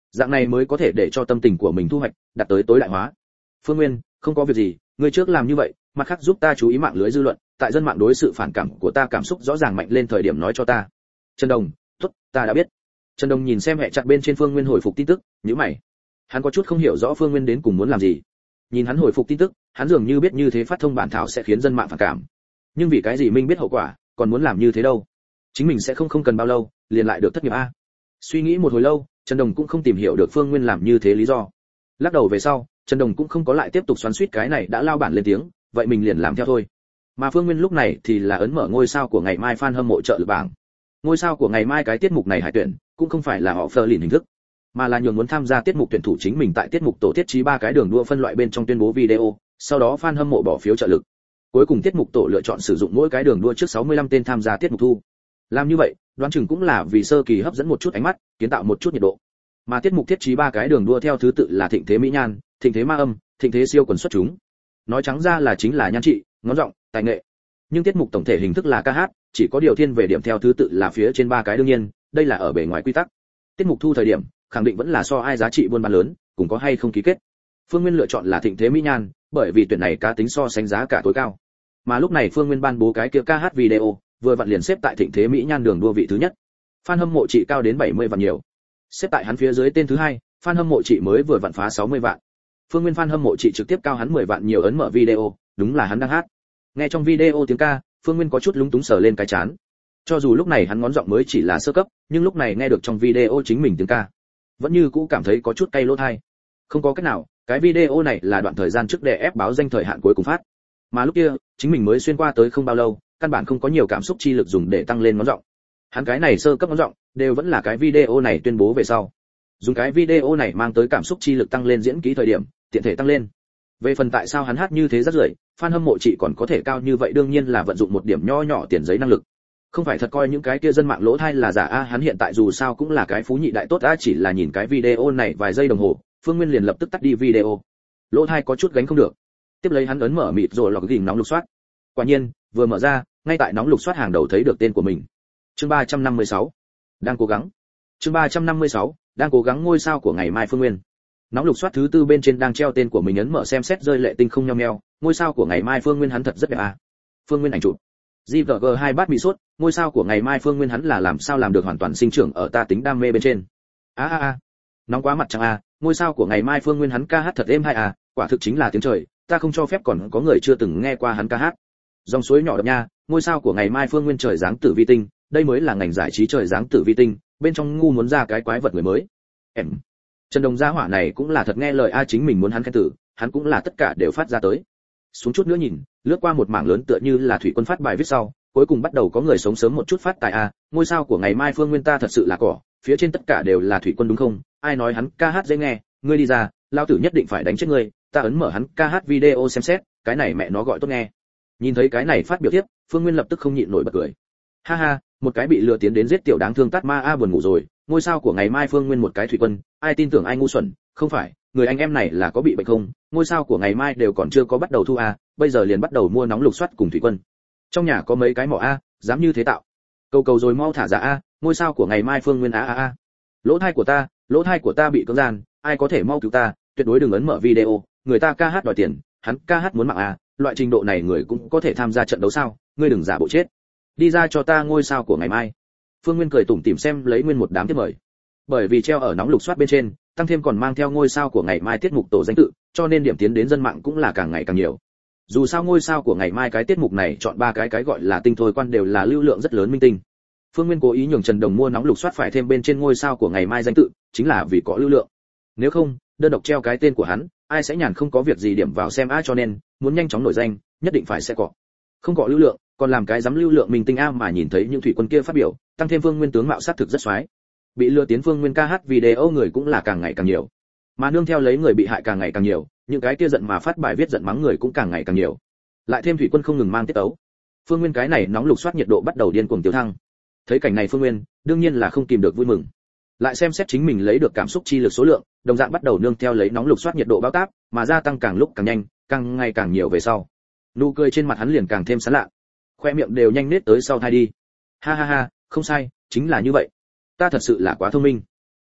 Dạng này mới có thể để cho tâm tình của mình thu hoạch đạt tới tối đại hóa. Phương Nguyên, không có việc gì, ngươi trước làm như vậy, mặt khác giúp ta chú ý mạng lưới dư luận, tại dân mạng đối sự phản cảm của ta cảm xúc rõ ràng mạnh lên thời điểm nói cho ta. Trần Đồng, tốt, ta đã biết. Trần Đồng nhìn xem hệ chặt bên trên Phương Nguyên hồi phục tin tức, nhíu mày. Hắn có chút không hiểu rõ Phương Nguyên đến cùng muốn làm gì. Nhìn hắn hồi phục tin tức, hắn dường như biết như thế phát thông bản thảo sẽ khiến dân mạng phản cảm. Nhưng vì cái gì Minh biết hậu quả, còn muốn làm như thế đâu? Chính mình sẽ không không cần bao lâu, liền lại được thất nghiệp a. Suy nghĩ một hồi lâu, Trần Đồng cũng không tìm hiểu được Phương Nguyên làm như thế lý do. Lắc đầu về sau, Trần Đồng cũng không có lại tiếp tục xoắn xuýt cái này đã lao bản lên tiếng, vậy mình liền làm theo thôi. Mà Phương Nguyên lúc này thì là ấn mở ngôi sao của ngày mai fan hâm mộ trợ lực bảng. Ngôi sao của ngày mai cái tiết mục này hải tuyển, cũng không phải là họ phơ lìn hình thức, mà là nhường muốn tham gia tiết mục tuyển thủ chính mình tại tiết mục tổ thiết trí ba cái đường đua phân loại bên trong tuyên bố video, sau đó fan hâm mộ bỏ phiếu trợ lực. Cuối cùng tiết mục tổ lựa chọn sử dụng mỗi cái đường đua trước sáu mươi lăm tên tham gia tiết mục thu. Làm như vậy, đoán chừng cũng là vì sơ kỳ hấp dẫn một chút ánh mắt, kiến tạo một chút nhiệt độ. Mà tiết mục thiết trí ba cái đường đua theo thứ tự là Thịnh Thế Mỹ Nhan, Thịnh Thế Ma Âm, Thịnh Thế Siêu Quần xuất chúng. Nói trắng ra là chính là nhan trị, ngón giọng, tài nghệ. Nhưng tiết mục tổng thể hình thức là ca hát, chỉ có điều thiên về điểm theo thứ tự là phía trên ba cái đương nhiên, đây là ở bề ngoài quy tắc. Tiết mục thu thời điểm, khẳng định vẫn là so ai giá trị buôn bán lớn, cùng có hay không ký kết. Phương Nguyên lựa chọn là Thịnh Thế Mỹ Nhan, bởi vì tuyển này cá tính so sánh giá cả tối cao. Mà lúc này Phương Nguyên ban bố cái kia ca hát video, vừa vặn liền xếp tại Thịnh Thế Mỹ Nhan đường đua vị thứ nhất. Fan hâm mộ trị cao đến bảy mươi vạn nhiều. Xếp tại hắn phía dưới tên thứ hai, fan hâm mộ trị mới vừa vặn phá sáu mươi vạn. Phương Nguyên fan hâm mộ trị trực tiếp cao hắn mười vạn nhiều ấn mở video, đúng là hắn đang hát. Nghe trong video tiếng ca, Phương Nguyên có chút lúng túng sờ lên cái chán. Cho dù lúc này hắn ngón giọng mới chỉ là sơ cấp, nhưng lúc này nghe được trong video chính mình tiếng ca, vẫn như cũ cảm thấy có chút cay lỗ tai. Không có cách nào, cái video này là đoạn thời gian trước đè ép báo danh thời hạn cuối cùng phát. Mà lúc kia, chính mình mới xuyên qua tới không bao lâu, căn bản không có nhiều cảm xúc chi lực dùng để tăng lên ngón giọng. Hắn cái này sơ cấp ngón giọng, đều vẫn là cái video này tuyên bố về sau. Dùng cái video này mang tới cảm xúc chi lực tăng lên diễn kỹ thời điểm, tiện thể tăng lên. Về phần tại sao hắn hát như thế rất rưởi, fan hâm mộ chị còn có thể cao như vậy đương nhiên là vận dụng một điểm nho nhỏ tiền giấy năng lực. Không phải thật coi những cái kia dân mạng lỗ thay là giả a, hắn hiện tại dù sao cũng là cái phú nhị đại tốt a, chỉ là nhìn cái video này vài giây đồng hồ, Phương Nguyên liền lập tức tắt đi video. Lỗ thay có chút gánh không được. Tiếp lấy hắn ấn mở mịt rồi lọc gỉnh nóng lục soát. Quả nhiên, vừa mở ra, ngay tại nóng lục soát hàng đầu thấy được tên của mình. Chương ba trăm năm mươi sáu, đang cố gắng. Chương ba trăm năm mươi sáu, đang cố gắng ngôi sao của ngày mai Phương Nguyên. Nóng lục soát thứ tư bên trên đang treo tên của mình ấn mở xem xét rơi lệ tinh không nheo nheo, ngôi sao của ngày mai Phương Nguyên hắn thật rất đẹp à. Phương Nguyên ảnh chụp. giê vê giê hai bát bị sốt, ngôi sao của ngày mai Phương Nguyên hắn là làm sao làm được hoàn toàn sinh trưởng ở ta tính đam mê bên trên. A a a. Nóng quá mặt trăng a, ngôi sao của ngày mai Phương Nguyên hắn ca hát thật êm hay à, quả thực chính là tiếng trời, ta không cho phép còn có người chưa từng nghe qua hắn ca hát. Dòng suối nhỏ đập nha, ngôi sao của ngày mai Phương Nguyên trời dáng tử vi tinh, đây mới là ngành giải trí trời dáng tử vi tinh, bên trong ngu muốn ra cái quái vật người mới. Em. Trần Đồng gia hỏa này cũng là thật nghe lời a, chính mình muốn hắn khen tử, hắn cũng là tất cả đều phát ra tới. Xuống chút nữa nhìn, lướt qua một mảng lớn tựa như là thủy quân phát bài viết sau, cuối cùng bắt đầu có người sống sớm một chút phát tài a, ngôi sao của ngày mai Phương Nguyên ta thật sự là cỏ, phía trên tất cả đều là thủy quân đúng không? Ai nói hắn ca hát dễ nghe, ngươi đi ra, lao tử nhất định phải đánh chết ngươi, ta ấn mở hắn ca hát video xem xét, cái này mẹ nó gọi tốt nghe. Nhìn thấy cái này phát biểu tiếp, Phương Nguyên lập tức không nhịn nổi bật cười. Ha ha, một cái bị lừa tiến đến giết tiểu đáng thương tát ma a buồn ngủ rồi, ngôi sao của ngày mai Phương Nguyên một cái thủy quân, ai tin tưởng ai ngu xuẩn, không phải, người anh em này là có bị bệnh không? Ngôi sao của ngày mai đều còn chưa có bắt đầu thu a, bây giờ liền bắt đầu mua nóng lục soát cùng thủy quân. Trong nhà có mấy cái mỏ a, dám như thế tạo. Cầu cầu rồi mau thả ra a, ngôi sao của ngày mai Phương Nguyên a a a. Lỗ thai của ta, lỗ thai của ta bị cưỡng gian, ai có thể mau cứu ta, tuyệt đối đừng ấn mở video, người ta ca hát đòi tiền, hắn ca hát muốn mạng a, loại trình độ này người cũng có thể tham gia trận đấu sao, ngươi đừng giả bộ chết. Đi ra cho ta ngôi sao của ngày mai. Phương Nguyên cười tủm tỉm xem lấy nguyên một đám tiếp mời. Bởi vì treo ở nóng lục soát bên trên, tăng thêm còn mang theo ngôi sao của ngày mai tiết mục tổ danh tự, cho nên điểm tiến đến dân mạng cũng là càng ngày càng nhiều. Dù sao ngôi sao của ngày mai cái tiết mục này chọn ba cái cái gọi là tinh thôi quan đều là lưu lượng rất lớn minh tinh. Phương Nguyên cố ý nhường Trần Đồng mua nóng lục soát phải thêm bên trên ngôi sao của ngày mai danh tự, chính là vì có lưu lượng. Nếu không, đơn độc treo cái tên của hắn, ai sẽ nhàn không có việc gì điểm vào xem a, cho nên muốn nhanh chóng nổi danh, nhất định phải sẽ có. Không có lưu lượng, còn làm cái dám lưu lượng minh tinh a, mà nhìn thấy những thủy quân kia phát biểu, tăng thêm Phương Nguyên tướng mạo sát thực rất xoái. Bị lừa tiến Phương Nguyên ca hát video người cũng là càng ngày càng nhiều. Mà nương theo lấy người bị hại càng ngày càng nhiều, những cái kia giận mà phát bài viết giận mắng người cũng càng ngày càng nhiều. Lại thêm thủy quân không ngừng mang tiết tấu. Phương Nguyên cái này nóng lục soát nhiệt độ bắt đầu điên cuồng tiêu thăng. Thấy cảnh này Phương Nguyên, đương nhiên là không kìm được vui mừng. Lại xem xét chính mình lấy được cảm xúc chi lực số lượng, đồng dạng bắt đầu nương theo lấy nóng lục soát nhiệt độ báo táp, mà gia tăng càng lúc càng nhanh, càng ngày càng nhiều về sau. Nụ cười trên mặt hắn liền càng thêm sán lạ. Khoe miệng đều nhanh nết tới sau thai đi. Ha ha ha, không sai, chính là như vậy. Ta thật sự là quá thông minh.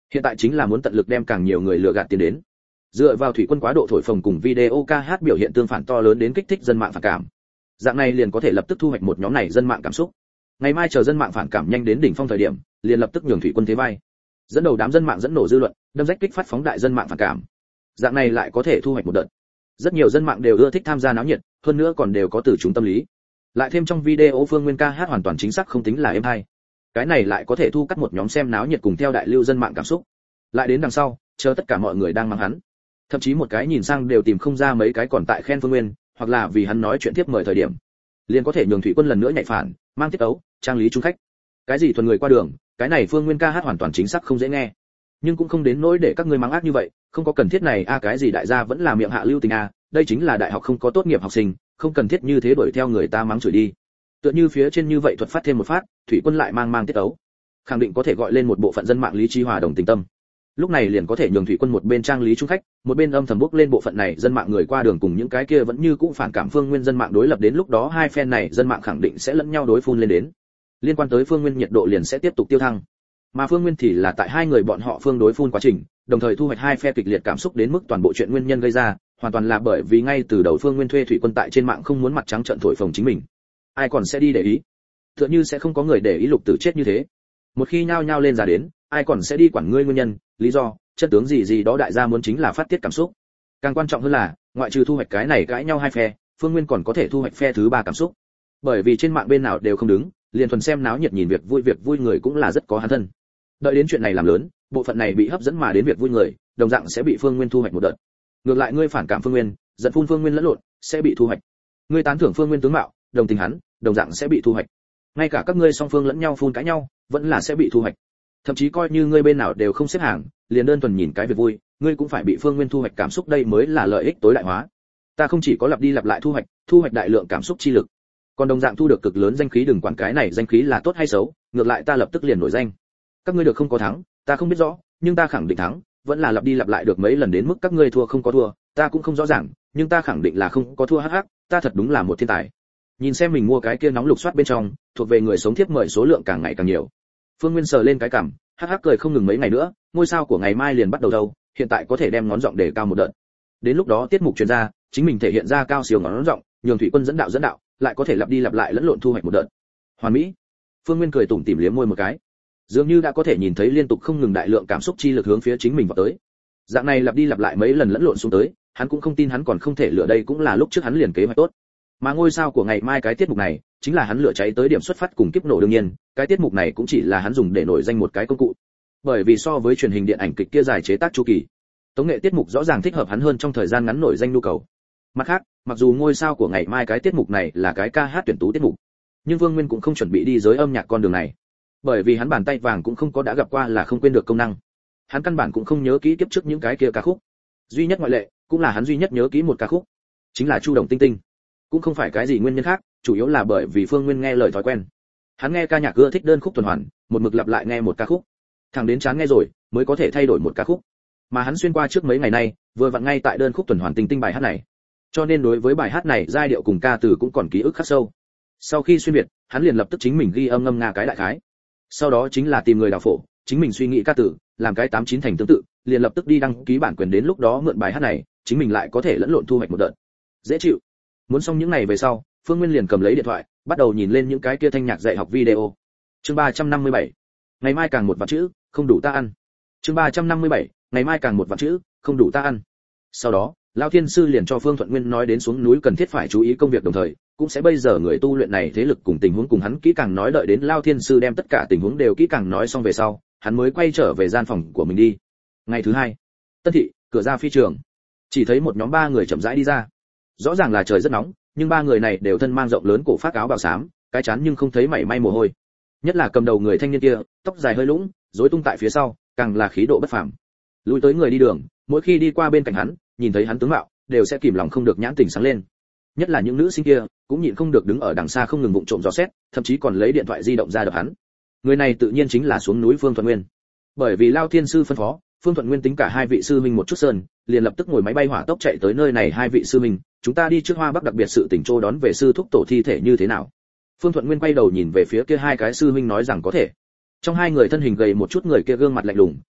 Hiện tại chính là muốn tận lực đem càng nhiều người lừa gạt tiền đến. Dựa vào thủy quân quá độ thổi phồng cùng video ca hát biểu hiện tương phản to lớn đến kích thích dân mạng phản cảm. Dạng này liền có thể lập tức thu hoạch một nhóm này dân mạng cảm xúc. Ngày mai chờ dân mạng phản cảm nhanh đến đỉnh phong thời điểm, liền lập tức nhường thủy quân thế vai. Dẫn đầu đám dân mạng dẫn nổ dư luận, đâm rách kích phát phóng đại dân mạng phản cảm. Dạng này lại có thể thu hoạch một đợt. Rất nhiều dân mạng đều ưa thích tham gia náo nhiệt, hơn nữa còn đều có từ chúng tâm lý. Lại thêm trong video Phương Nguyên ca hát hoàn toàn chính xác không tính là êm hay. Cái này lại có thể thu cắt một nhóm xem náo nhiệt cùng theo đại lưu dân mạng cảm xúc. Lại đến đằng sau, chờ tất cả mọi người đang mắng hắn. Thậm chí một cái nhìn sang đều tìm không ra mấy cái còn tại khen Phương Nguyên, hoặc là vì hắn nói chuyện tiếp mời thời điểm, liền có thể nhường thủy quân lần nữa nhảy phản, mang tiết tấu, trang lý trung khách. Cái gì thuần người qua đường, cái này Phương Nguyên ca hát hoàn toàn chính xác không dễ nghe. Nhưng cũng không đến nỗi để các ngươi mắng ác như vậy, không có cần thiết này a à, cái gì đại gia vẫn là miệng hạ lưu tình a, à, đây chính là đại học không có tốt nghiệp học sinh, không cần thiết như thế đuổi theo người ta mắng chửi đi. Tựa như phía trên như vậy thuật phát thêm một phát, thủy quân lại mang mang tiết tấu, khẳng định có thể gọi lên một bộ phận dân mạng lý trí hòa đồng tình tâm. Lúc này liền có thể nhường thủy quân một bên trang lý trung khách, một bên âm thầm bước lên bộ phận này dân mạng người qua đường cùng những cái kia vẫn như cũ phản cảm Phương Nguyên dân mạng đối lập, đến lúc đó hai phe này dân mạng khẳng định sẽ lẫn nhau đối phun lên đến. Liên quan tới Phương Nguyên nhiệt độ liền sẽ tiếp tục tiêu thăng. Mà Phương Nguyên thì là tại hai người bọn họ phương đối phun quá trình, đồng thời thu hoạch hai phe kịch liệt cảm xúc đến mức toàn bộ chuyện nguyên nhân gây ra, hoàn toàn là bởi vì ngay từ đầu Phương Nguyên thuê thủy quân tại trên mạng không muốn mặt trắng trợn thổi phồng chính mình. Ai còn sẽ đi để ý? Tựa như sẽ không có người để ý Lục Tử chết như thế. Một khi nhao nhao lên ra đến, ai còn sẽ đi quản ngươi nguyên nhân, lý do, chân tướng gì gì đó, đại gia muốn chính là phát tiết cảm xúc. Càng quan trọng hơn là, ngoại trừ thu hoạch cái này cãi nhau hai phe, Phương Nguyên còn có thể thu hoạch phe thứ ba cảm xúc. Bởi vì trên mạng bên nào đều không đứng, liền thuần xem náo nhiệt nhìn việc vui việc vui người cũng là rất có hắn thân. Đợi đến chuyện này làm lớn, bộ phận này bị hấp dẫn mà đến việc vui người, đồng dạng sẽ bị Phương Nguyên thu hoạch một đợt. Ngược lại ngươi phản cảm Phương Nguyên, giận phun Phương Nguyên lẫn lộn, sẽ bị thu hoạch. Ngươi tán thưởng Phương Nguyên tướng mạo, đồng tình hắn, đồng dạng sẽ bị thu hoạch. Ngay cả các ngươi song phương lẫn nhau phun cãi nhau, vẫn là sẽ bị thu hoạch. Thậm chí coi như ngươi bên nào đều không xếp hàng, liền đơn thuần nhìn cái việc vui, ngươi cũng phải bị Phương Nguyên thu hoạch cảm xúc, đây mới là lợi ích tối đại hóa. Ta không chỉ có lặp đi lặp lại thu hoạch, thu hoạch đại lượng cảm xúc chi lực, còn đồng dạng thu được cực lớn danh khí, đừng quản cái này danh khí là tốt hay xấu, ngược lại ta lập tức liền nổi danh. Các ngươi được không có thắng, ta không biết rõ, nhưng ta khẳng định thắng, vẫn là lặp đi lặp lại được mấy lần đến mức các ngươi thua không có thua, ta cũng không rõ ràng, nhưng ta khẳng định là không có thua hắc hắc, ta thật đúng là một thiên tài. Nhìn xem mình mua cái kia nóng lục soát bên trong, thuộc về người sống thiếp mời số lượng càng ngày càng nhiều. Phương Nguyên sờ lên cái cằm, hắc hắc cười không ngừng, mấy ngày nữa, ngôi sao của ngày mai liền bắt đầu đâu, hiện tại có thể đem ngón giọng để cao một đợt. Đến lúc đó tiết mục truyền ra, chính mình thể hiện ra cao siêu ngón giọng, nhường thủy quân dẫn đạo dẫn đạo, lại có thể lặp đi lặp lại lẫn lộn thu hoạch một đợt. Hoàn mỹ. Phương Nguyên cười tủm tỉm liếm môi một cái. Dường như đã có thể nhìn thấy liên tục không ngừng đại lượng cảm xúc chi lực hướng phía chính mình vào tới. Dạng này lặp đi lặp lại mấy lần lẫn lộn xuống tới, hắn cũng không tin hắn còn không thể lựa, đây cũng là lúc trước hắn liền kế hoạch tốt. Mà ngôi sao của ngày mai cái tiết mục này, chính là hắn lựa cháy tới điểm xuất phát cùng kiếp nổ, đương nhiên, cái tiết mục này cũng chỉ là hắn dùng để nổi danh một cái công cụ. Bởi vì so với truyền hình điện ảnh kịch kia dài chế tác chu kỳ, tống nghệ tiết mục rõ ràng thích hợp hắn hơn trong thời gian ngắn nổi danh nhu cầu. Mặt khác, mặc dù ngôi sao của ngày mai cái tiết mục này là cái ca hát tuyển tú tiết mục, nhưng Vương Nguyên cũng không chuẩn bị đi giới âm nhạc con đường này. Bởi vì hắn bàn tay vàng cũng không có đã gặp qua là không quên được công năng. Hắn căn bản cũng không nhớ kỹ kiếp trước những cái kia ca khúc. Duy nhất ngoại lệ, cũng là hắn duy nhất nhớ kỹ một ca khúc, chính là Chu Đồng Tinh Tinh. Cũng không phải cái gì nguyên nhân khác, chủ yếu là bởi vì Phương Nguyên nghe lời thói quen. Hắn nghe ca nhạc ưa thích đơn khúc tuần hoàn, một mực lặp lại nghe một ca khúc. Thẳng đến chán nghe rồi, mới có thể thay đổi một ca khúc. Mà hắn xuyên qua trước mấy ngày nay, vừa vặn ngay tại đơn khúc tuần hoàn Tinh Tinh bài hát này. Cho nên đối với bài hát này, giai điệu cùng ca từ cũng còn ký ức khắc sâu. Sau khi xuyên việt, hắn liền lập tức chính mình ghi âm ngâm nga cái đại khái. Sau đó chính là tìm người đào phổ, chính mình suy nghĩ ca từ, làm cái tám chín thành tương tự, liền lập tức đi đăng ký bản quyền, đến lúc đó mượn bài hát này, chính mình lại có thể lẫn lộn thu hoạch một đợt. Dễ chịu. Muốn xong những này về sau, Phương Nguyên liền cầm lấy điện thoại, bắt đầu nhìn lên những cái kia thanh nhạc dạy học video. Chương ba trăm năm mươi bảy. Ngày mai càng một vạn chữ, không đủ ta ăn. Chương ba trăm năm mươi bảy. Ngày mai càng một vạn chữ, không đủ ta ăn. Sau đó, Lão Thiên sư liền cho Phương Thuận Nguyên nói đến xuống núi cần thiết phải chú ý công việc, đồng thời cũng sẽ bây giờ người tu luyện này thế lực cùng tình huống cùng hắn kỹ càng nói, đợi đến Lão Thiên sư đem tất cả tình huống đều kỹ càng nói xong về sau, hắn mới quay trở về gian phòng của mình đi. Ngày thứ hai, Tân thị, cửa ra phi trường, chỉ thấy một nhóm ba người chậm rãi đi ra. Rõ ràng là trời rất nóng, nhưng ba người này đều thân mang rộng lớn cổ phát áo bào xám, cái chán nhưng không thấy mảy may mồ hôi. Nhất là cầm đầu người thanh niên kia, tóc dài hơi lũng, rối tung tại phía sau, càng là khí độ bất phàm. Lùi tới người đi đường, mỗi khi đi qua bên cạnh hắn, nhìn thấy hắn tướng mạo, đều sẽ kìm lòng không được nhãn tình sáng lên. Nhất là những nữ sinh kia, cũng nhịn không được đứng ở đằng xa không ngừng vụng trộm dò xét, thậm chí còn lấy điện thoại di động ra đập hắn. Người này tự nhiên chính là xuống núi Phương Thuận Nguyên. Bởi vì Lão Thiên sư phân phó, Phương Thuận Nguyên tính cả hai vị sư huynh một chút sơn, liền lập tức ngồi máy bay hỏa tốc chạy tới nơi này. Hai vị sư huynh, chúng ta đi trước Hoa Bắc đặc biệt sự tỉnh Trô đón về sư thúc tổ thi thể như thế nào? Phương Thuận Nguyên quay đầu nhìn về phía kia hai cái sư huynh nói rằng có thể. Trong hai người thân hình gầy một chút người kia gương mặt lạnh lùng,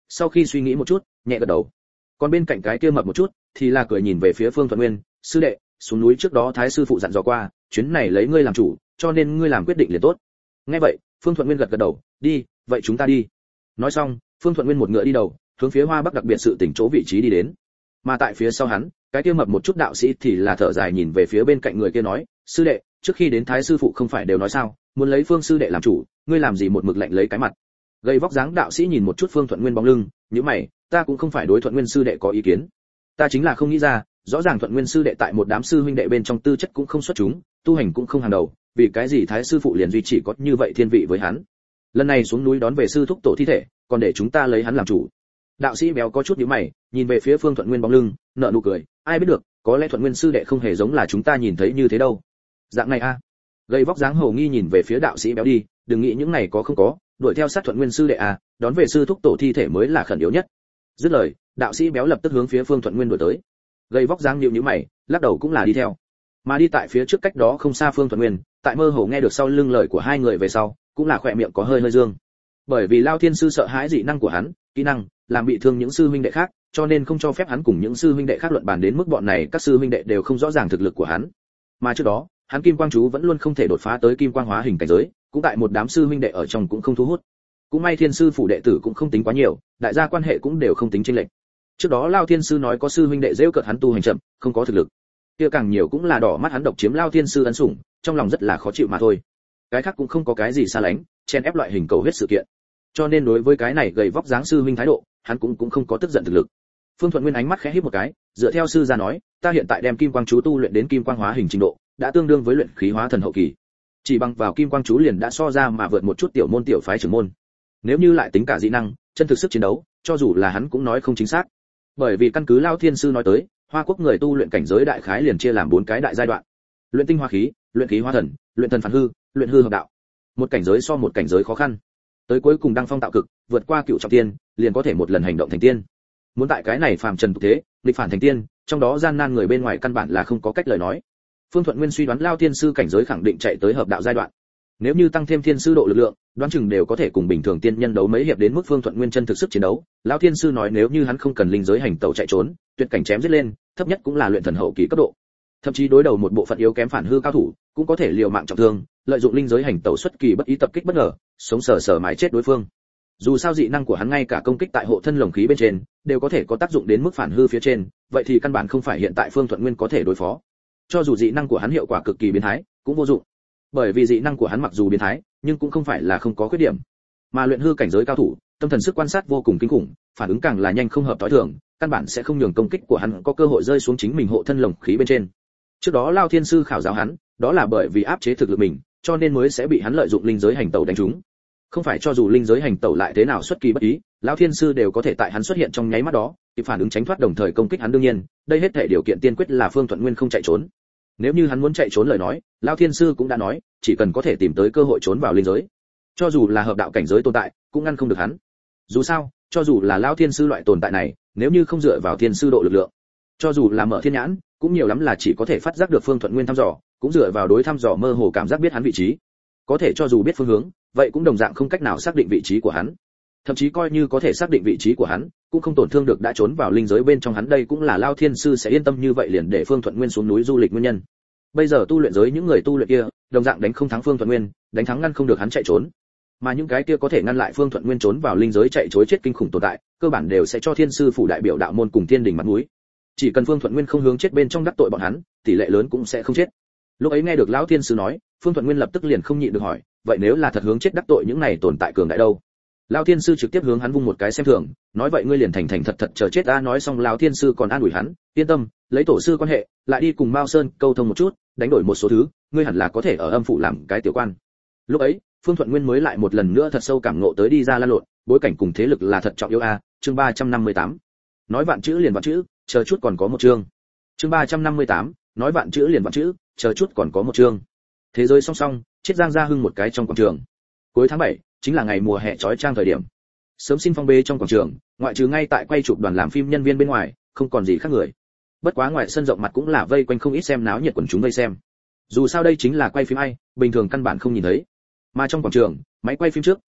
Sau khi suy nghĩ một chút, nhẹ gật đầu. Còn bên cạnh cái kia mập một chút, thì là cười nhìn về phía Phương Thuận Nguyên, sư đệ, xuống núi trước đó thái sư phụ dặn dò qua, chuyến này lấy ngươi làm chủ, cho nên ngươi làm quyết định liền tốt. Nghe vậy, Phương Thuận Nguyên gật gật đầu, đi, vậy chúng ta đi. Nói xong, Phương Thuận Nguyên một ngựa đi đầu, hướng phía Hoa Bắc đặc biệt sự tỉnh chỗ vị trí đi đến. Mà tại phía sau hắn, cái kia mập một chút đạo sĩ thì là thở dài nhìn về phía bên cạnh người kia nói, sư đệ, trước khi đến thái sư phụ không phải đều nói sao, muốn lấy Phương sư đệ làm chủ, ngươi làm gì một mực lạnh lấy cái mặt. Gầy vóc dáng đạo sĩ nhìn một chút Phương Thuận Nguyên bóng lưng, nhíu mày, ta cũng không phải đối Thuận Nguyên sư đệ có ý kiến. Ta chính là không nghĩ ra, rõ ràng Thuận Nguyên sư đệ tại một đám sư huynh đệ bên trong tư chất cũng không xuất chúng, tu hành cũng không hàng đầu, vì cái gì thái sư phụ liền duy chỉ có như vậy thiên vị với hắn. Lần này xuống núi đón về sư thúc tổ thi thể, còn để chúng ta lấy hắn làm chủ. Đạo sĩ béo có chút nhíu mày, nhìn về phía Phương Thuận Nguyên bóng lưng, nở nụ cười, ai biết được, có lẽ Thuận Nguyên sư đệ không hề giống là chúng ta nhìn thấy như thế đâu. Dạng này a. À. Gầy vóc dáng hầu nghi nhìn về phía đạo sĩ béo đi, đừng nghĩ những này có không có, đuổi theo sát Thuận Nguyên sư đệ a, à, đón về sư thúc tổ thi thể mới là khẩn yếu nhất. Dứt lời, đạo sĩ béo lập tức hướng phía Phương Thuận Nguyên đuổi tới. Gầy vóc dáng nhíu nhíu mày, lắc đầu cũng là đi theo. Mà đi tại phía trước cách đó không xa Phương Thuận Nguyên, tại mơ hồ nghe được sau lưng lời của hai người về sau, cũng là khỏe miệng có hơi hơi dương. Bởi vì Lao Thiên sư sợ hãi dị năng của hắn, kỹ năng làm bị thương những sư huynh đệ khác, cho nên không cho phép hắn cùng những sư huynh đệ khác luận bàn đến mức bọn này các sư huynh đệ đều không rõ ràng thực lực của hắn. Mà trước đó, hắn kim quang chú vẫn luôn không thể đột phá tới kim quang hóa hình cảnh giới, cũng tại một đám sư huynh đệ ở trong cũng không thu hút. Cũng may Thiên sư phủ đệ tử cũng không tính quá nhiều, đại gia quan hệ cũng đều không tính chênh lệch. Trước đó Lao Thiên sư nói có sư huynh đệ giễu cợt hắn tu hành chậm, không có thực lực. Kia càng nhiều cũng là đỏ mắt hắn độc chiếm Lao Thiên sư ân sủng, trong lòng rất là khó chịu mà thôi. Cái khác cũng không có cái gì xa lánh, chen ép loại hình cầu huyết sự kiện. Cho nên đối với cái này gầy vóc dáng sư huynh thái độ, hắn cũng cũng không có tức giận thực lực. Phương Thuận Nguyên ánh mắt khẽ híp một cái, dựa theo sư gia nói, ta hiện tại đem kim quang chú tu luyện đến kim quang hóa hình trình độ, đã tương đương với luyện khí hóa thần hậu kỳ. Chỉ bằng vào kim quang chú liền đã so ra mà vượt một chút tiểu môn tiểu phái trưởng môn. Nếu như lại tính cả dị năng, chân thực sức chiến đấu, cho dù là hắn cũng nói không chính xác. Bởi vì căn cứ Lao Thiên sư nói tới, Hoa Quốc người tu luyện cảnh giới đại khái liền chia làm bốn cái đại giai đoạn. Luyện tinh hoa khí, luyện khí hóa thần, luyện thần phản hư, luyện hư hợp đạo. Một cảnh giới so một cảnh giới khó khăn. Tới cuối cùng đăng phong tạo cực, vượt qua cựu trọng tiên, liền có thể một lần hành động thành tiên. Muốn tại cái này phàm trần tục thế, nghịch phản thành tiên, trong đó gian nan người bên ngoài căn bản là không có cách lời nói. Phương Thuận Nguyên suy đoán Lao Thiên sư cảnh giới khẳng định chạy tới hợp đạo giai đoạn. Nếu như tăng thêm thiên sư độ lực lượng, đoán chừng đều có thể cùng bình thường tiên nhân đấu mấy hiệp đến mức Phương Thuận Nguyên chân thực sức chiến đấu. Lão Thiên sư nói nếu như hắn không cần linh giới hành tẩu chạy trốn, tuyệt cảnh chém giết lên, thấp nhất cũng là luyện thần hậu kỳ cấp độ. Thậm chí đối đầu một bộ phận yếu kém phản hư cao thủ, cũng có thể liều mạng trọng thương, lợi dụng linh giới hành tẩu xuất kỳ bất ý tập kích bất ngờ, sống sờ sờ mái chết đối phương. Dù sao dị năng của hắn ngay cả công kích tại hộ thân lồng khí bên trên, đều có thể có tác dụng đến mức phản hư phía trên, vậy thì căn bản không phải hiện tại Phương Thuận Nguyên có thể đối phó. Cho dù dị năng của hắn hiệu quả cực kỳ biến thái, cũng vô dụng. Bởi vì dị năng của hắn mặc dù biến thái, nhưng cũng không phải là không có khuyết điểm. Mà luyện hư cảnh giới cao thủ, tâm thần sức quan sát vô cùng kinh khủng, phản ứng càng là nhanh không hợp tối thường, căn bản sẽ không nhường công kích của hắn có cơ hội rơi xuống chính mình hộ thân lồng khí bên trên. Trước đó Lao Thiên sư khảo giáo hắn, đó là bởi vì áp chế thực lực mình, cho nên mới sẽ bị hắn lợi dụng linh giới hành tẩu đánh trúng. Không phải cho dù linh giới hành tẩu lại thế nào xuất kỳ bất ý, Lão Thiên sư đều có thể tại hắn xuất hiện trong nháy mắt đó, kịp phản ứng tránh thoát đồng thời công kích hắn đương nhiên, đây hết thảy điều kiện tiên quyết là Phương Thuận Nguyên không chạy trốn. Nếu như hắn muốn chạy trốn lời nói, Lão Thiên sư cũng đã nói, chỉ cần có thể tìm tới cơ hội trốn vào linh giới, cho dù là hợp đạo cảnh giới tồn tại, cũng ngăn không được hắn. Dù sao, cho dù là Lão Thiên sư loại tồn tại này, nếu như không dựa vào thiên sư độ lực lượng, cho dù là mở thiên nhãn, cũng nhiều lắm là chỉ có thể phát giác được Phương Thuận Nguyên thăm dò, cũng dựa vào đối thăm dò mơ hồ cảm giác biết hắn vị trí. Có thể cho dù biết phương hướng, vậy cũng đồng dạng không cách nào xác định vị trí của hắn. Thậm chí coi như có thể xác định vị trí của hắn, cũng không tổn thương được đã trốn vào linh giới bên trong hắn, đây cũng là Lao Thiên sư sẽ yên tâm như vậy liền để Phương Thuận Nguyên xuống núi du lịch nguyên nhân. Bây giờ tu luyện giới những người tu luyện kia, đồng dạng đánh không thắng Phương Thuận Nguyên, đánh thắng ngăn không được hắn chạy trốn. Mà những cái kia có thể ngăn lại Phương Thuận Nguyên trốn vào linh giới chạy trối chết kinh khủng tồn tại, cơ bản đều sẽ cho Thiên sư phủ đại biểu đạo môn cùng thiên đình mặt mũi. Chỉ cần Phương Thuận Nguyên không hướng chết bên trong đắc tội bọn hắn, tỷ lệ lớn cũng sẽ không chết. Lúc ấy nghe được lão Thiên sư nói, Phương Thuận Nguyên lập tức liền không nhịn được hỏi, vậy nếu là thật hướng chết đắc tội những này tồn tại cường đại đâu? Lão Thiên sư trực tiếp hướng hắn vung một cái xem thường, nói vậy ngươi liền thành thành thật thật chờ chết ta. Nói xong lão Thiên sư còn an ủi hắn, yên tâm, lấy tổ sư quan hệ, lại đi cùng Mao Sơn câu thông một chút, đánh đổi một số thứ, ngươi hẳn là có thể ở âm phủ làm cái tiểu quan. Lúc ấy, Phương Thuận Nguyên mới lại một lần nữa thật sâu cảm ngộ tới đi ra lan lộn, bối cảnh cùng thế lực là thật trọng yếu a. Chương ba trăm năm mươi tám. Nói vạn chữ liền vạn chữ, chờ chút còn có một chương. Chương ba trăm năm mươi tám. Nói vạn chữ liền vạn chữ, chờ chút còn có một chương. Thế giới song song, Chiết Giang ra hưng một cái trong quảng trường. Cuối tháng bảy, chính là ngày mùa hè chói chang thời điểm. Sớm xin phong bê trong quảng trường, ngoại trừ ngay tại quay chụp đoàn làm phim nhân viên bên ngoài, không còn gì khác người. Bất quá ngoài sân rộng mặt cũng là vây quanh không ít xem náo nhiệt quần chúng vây xem. Dù sao đây chính là quay phim ai, bình thường căn bản không nhìn thấy. Mà trong quảng trường, máy quay phim trước,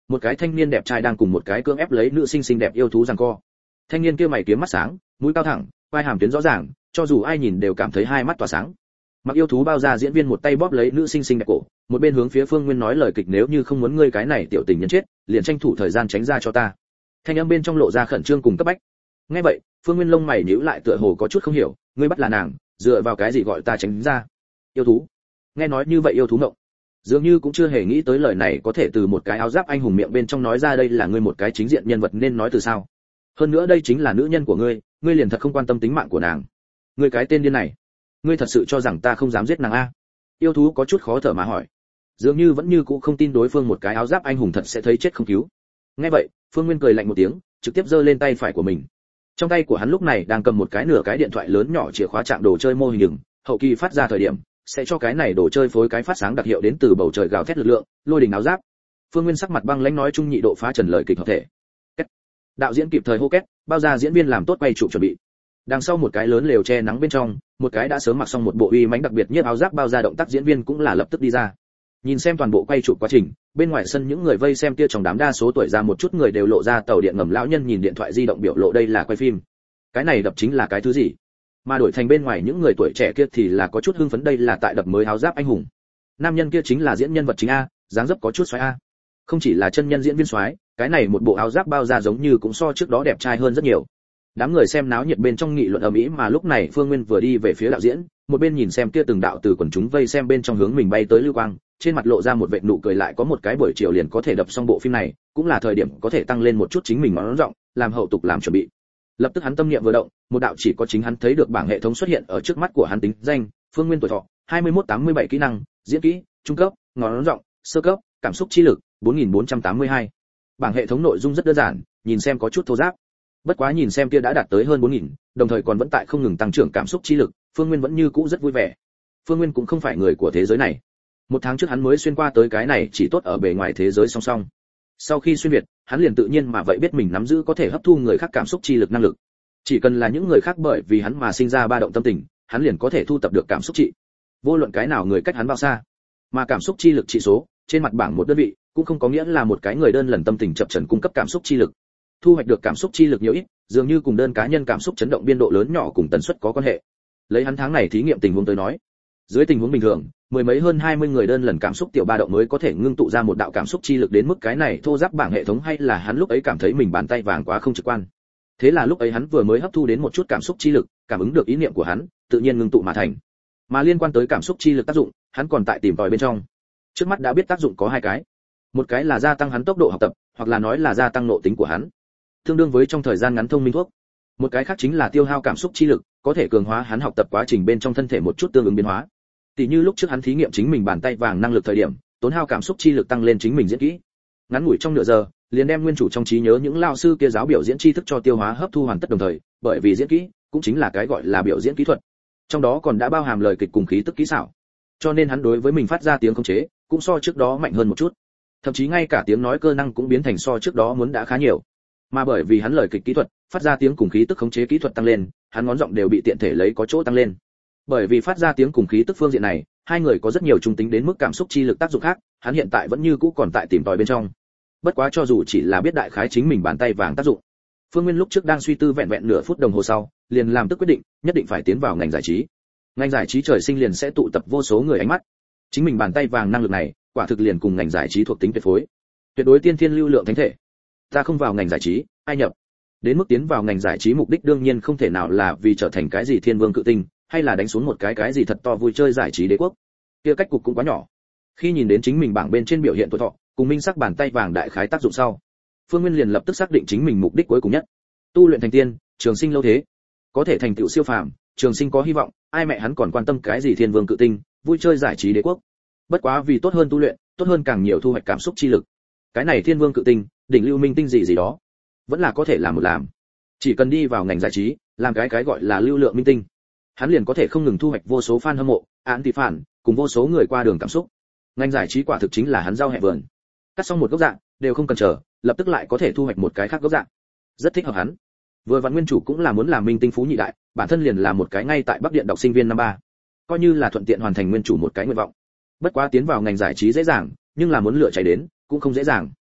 một cái thanh niên đẹp trai đang cùng một cái cưỡng ép lấy nữ sinh xinh đẹp yêu thú giằng co. Thanh niên kia mày kiếm mắt sáng, mũi cao thẳng, vai hàm tuyến rõ ràng, cho dù ai nhìn đều cảm thấy hai mắt tỏa sáng. Mặc yêu thú bao ra diễn viên một tay bóp lấy nữ sinh xinh đẹp cổ, một bên hướng phía Phương Nguyên nói lời kịch, nếu như không muốn ngươi cái này tiểu tình nhân chết, liền tranh thủ thời gian tránh ra cho ta. Thanh âm bên trong lộ ra khẩn trương cùng cấp bách. Nghe vậy, Phương Nguyên lông mày nhíu lại, tựa hồ có chút không hiểu, ngươi bắt là nàng, dựa vào cái gì gọi ta tránh ra? Yêu thú. Nghe nói như vậy yêu thú ngộng. Dường như cũng chưa hề nghĩ tới lời này có thể từ một cái áo giáp anh hùng miệng bên trong nói ra, đây là ngươi một cái chính diện nhân vật nên nói từ sao? Hơn nữa đây chính là nữ nhân của ngươi, ngươi liền thật không quan tâm tính mạng của nàng. Ngươi cái tên điên này, ngươi thật sự cho rằng ta không dám giết nàng a? Yêu thú có chút khó thở mà hỏi. Dường như vẫn như cũ không tin đối phương một cái áo giáp anh hùng thật sẽ thấy chết không cứu. Nghe vậy, Phương Nguyên cười lạnh một tiếng, trực tiếp giơ lên tay phải của mình. Trong tay của hắn lúc này đang cầm một cái nửa cái điện thoại lớn nhỏ chìa khóa trạng đồ chơi mô hình đừng, hậu kỳ phát ra thời điểm sẽ cho cái này đồ chơi phối cái phát sáng đặc hiệu đến từ bầu trời gào thét lực lượng, lôi đình áo giáp. Phương Nguyên sắc mặt băng lãnh nói, trung nhị độ phá trần lời kịch hợp thể. Kết. Đạo diễn kịp thời hô kết, bao ra diễn viên làm tốt quay trụ chuẩn bị. Đằng sau một cái lớn lều che nắng bên trong, một cái đã sớm mặc xong một bộ uy mãnh đặc biệt nhất áo giáp bao ra động tác diễn viên cũng là lập tức đi ra. Nhìn xem toàn bộ quay chụp quá trình, bên ngoài sân những người vây xem kia trong đám đa số tuổi già một chút người đều lộ ra tàu điện ngầm lão nhân nhìn điện thoại di động biểu lộ đây là quay phim. Cái này đập chính là cái thứ gì? Mà đổi thành bên ngoài những người tuổi trẻ kia thì là có chút hưng phấn, đây là tại đập mới áo giáp anh hùng. Nam nhân kia chính là diễn nhân vật chính a, dáng dấp có chút xoáy a. Không chỉ là chân nhân diễn viên xoáy, cái này một bộ áo giáp bao ra giống như cũng so trước đó đẹp trai hơn rất nhiều. Đám người xem náo nhiệt bên trong nghị luận ầm ĩ, mà lúc này Phương Nguyên vừa đi về phía đạo diễn, một bên nhìn xem kia từng đạo từ quần chúng vây xem bên trong hướng mình bay tới lưu quang, trên mặt lộ ra một vệt nụ cười, lại có một cái buổi chiều liền có thể đập xong bộ phim này, cũng là thời điểm có thể tăng lên một chút chính mình món rộng, làm hậu tục làm chuẩn bị. Lập tức hắn tâm niệm vừa động, một đạo chỉ có chính hắn thấy được bảng hệ thống xuất hiện ở trước mắt của hắn, tính danh: Phương Nguyên, tuổi thọ hai mươi mốt tám mươi bảy, kỹ năng: diễn kỹ trung cấp, ngón rộng sơ cấp, cảm xúc chi lực bốn nghìn bốn trăm tám mươi hai. Bảng hệ thống nội dung rất đơn giản, nhìn xem có chút thô ráp. Bất quá nhìn xem kia đã đạt tới hơn bốn nghìn, đồng thời còn vẫn tại không ngừng tăng trưởng cảm xúc chi lực, Phương Nguyên vẫn như cũ rất vui vẻ. Phương Nguyên cũng không phải người của thế giới này. Một tháng trước hắn mới xuyên qua tới cái này chỉ tốt ở bề ngoài thế giới song song. Sau khi xuyên việt, hắn liền tự nhiên mà vậy biết mình nắm giữ có thể hấp thu người khác cảm xúc chi lực năng lực. Chỉ cần là những người khác bởi vì hắn mà sinh ra ba động tâm tình, hắn liền có thể thu tập được cảm xúc trị. Vô luận cái nào người cách hắn bao xa, mà cảm xúc chi lực trị số trên mặt bảng một đơn vị, cũng không có nghĩa là một cái người đơn lần tâm tình chập chờn cung cấp cảm xúc chi lực. Thu hoạch được cảm xúc chi lực nhiều ít, dường như cùng đơn cá nhân cảm xúc chấn động biên độ lớn nhỏ cùng tần suất có quan hệ. Lấy hắn tháng này thí nghiệm tình huống tới nói, dưới tình huống bình thường, mười mấy hơn hai mươi người đơn lần cảm xúc tiểu ba động mới có thể ngưng tụ ra một đạo cảm xúc chi lực, đến mức cái này thô ráp bảng hệ thống, hay là hắn lúc ấy cảm thấy mình bàn tay vàng quá không trực quan. Thế là lúc ấy hắn vừa mới hấp thu đến một chút cảm xúc chi lực, cảm ứng được ý niệm của hắn, tự nhiên ngưng tụ mà thành. Mà liên quan tới cảm xúc chi lực tác dụng, hắn còn tại tìm tòi bên trong. Trước mắt đã biết tác dụng có hai cái. Một cái là gia tăng hắn tốc độ học tập, hoặc là nói là gia tăng nộ tính của hắn, tương đương với trong thời gian ngắn thông minh thuốc. Một cái khác chính là tiêu hao cảm xúc chi lực, có thể cường hóa hắn học tập quá trình bên trong thân thể một chút tương ứng biến hóa. Tỷ như lúc trước hắn thí nghiệm chính mình bàn tay vàng năng lực thời điểm, tốn hao cảm xúc chi lực tăng lên chính mình diễn kỹ. Ngắn ngủi trong nửa giờ, liền đem nguyên chủ trong trí nhớ những lao sư kia giáo biểu diễn tri thức cho tiêu hóa hấp thu hoàn tất, đồng thời, bởi vì diễn kỹ cũng chính là cái gọi là biểu diễn kỹ thuật. Trong đó còn đã bao hàm lời kịch cùng khí tức kỹ xảo. Cho nên hắn đối với mình phát ra tiếng khống chế, cũng so trước đó mạnh hơn một chút. Thậm chí ngay cả tiếng nói cơ năng cũng biến thành so trước đó muốn đã khá nhiều. Mà bởi vì hắn lời kịch kỹ thuật, phát ra tiếng cùng khí tức khống chế kỹ thuật tăng lên, hắn ngón giọng đều bị tiện thể lấy có chỗ tăng lên. Bởi vì phát ra tiếng cùng khí tức phương diện này, hai người có rất nhiều trung tính đến mức cảm xúc chi lực tác dụng khác, hắn hiện tại vẫn như cũ còn tại tìm tòi bên trong. Bất quá cho dù chỉ là biết đại khái chính mình bàn tay vàng tác dụng, Phương Nguyên lúc trước đang suy tư vẹn vẹn nửa phút đồng hồ sau, liền làm tức quyết định, nhất định phải tiến vào ngành giải trí. Ngành giải trí trời sinh liền sẽ tụ tập vô số người ánh mắt. Chính mình bàn tay vàng năng lực này, quả thực liền cùng ngành giải trí thuộc tính tuyệt phối. Tuyệt đối tiên thiên lưu lượng thánh thể. Ta không vào ngành giải trí, ai nhập? Đến mức tiến vào ngành giải trí mục đích đương nhiên không thể nào là vì trở thành cái gì thiên vương cự tinh, hay là đánh xuống một cái cái gì thật to vui chơi giải trí đế quốc. Kia cách cục cũng quá nhỏ. Khi nhìn đến chính mình bảng bên trên biểu hiện tuổi thọ, cùng minh sắc bàn tay vàng đại khái tác dụng sau, Phương Nguyên liền lập tức xác định chính mình mục đích cuối cùng nhất. Tu luyện thành tiên, trường sinh lâu thế. Có thể thành tựu siêu phàm, trường sinh có hy vọng, ai mẹ hắn còn quan tâm cái gì thiên vương cự tinh, vui chơi giải trí đế quốc. Bất quá vì tốt hơn tu luyện, tốt hơn càng nhiều thu hoạch cảm xúc chi lực. Cái này thiên vương cự tinh, đỉnh lưu minh tinh gì gì đó, vẫn là có thể làm một làm. Chỉ cần đi vào ngành giải trí, làm cái cái gọi là lưu lượng minh tinh, hắn liền có thể không ngừng thu hoạch vô số fan hâm mộ, anti fan, cùng vô số người qua đường cảm xúc. Ngành giải trí quả thực chính là hắn rau hẹ vườn. Cắt xong một gốc dạng, đều không cần chờ, lập tức lại có thể thu hoạch một cái khác gốc dạng. Rất thích hợp hắn. Vừa vặn nguyên chủ cũng là muốn làm minh tinh phú nhị đại, bản thân liền là một cái ngay tại Bắc Điện đọc sinh viên năm ba, coi như là thuận tiện hoàn thành nguyên chủ một cái nguyện vọng. Bất quá tiến vào ngành giải trí dễ dàng, nhưng là muốn lựa chạy đến, cũng không dễ dàng.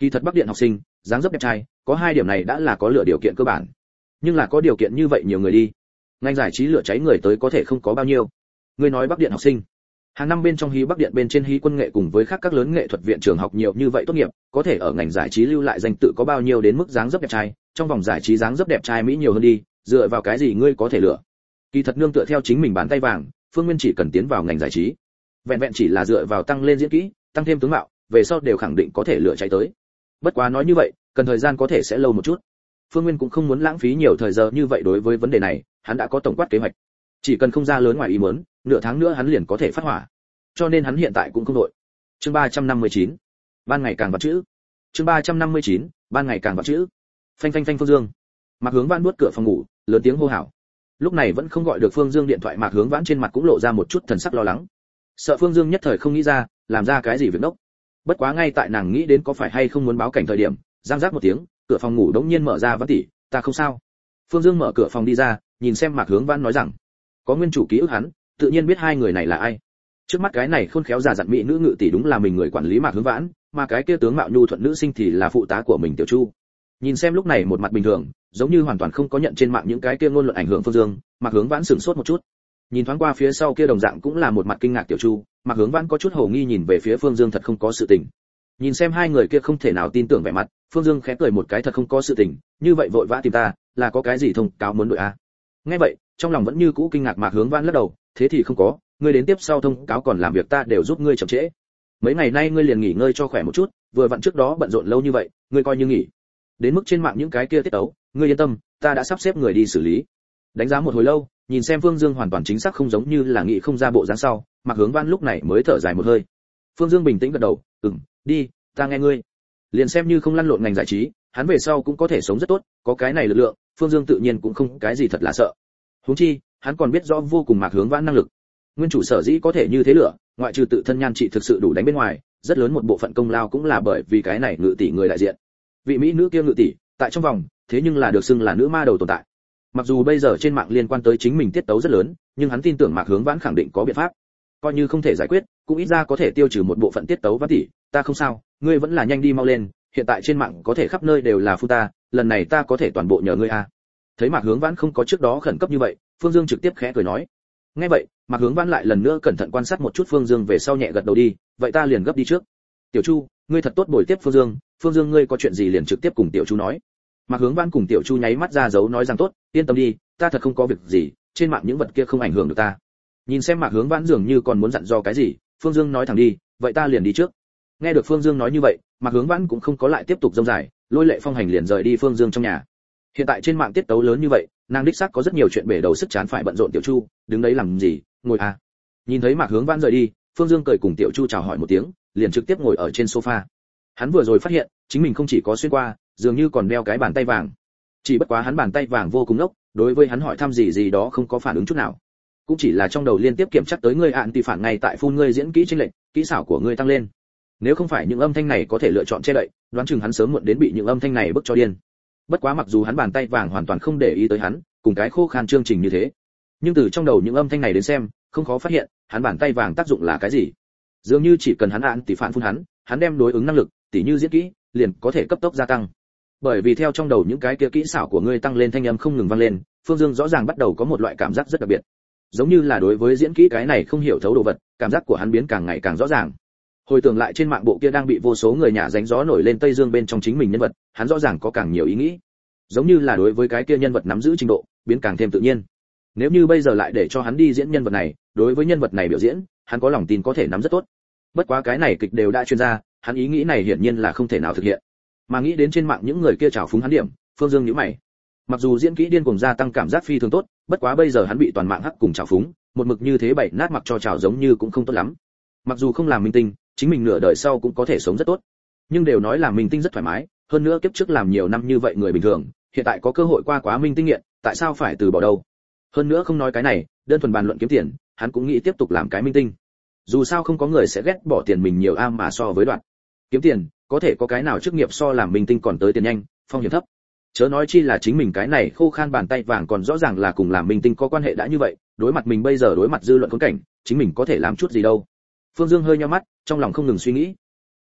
Kỳ thật Bắc Điện học sinh, dáng dấp đẹp trai, có hai điểm này đã là có lựa điều kiện cơ bản. Nhưng là có điều kiện như vậy nhiều người đi. Ngành giải trí lựa cháy người tới có thể không có bao nhiêu. Ngươi nói Bắc Điện học sinh, hàng năm bên trong hí Bắc Điện bên trên hí quân nghệ cùng với khác các lớn nghệ thuật viện trường học nhiều như vậy tốt nghiệp, có thể ở ngành giải trí lưu lại danh tự có bao nhiêu đến mức dáng dấp đẹp trai, trong vòng giải trí dáng dấp đẹp trai mỹ nhiều hơn đi, dựa vào cái gì ngươi có thể lựa? Kỳ thật nương tựa theo chính mình bán tay vàng, Phương Nguyên chỉ cần tiến vào ngành giải trí, vẹn vẹn chỉ là dựa vào tăng lên diễn kỹ, tăng thêm tướng mạo, về sau đều khẳng định có thể lựa cháy tới. Bất quá nói như vậy, cần thời gian có thể sẽ lâu một chút. Phương Nguyên cũng không muốn lãng phí nhiều thời giờ như vậy đối với vấn đề này, hắn đã có tổng quát kế hoạch. Chỉ cần không ra lớn ngoài ý muốn, nửa tháng nữa hắn liền có thể phát hỏa. Cho nên hắn hiện tại cũng không đội. Chương ba trăm năm mươi chín, ban ngày càng vặt chữ. Chương ba trăm năm mươi chín, ban ngày càng vặt chữ. Phanh phanh phanh Phương Dương. Mạc Hướng Vãn buốt cửa phòng ngủ, lớn tiếng hô hào. Lúc này vẫn không gọi được Phương Dương điện thoại, Mạc Hướng Vãn trên mặt cũng lộ ra một chút thần sắc lo lắng. Sợ Phương Dương nhất thời không nghĩ ra, làm ra cái gì việc đốc. Bất quá ngay tại nàng nghĩ đến có phải hay không muốn báo cảnh thời điểm, giang giác một tiếng, cửa phòng ngủ đống nhiên mở ra. Vãn tỷ, ta không sao. Phương Dương mở cửa phòng đi ra, nhìn xem Mạc Hướng Vãn nói rằng, có nguyên chủ ký ức hắn, tự nhiên biết hai người này là ai. Trước mắt cái này khôn khéo già dặn mỹ nữ ngự tỷ đúng là mình người quản lý Mạc Hướng Vãn, mà cái kia tướng mạo nhu thuận nữ sinh thì là phụ tá của mình Tiểu Chu. Nhìn xem lúc này một mặt bình thường, giống như hoàn toàn không có nhận trên mạng những cái kia ngôn luận ảnh hưởng Phương Dương, Mạc Hướng Vãn sửng sốt một chút. Nhìn thoáng qua phía sau kia đồng dạng cũng là một mặt kinh ngạc Tiểu Chu, Mạc Hướng Vãn có chút hồ nghi nhìn về phía Phương Dương, thật không có sự tình. Nhìn xem hai người kia không thể nào tin tưởng vẻ mặt, Phương Dương khẽ cười một cái, thật không có sự tình, như vậy vội vã tìm ta, là có cái gì thông cáo muốn đội a? Nghe vậy, trong lòng vẫn như cũ kinh ngạc Mạc Hướng Vãn lắc đầu, thế thì không có, ngươi đến tiếp sau thông cáo còn làm việc ta đều giúp ngươi chậm trễ. Mấy ngày nay ngươi liền nghỉ ngơi cho khỏe một chút, vừa vặn trước đó bận rộn lâu như vậy, ngươi coi như nghỉ. Đến mức trên mạng những cái kia tiết tấu, ngươi yên tâm, ta đã sắp xếp người đi xử lý. Đánh giá một hồi lâu, nhìn xem Phương Dương hoàn toàn chính xác không giống như là nghĩ không ra bộ dáng sau, Mạc Hướng Vãn lúc này mới thở dài một hơi. Phương Dương bình tĩnh gật đầu, "Ừm, đi, ta nghe ngươi." Liền xem như không lăn lộn ngành giải trí, hắn về sau cũng có thể sống rất tốt, có cái này lực lượng, Phương Dương tự nhiên cũng không cái gì thật là sợ. Huống chi, hắn còn biết rõ vô cùng Mạc Hướng Vãn năng lực. Nguyên chủ sở dĩ có thể như thế lửa, ngoại trừ tự thân nhan trị thực sự đủ đánh bên ngoài, rất lớn một bộ phận công lao cũng là bởi vì cái này ngự tỷ người đại diện. Vị mỹ nữ kia ngự tỷ, tại trong vòng, thế nhưng là được xưng là nữ ma đầu tồn tại. Mặc dù bây giờ trên mạng liên quan tới chính mình tiết tấu rất lớn, nhưng hắn tin tưởng Mạc Hướng Vãn khẳng định có biện pháp. Coi như không thể giải quyết, cũng ít ra có thể tiêu trừ một bộ phận tiết tấu. Vãn tỷ, ta không sao, ngươi vẫn là nhanh đi mau lên, hiện tại trên mạng có thể khắp nơi đều là phu ta, lần này ta có thể toàn bộ nhờ ngươi a. Thấy Mạc Hướng Vãn không có trước đó khẩn cấp như vậy, Phương Dương trực tiếp khẽ cười nói. Nghe vậy, Mạc Hướng Vãn lại lần nữa cẩn thận quan sát một chút Phương Dương về sau nhẹ gật đầu, đi, vậy ta liền gấp đi trước. Tiểu Chu, ngươi thật tốt bồi tiếp Phương Dương, Phương Dương ngươi có chuyện gì liền trực tiếp cùng Tiểu Chu nói. Mạc Hướng Vãn cùng Tiểu Chu nháy mắt ra dấu nói rằng tốt, yên tâm đi, ta thật không có việc gì, trên mạng những vật kia không ảnh hưởng được ta. Nhìn xem Mạc Hướng Vãn dường như còn muốn dặn dò cái gì, Phương Dương nói thẳng đi, vậy ta liền đi trước. Nghe được Phương Dương nói như vậy, Mạc Hướng Vãn cũng không có lại tiếp tục dông dài, lôi Lệ Phong hành liền rời đi Phương Dương trong nhà. Hiện tại trên mạng tiết tấu lớn như vậy, nàng đích xác có rất nhiều chuyện bể đầu sức chán phải bận rộn. Tiểu Chu, đứng đấy làm gì, ngồi à. Nhìn thấy Mạc Hướng Vãn rời đi, Phương Dương cười cùng Tiểu Chu chào hỏi một tiếng, liền trực tiếp ngồi ở trên sofa. Hắn vừa rồi phát hiện, chính mình không chỉ có xuyên qua, dường như còn đeo cái bàn tay vàng. Chỉ bất quá hắn bàn tay vàng vô cùng ngốc, đối với hắn hỏi thăm gì gì đó không có phản ứng chút nào. Cũng chỉ là trong đầu liên tiếp kiểm chắc tới ngươi ạn tỷ phản ngay tại phun ngươi diễn kỹ chênh lệch, kỹ xảo của ngươi tăng lên. Nếu không phải những âm thanh này có thể lựa chọn che đậy, đoán chừng hắn sớm muộn đến bị những âm thanh này bức cho điên. Bất quá mặc dù hắn bàn tay vàng hoàn toàn không để ý tới hắn, cùng cái khô khan chương trình như thế, nhưng từ trong đầu những âm thanh này đến xem, không khó phát hiện, hắn bàn tay vàng tác dụng là cái gì. Dường như chỉ cần hắn ạn tỷ phản phun hắn, hắn đem đối ứng năng lực, tỉ như diễn kỹ, liền có thể cấp tốc gia tăng. Bởi vì theo trong đầu những cái kia kỹ xảo của ngươi tăng lên thanh âm không ngừng vang lên, Phương Dương rõ ràng bắt đầu có một loại cảm giác rất đặc biệt, giống như là đối với diễn kỹ cái này không hiểu thấu đồ vật, cảm giác của hắn biến càng ngày càng rõ ràng. Hồi tưởng lại trên mạng bộ kia đang bị vô số người nhả đánh gió nổi lên Tây Dương bên trong chính mình nhân vật, hắn rõ ràng có càng nhiều ý nghĩ, giống như là đối với cái kia nhân vật nắm giữ trình độ biến càng thêm tự nhiên. Nếu như bây giờ lại để cho hắn đi diễn nhân vật này, đối với nhân vật này biểu diễn, hắn có lòng tin có thể nắm rất tốt. Bất quá cái này kịch đều đã chuyên ra, hắn ý nghĩ này hiển nhiên là không thể nào thực hiện. Mà nghĩ đến trên mạng những người kia trào phúng hắn điểm, Phương Dương nhíu mày. Mặc dù diễn kỹ điên cuồng gia tăng cảm giác phi thường tốt, bất quá bây giờ hắn bị toàn mạng hắc cùng trào phúng, một mực như thế bảy nát mặc cho trào giống như cũng không tốt lắm. Mặc dù không làm minh tinh, chính mình nửa đời sau cũng có thể sống rất tốt. Nhưng đều nói làm minh tinh rất thoải mái, hơn nữa kiếp trước làm nhiều năm như vậy người bình thường, hiện tại có cơ hội qua quá minh tinh nghiện, tại sao phải từ bỏ đâu? Hơn nữa không nói cái này, đơn thuần bàn luận kiếm tiền, hắn cũng nghĩ tiếp tục làm cái minh tinh. Dù sao không có người sẽ ghét bỏ tiền mình nhiều am mà so với đoạn. Kiếm tiền, có thể có cái nào chức nghiệp so làm minh tinh còn tới tiền nhanh, phong hiểm thấp. Chớ nói chi là chính mình cái này khô khan bàn tay vàng còn rõ ràng là cùng làm minh tinh có quan hệ đã như vậy, đối mặt mình bây giờ đối mặt dư luận khốn cảnh, chính mình có thể làm chút gì đâu. Phương Dương hơi nhíu mắt, trong lòng không ngừng suy nghĩ.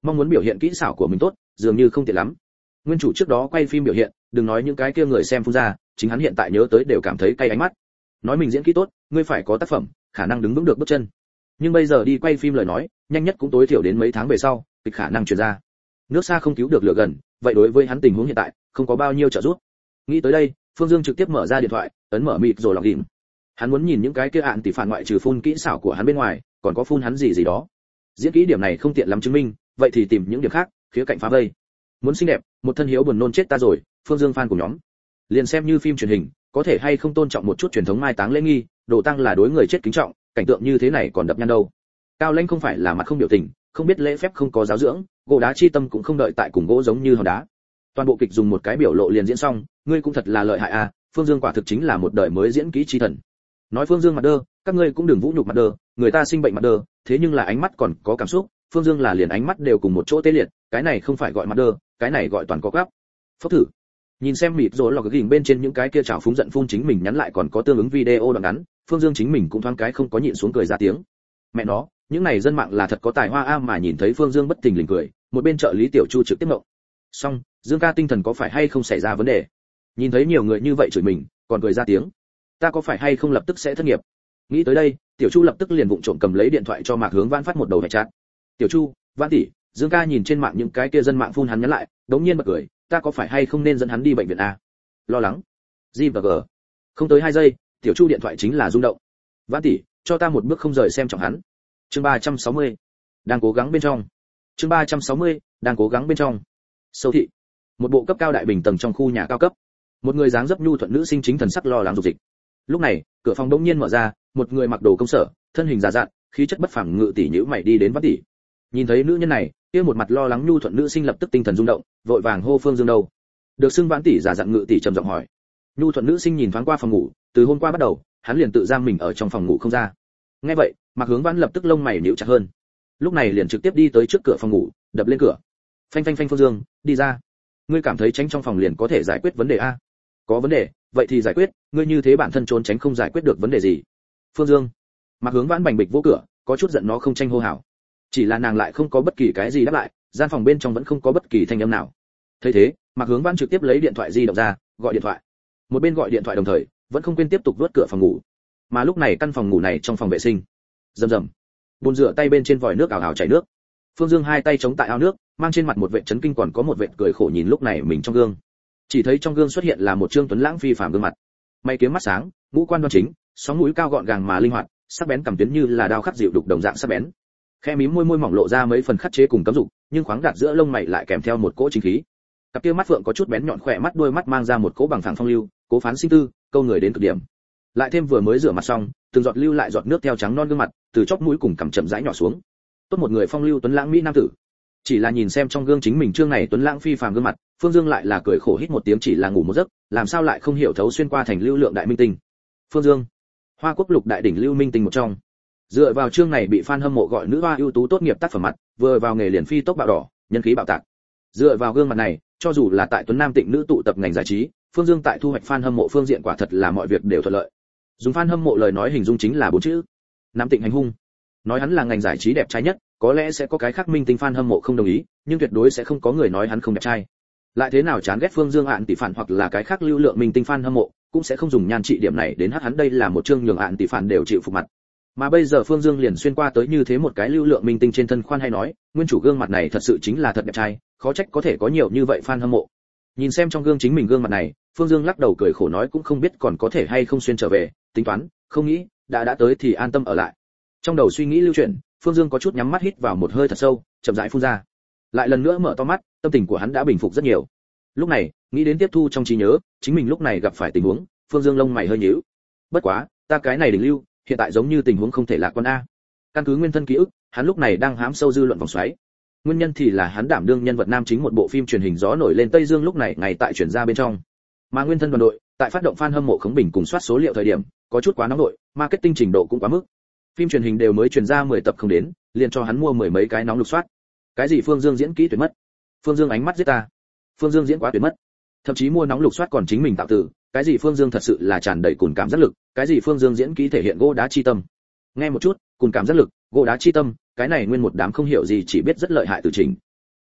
mong muốn biểu hiện kỹ xảo của mình tốt dường như không tiện lắm. Nguyên chủ trước đó quay phim biểu hiện, đừng nói những cái kia người xem phun ra, chính hắn hiện tại nhớ tới đều cảm thấy cay ánh mắt. Nói mình diễn kỹ tốt, ngươi phải có tác phẩm, khả năng đứng vững được bước chân. Nhưng bây giờ đi quay phim lời nói, nhanh nhất cũng tối thiểu đến mấy tháng về sau, kịch khả năng truyền ra. Nước xa không cứu được lửa gần, vậy đối với hắn tình huống hiện tại, không có bao nhiêu trợ giúp. Nghĩ tới đây, Phương Dương trực tiếp mở ra điện thoại, ấn mở mịt rồi lọc in. Hắn muốn nhìn những cái kia ạn tỷ phản ngoại trừ phun kỹ xảo của hắn bên ngoài, còn có phun hắn gì gì đó. Diễn kỹ điểm này không tiện lắm chứng minh, vậy thì tìm những điểm khác, khía cạnh phá vây. Muốn xinh đẹp, một thân hiếu buồn nôn chết ta rồi, Phương Dương fan của nhóm. Liền xem như phim truyền hình, có thể hay không tôn trọng một chút truyền thống mai táng lễ nghi, đồ tăng là đối người chết kính trọng, cảnh tượng như thế này còn đập nhăn đâu. Cao Lãnh không phải là mặt không biểu tình, không biết lễ phép không có giáo dưỡng, gỗ đá chi tâm cũng không đợi tại cùng gỗ giống như hòn đá. Toàn bộ kịch dùng một cái biểu lộ liền diễn xong, ngươi cũng thật là lợi hại à, Phương Dương quả thực chính là một đời mới diễn kỹ chi thần. Nói Phương Dương mặt đơ, các ngươi cũng đừng vũ nhục mặt đơ, người ta sinh bệnh mặt đơ, thế nhưng là ánh mắt còn có cảm xúc, Phương Dương là liền ánh mắt đều cùng một chỗ tê liệt, cái này không phải gọi mặt đơ, cái này gọi toàn có gấp. Phốc thử. Nhìn xem mịt rồi lọc gỉnh bên trên những cái kia trào phúng giận phun chính mình nhắn lại còn có tương ứng video đoạn ngắn, Phương Dương chính mình cũng thoáng cái không có nhịn xuống cười ra tiếng. Mẹ nó, những này dân mạng là thật có tài hoa a, mà nhìn thấy Phương Dương bất thình lình cười, một bên trợ lý Tiểu Chu trực tiếp ngộng. Xong, Dương ca tinh thần có phải hay không xảy ra vấn đề? Nhìn thấy nhiều người như vậy chửi mình, còn cười ra tiếng. Ta có phải hay không lập tức sẽ thất nghiệp? Nghĩ tới đây, Tiểu Chu lập tức liền vụng trộm cầm lấy điện thoại cho Mạc Hướng Vãn phát một đầu hệ chat. Tiểu Chu, Vãn tỷ, Dương ca nhìn trên mạng những cái kia dân mạng phun hắn nhắn lại, đống nhiên bật cười, ta có phải hay không nên dẫn hắn đi bệnh viện a? Lo lắng. G và G. Không tới hai giây, Tiểu Chu điện thoại chính là rung động. Vãn tỷ, cho ta một bước không rời xem trọng hắn. Chương ba trăm sáu mươi. Đang cố gắng bên trong. Chương ba trăm sáu mươi. Đang cố gắng bên trong. Sâu thị. Một bộ cấp cao đại bình tầng trong khu nhà cao cấp. Một người dáng dấp nhu thuận nữ sinh chính thần sắc lo lắng dục dịch. Lúc này, cửa phòng đống nhiên mở ra, một người mặc đồ công sở, thân hình già dặn, khí chất bất phàm ngự tỷ nhíu mày đi đến Vãn tỷ. Nhìn thấy nữ nhân này, kia một mặt lo lắng nhu thuận nữ sinh lập tức tinh thần rung động, vội vàng hô Phương Dương đâu. Được xưng Vãn tỷ già dặn ngự tỷ trầm giọng hỏi. Nhu thuận nữ sinh nhìn thoáng qua phòng ngủ, từ hôm qua bắt đầu, hắn liền tự giam mình ở trong phòng ngủ không ra. Nghe vậy, Mạc Hướng Vãn lập tức lông mày nhíu chặt hơn. Lúc này liền trực tiếp đi tới trước cửa phòng ngủ, đập lên cửa. Phanh phanh phanh, Phương Dương, đi ra. Ngươi cảm thấy tránh trong phòng liền có thể giải quyết vấn đề a? Có vấn đề, vậy thì giải quyết, ngươi như thế bản thân trốn tránh không giải quyết được vấn đề gì. Phương Dương. Mạc Hướng Vãn bành bịch vô cửa, có chút giận nó không tranh hô hào. Chỉ là nàng lại không có bất kỳ cái gì đáp lại, gian phòng bên trong vẫn không có bất kỳ thanh âm nào. Thấy thế, Mạc Hướng Vãn trực tiếp lấy điện thoại di động ra, gọi điện thoại. Một bên gọi điện thoại đồng thời, vẫn không quên tiếp tục vuốt cửa phòng ngủ. Mà lúc này căn phòng ngủ này trong phòng vệ sinh, rầm rầm, bồn rửa tay bên trên vòi nước ảo ảo chảy nước. Phương Dương hai tay chống tại ao nước, mang trên mặt một vệt chấn kinh còn có một vệt cười khổ nhìn lúc này mình trong gương. Chỉ thấy trong gương xuất hiện là một trương tuấn lãng phi phàm gương mặt, mày kiếm mắt sáng, ngũ quan đoan chính, sóng mũi cao gọn gàng mà linh hoạt, sắc bén cằm tuyến như là đao khắc dịu đục đồng dạng sắc bén. Khe mím môi môi mỏng lộ ra mấy phần khắc chế cùng cấm dục, nhưng khoáng đạt giữa lông mày lại kèm theo một cỗ chính khí. Cặp kia mắt phượng có chút bén nhọn khỏe mắt đôi mắt mang ra một cỗ bằng phẳng phong lưu, cố phán sinh tư, câu người đến cực điểm. Lại thêm vừa mới rửa mặt xong, từng giọt lưu lại giọt nước theo trắng non gương mặt, từ chóp mũi cùng cằm chậm rãi nhỏ xuống. Tốt một người phong lưu tuấn lãng mỹ nam tử. Chỉ là nhìn xem trong gương chính mình trương này tuấn lãng phi phàm gương mặt, Phương Dương lại là cười khổ hít một tiếng, chỉ là ngủ một giấc, làm sao lại không hiểu thấu xuyên qua thành lưu lượng đại minh tinh. Phương Dương, Hoa Quốc lục đại đỉnh lưu minh tinh một trong. Dựa vào chương này bị fan hâm mộ gọi nữ hoa ưu tú tốt nghiệp tác phẩm mặt, vừa vào nghề liền phi tốc bạo đỏ, nhân khí bạo tạc. Dựa vào gương mặt này, cho dù là tại tuấn nam tịnh nữ tụ tập ngành giải trí, Phương Dương tại thu hoạch fan hâm mộ phương diện quả thật là mọi việc đều thuận lợi. Dùng fan hâm mộ lời nói hình dung chính là bốn chữ: nam tịnh hành hung. Nói hắn là ngành giải trí đẹp trai nhất, có lẽ sẽ có cái khác minh tinh fan hâm mộ không đồng ý, nhưng tuyệt đối sẽ không có người nói hắn không đẹp trai. Lại thế nào chán ghét Phương Dương ạn tỷ phản hoặc là cái khác lưu lượng minh tinh fan hâm mộ, cũng sẽ không dùng nhan trị điểm này đến hát hắn, đây là một chương nhường ạn tỷ phản đều chịu phục mặt. Mà bây giờ Phương Dương liền xuyên qua tới như thế một cái lưu lượng minh tinh trên thân, khoan hay nói, nguyên chủ gương mặt này thật sự chính là thật đẹp trai, khó trách có thể có nhiều như vậy fan hâm mộ. Nhìn xem trong gương chính mình gương mặt này, Phương Dương lắc đầu cười khổ nói cũng không biết còn có thể hay không xuyên trở về, tính toán, không nghĩ, đã đã tới thì an tâm ở lại. Trong đầu suy nghĩ lưu chuyển, Phương Dương có chút nhắm mắt hít vào một hơi thật sâu, chậm rãi phun ra. Lại lần nữa mở to mắt, tâm tình của hắn đã bình phục rất nhiều. Lúc này, nghĩ đến tiếp thu trong trí nhớ, chính mình lúc này gặp phải tình huống, Phương Dương lông mày hơi nhíu. Bất quá, ta cái này đỉnh lưu, hiện tại giống như tình huống không thể lạc quan a. Căn cứ nguyên thân ký ức, hắn lúc này đang hám sâu dư luận vòng xoáy. Nguyên nhân thì là hắn đảm đương nhân vật nam chính một bộ phim truyền hình gió nổi lên Tây Dương lúc này ngày tại chuyển ra bên trong. Mà nguyên thân đoàn đội, tại phát động fan hâm mộ khống bình cùng soát số liệu thời điểm, có chút quá nóng nổi, marketing trình độ cũng quá mức. Phim truyền hình đều mới truyền ra mười tập không đến, liền cho hắn mua mười mấy cái nóng lục soát. Cái gì Phương Dương diễn kỹ tuyệt mất, Phương Dương ánh mắt giết ta, Phương Dương diễn quá tuyệt mất. Thậm chí mua nóng lục soát còn chính mình tạo từ, cái gì Phương Dương thật sự là tràn đầy cùn cảm giác lực, cái gì Phương Dương diễn kỹ thể hiện gỗ đá chi tâm. Nghe một chút, cùn cảm giác lực, gỗ đá chi tâm, cái này nguyên một đám không hiểu gì chỉ biết rất lợi hại từ trình,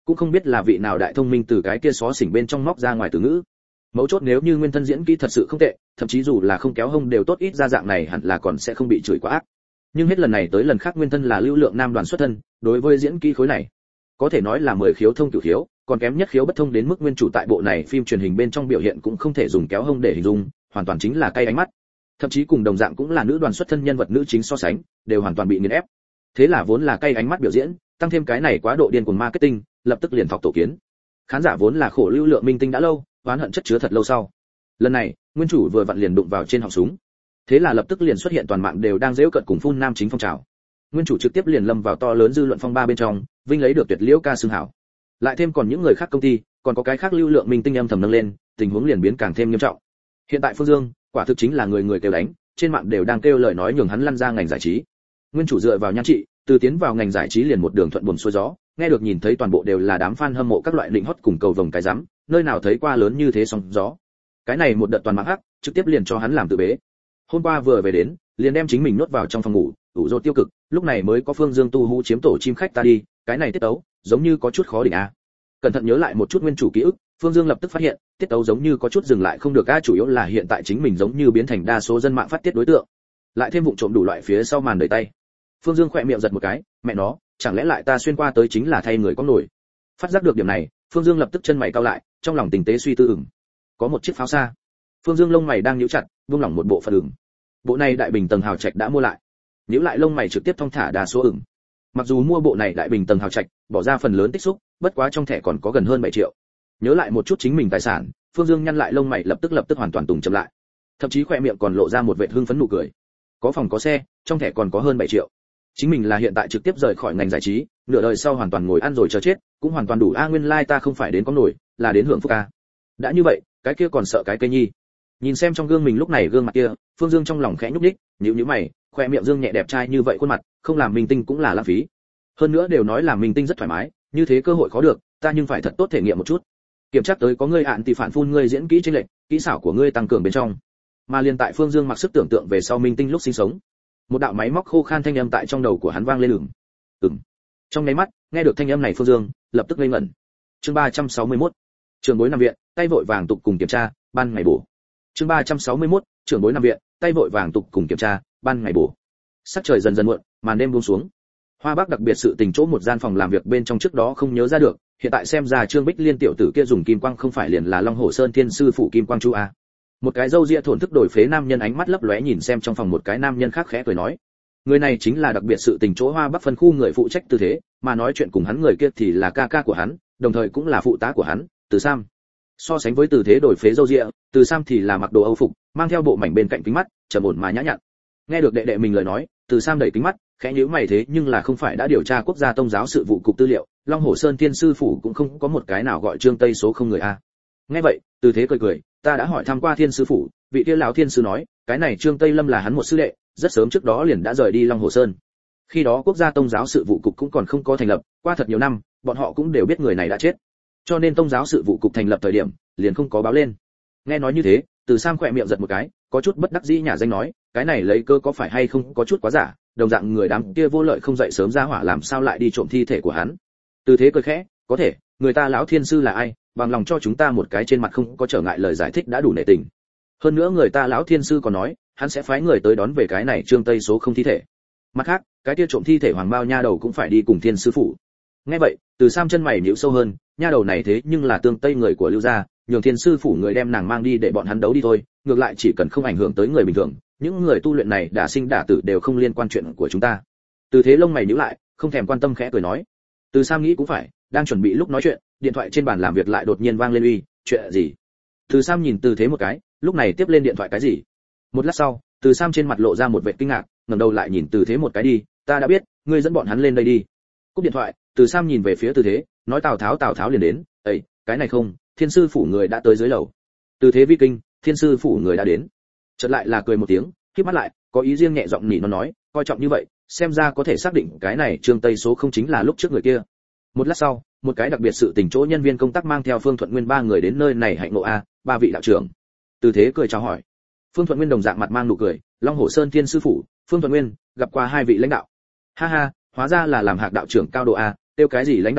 cũng không biết là vị nào đại thông minh từ cái kia xó xỉnh bên trong móc ra ngoài từ ngữ. Mấu chốt nếu như nguyên thân diễn kỹ thật sự không tệ, thậm chí dù là không kéo hông đều tốt, ít ra dạng này hẳn là còn sẽ không bị chửi quá ác. Nhưng hết lần này tới lần khác nguyên thân là lưu lượng nam đoàn xuất thân, đối với diễn kỹ khối này có thể nói là mười khiếu thông cửu khiếu, còn kém nhất khiếu bất thông, đến mức nguyên chủ tại bộ này phim truyền hình bên trong biểu hiện cũng không thể dùng kéo hông để hình dung, hoàn toàn chính là cay ánh mắt. Thậm chí cùng đồng dạng cũng là nữ đoàn xuất thân nhân vật nữ chính so sánh, đều hoàn toàn bị nghiền ép. Thế là vốn là cay ánh mắt biểu diễn, tăng thêm cái này quá độ điên cuồng marketing, lập tức liền thọc tổ kiến. Khán giả vốn là khổ lưu lượng minh tinh đã lâu, oán hận chất chứa thật lâu sau. Lần này, nguyên chủ vừa vặn liền đụng vào trên họng súng. Thế là lập tức liền xuất hiện toàn mạng đều đang giễu cợt cùng phun nam chính phong trào. Nguyên chủ trực tiếp liền lâm vào to lớn dư luận phong ba bên trong, vinh lấy được tuyệt liễu ca xưng hảo. Lại thêm còn những người khác công ty, còn có cái khác lưu lượng minh tinh âm thầm nâng lên, tình huống liền biến càng thêm nghiêm trọng. Hiện tại Phương Dương, quả thực chính là người người kêu đánh, trên mạng đều đang kêu lời nói nhường hắn lăn ra ngành giải trí. Nguyên chủ dựa vào nhan trị, từ tiến vào ngành giải trí liền một đường thuận buồm xuôi gió, nghe được nhìn thấy toàn bộ đều là đám fan hâm mộ các loại định hót cùng cầu vồng cái rắm, nơi nào thấy qua lớn như thế sóng gió. Cái này một đợt toàn mạng hắc, trực tiếp liền cho hắn làm tự bế. Hôm qua vừa về đến, liền đem chính mình nuốt vào trong phòng ngủ, ủ rột tiêu cực, lúc này mới có Phương Dương tu hú chiếm tổ chim khách ta đi, cái này tiết tấu, giống như có chút khó đỉnh a. Cẩn thận nhớ lại một chút nguyên chủ ký ức, Phương Dương lập tức phát hiện, tiết tấu giống như có chút dừng lại không được a, chủ yếu là hiện tại chính mình giống như biến thành đa số dân mạng phát tiết đối tượng. Lại thêm vụng trộm đủ loại phía sau màn đẩy tay. Phương Dương khỏe miệng giật một cái, mẹ nó, chẳng lẽ lại ta xuyên qua tới chính là thay người có nổi. Phát giác được điểm này, Phương Dương lập tức chân mày cau lại, trong lòng tình tế suy tư ửng. Có một chiếc pháo xa. Phương Dương lông mày đang nhíu chặt, buông lỏng một bộ phận ửng. Bộ này đại bình tầng hào trạch đã mua lại. Nhíu lại lông mày trực tiếp thong thả đa số ửng. Mặc dù mua bộ này đại bình tầng hào trạch, bỏ ra phần lớn tích xúc, bất quá trong thẻ còn có gần hơn bảy triệu. Nhớ lại một chút chính mình tài sản, Phương Dương nhăn lại lông mày lập tức lập tức hoàn toàn tùng chậm lại. Thậm chí khóe miệng còn lộ ra một vệt hưng phấn nụ cười. Có phòng có xe, trong thẻ còn có hơn bảy triệu. Chính mình là hiện tại trực tiếp rời khỏi ngành giải trí, nửa đời sau hoàn toàn ngồi ăn rồi chờ chết, cũng hoàn toàn đủ a, nguyên lai like ta không phải đến có nổi, là đến hưởng phúc a. Đã như vậy, cái kia còn sợ cái cây nhi. Nhìn xem trong gương mình lúc này gương mặt kia, Phương Dương trong lòng khẽ nhúc nhích, nhíu nhíu mày, khoe miệng Dương nhẹ đẹp trai như vậy khuôn mặt, không làm minh tinh cũng là lãng phí. Hơn nữa đều nói làm minh tinh rất thoải mái, như thế cơ hội khó được, ta nhưng phải thật tốt thể nghiệm một chút. Kiểm tra tới có ngươi ạn thì phản phun ngươi diễn kỹ trên lệnh, kỹ xảo của ngươi tăng cường bên trong. Mà liên tại Phương Dương mặc sức tưởng tượng về sau minh tinh lúc sinh sống. Một đạo máy móc khô khan thanh âm tại trong đầu của hắn vang lên ửng. Ừm. Trong nháy mắt, nghe được thanh âm này Phương Dương lập tức ngây ngẩn. Chương ba trăm sáu mươi mốt. Trưởng bối nằm viện, tay vội vàng tục cùng kiểm tra, ban ngày bổ. Chương ba trăm sáu mươi mốt. Trưởng bối nằm viện, tay vội vàng tục cùng kiểm tra, ban ngày bổ. Sắc trời dần dần muộn, màn đêm buông xuống. Hoa Bắc đặc biệt sự tình chỗ một gian phòng làm việc bên trong trước đó không nhớ ra được, hiện tại xem ra Trương Bích Liên tiểu tử kia dùng kim quang không phải liền là Long Hổ Sơn Thiên sư phụ Kim Quang Chu a. Một cái râu ria thổn thức đổi phế nam nhân ánh mắt lấp lóe nhìn xem trong phòng một cái nam nhân khác khẽ cười nói, người này chính là đặc biệt sự tình chỗ Hoa Bắc phân khu người phụ trách tư thế, mà nói chuyện cùng hắn người kia thì là ca ca của hắn, đồng thời cũng là phụ tá của hắn, Từ Sam. So sánh với Từ Thế đổi phế râu ria, Từ Sam thì là mặc đồ Âu phục, mang theo bộ mảnh bên cạnh kính mắt, trầm ổn mà nhã nhặn. Nghe được đệ đệ mình lời nói, Từ Sam đẩy kính mắt, khẽ nhíu mày, thế nhưng là không phải đã điều tra quốc gia tông giáo sự vụ cục tư liệu, Long Hổ Sơn Thiên sư phủ cũng không có một cái nào gọi Trương Tây số không người a. Nghe vậy, Từ Thế cười cười, ta đã hỏi thăm qua Thiên sư phủ, vị kia lão thiên sư nói, cái này Trương Tây Lâm là hắn một sư đệ, rất sớm trước đó liền đã rời đi Long Hồ Sơn. Khi đó quốc gia tông giáo sự vụ cục cũng còn không có thành lập, qua thật nhiều năm, bọn họ cũng đều biết người này đã chết. Cho nên tông giáo sự vụ cục thành lập thời điểm, liền không có báo lên. Nghe nói như thế, Từ Sam khỏe miệng giật một cái, có chút bất đắc dĩ nhả danh nói, cái này lấy cơ có phải hay không có chút quá giả, đồng dạng người đám kia vô lợi không dậy sớm ra hỏa làm sao lại đi trộm thi thể của hắn. Từ Thế cười khẽ, có thể, người ta lão thiên sư là ai, bằng lòng cho chúng ta một cái trên mặt không có trở ngại lời giải thích đã đủ nể tình. Hơn nữa người ta lão thiên sư còn nói, hắn sẽ phái người tới đón về cái này Trương Tây số không thi thể. Mặt khác, cái kia trộm thi thể hoàng bao nha đầu cũng phải đi cùng Thiên sư phụ. Nghe vậy, Từ Sam chân mày nhíu sâu hơn, nha đầu này thế nhưng là tương tây người của Lưu gia, nhường Thiên sư phụ người đem nàng mang đi để bọn hắn đấu đi thôi, ngược lại chỉ cần không ảnh hưởng tới người bình thường, những người tu luyện này đã sinh đả tử đều không liên quan chuyện của chúng ta. Từ Thế lông mày nhíu lại, không thèm quan tâm khẽ cười nói. Từ Sam nghĩ cũng phải, đang chuẩn bị lúc nói chuyện, điện thoại trên bàn làm việc lại đột nhiên vang lên, uy, chuyện gì? Từ Sam nhìn Từ Thế một cái, lúc này tiếp lên điện thoại cái gì? Một lát sau, Từ Sam trên mặt lộ ra một vẻ kinh ngạc, ngẩng đầu lại nhìn Từ Thế một cái, đi, ta đã biết, ngươi dẫn bọn hắn lên đây đi. Cúp điện thoại, Từ Sam nhìn về phía Từ Thế, nói Tào Tháo Tào Tháo liền đến, "Ây, cái này không, Thiên sư phủ người đã tới dưới lầu." Từ Thế vi kinh, Thiên sư phủ người đã đến. Chợt lại là cười một tiếng, khép mắt lại, có ý riêng nhẹ giọng nỉ nó nói, coi trọng như vậy, xem ra có thể xác định cái này Trương Tây số không chính là lúc trước người kia. Một lát sau, một cái đặc biệt sự tình chỗ nhân viên công tác mang theo Phương Thuận Nguyên ba người đến nơi này hạnh ngộ a, ba vị đạo trưởng. Từ Thế cười chào hỏi. Phương Thuận Nguyên đồng dạng mặt mang nụ cười, Long Hổ Sơn Thiên sư phủ, Phương Thuận Nguyên, gặp qua hai vị lãnh đạo. Ha ha, hóa ra là làm Hạc đạo trưởng cao độ a, tiêu cái gì lãnh đạo a,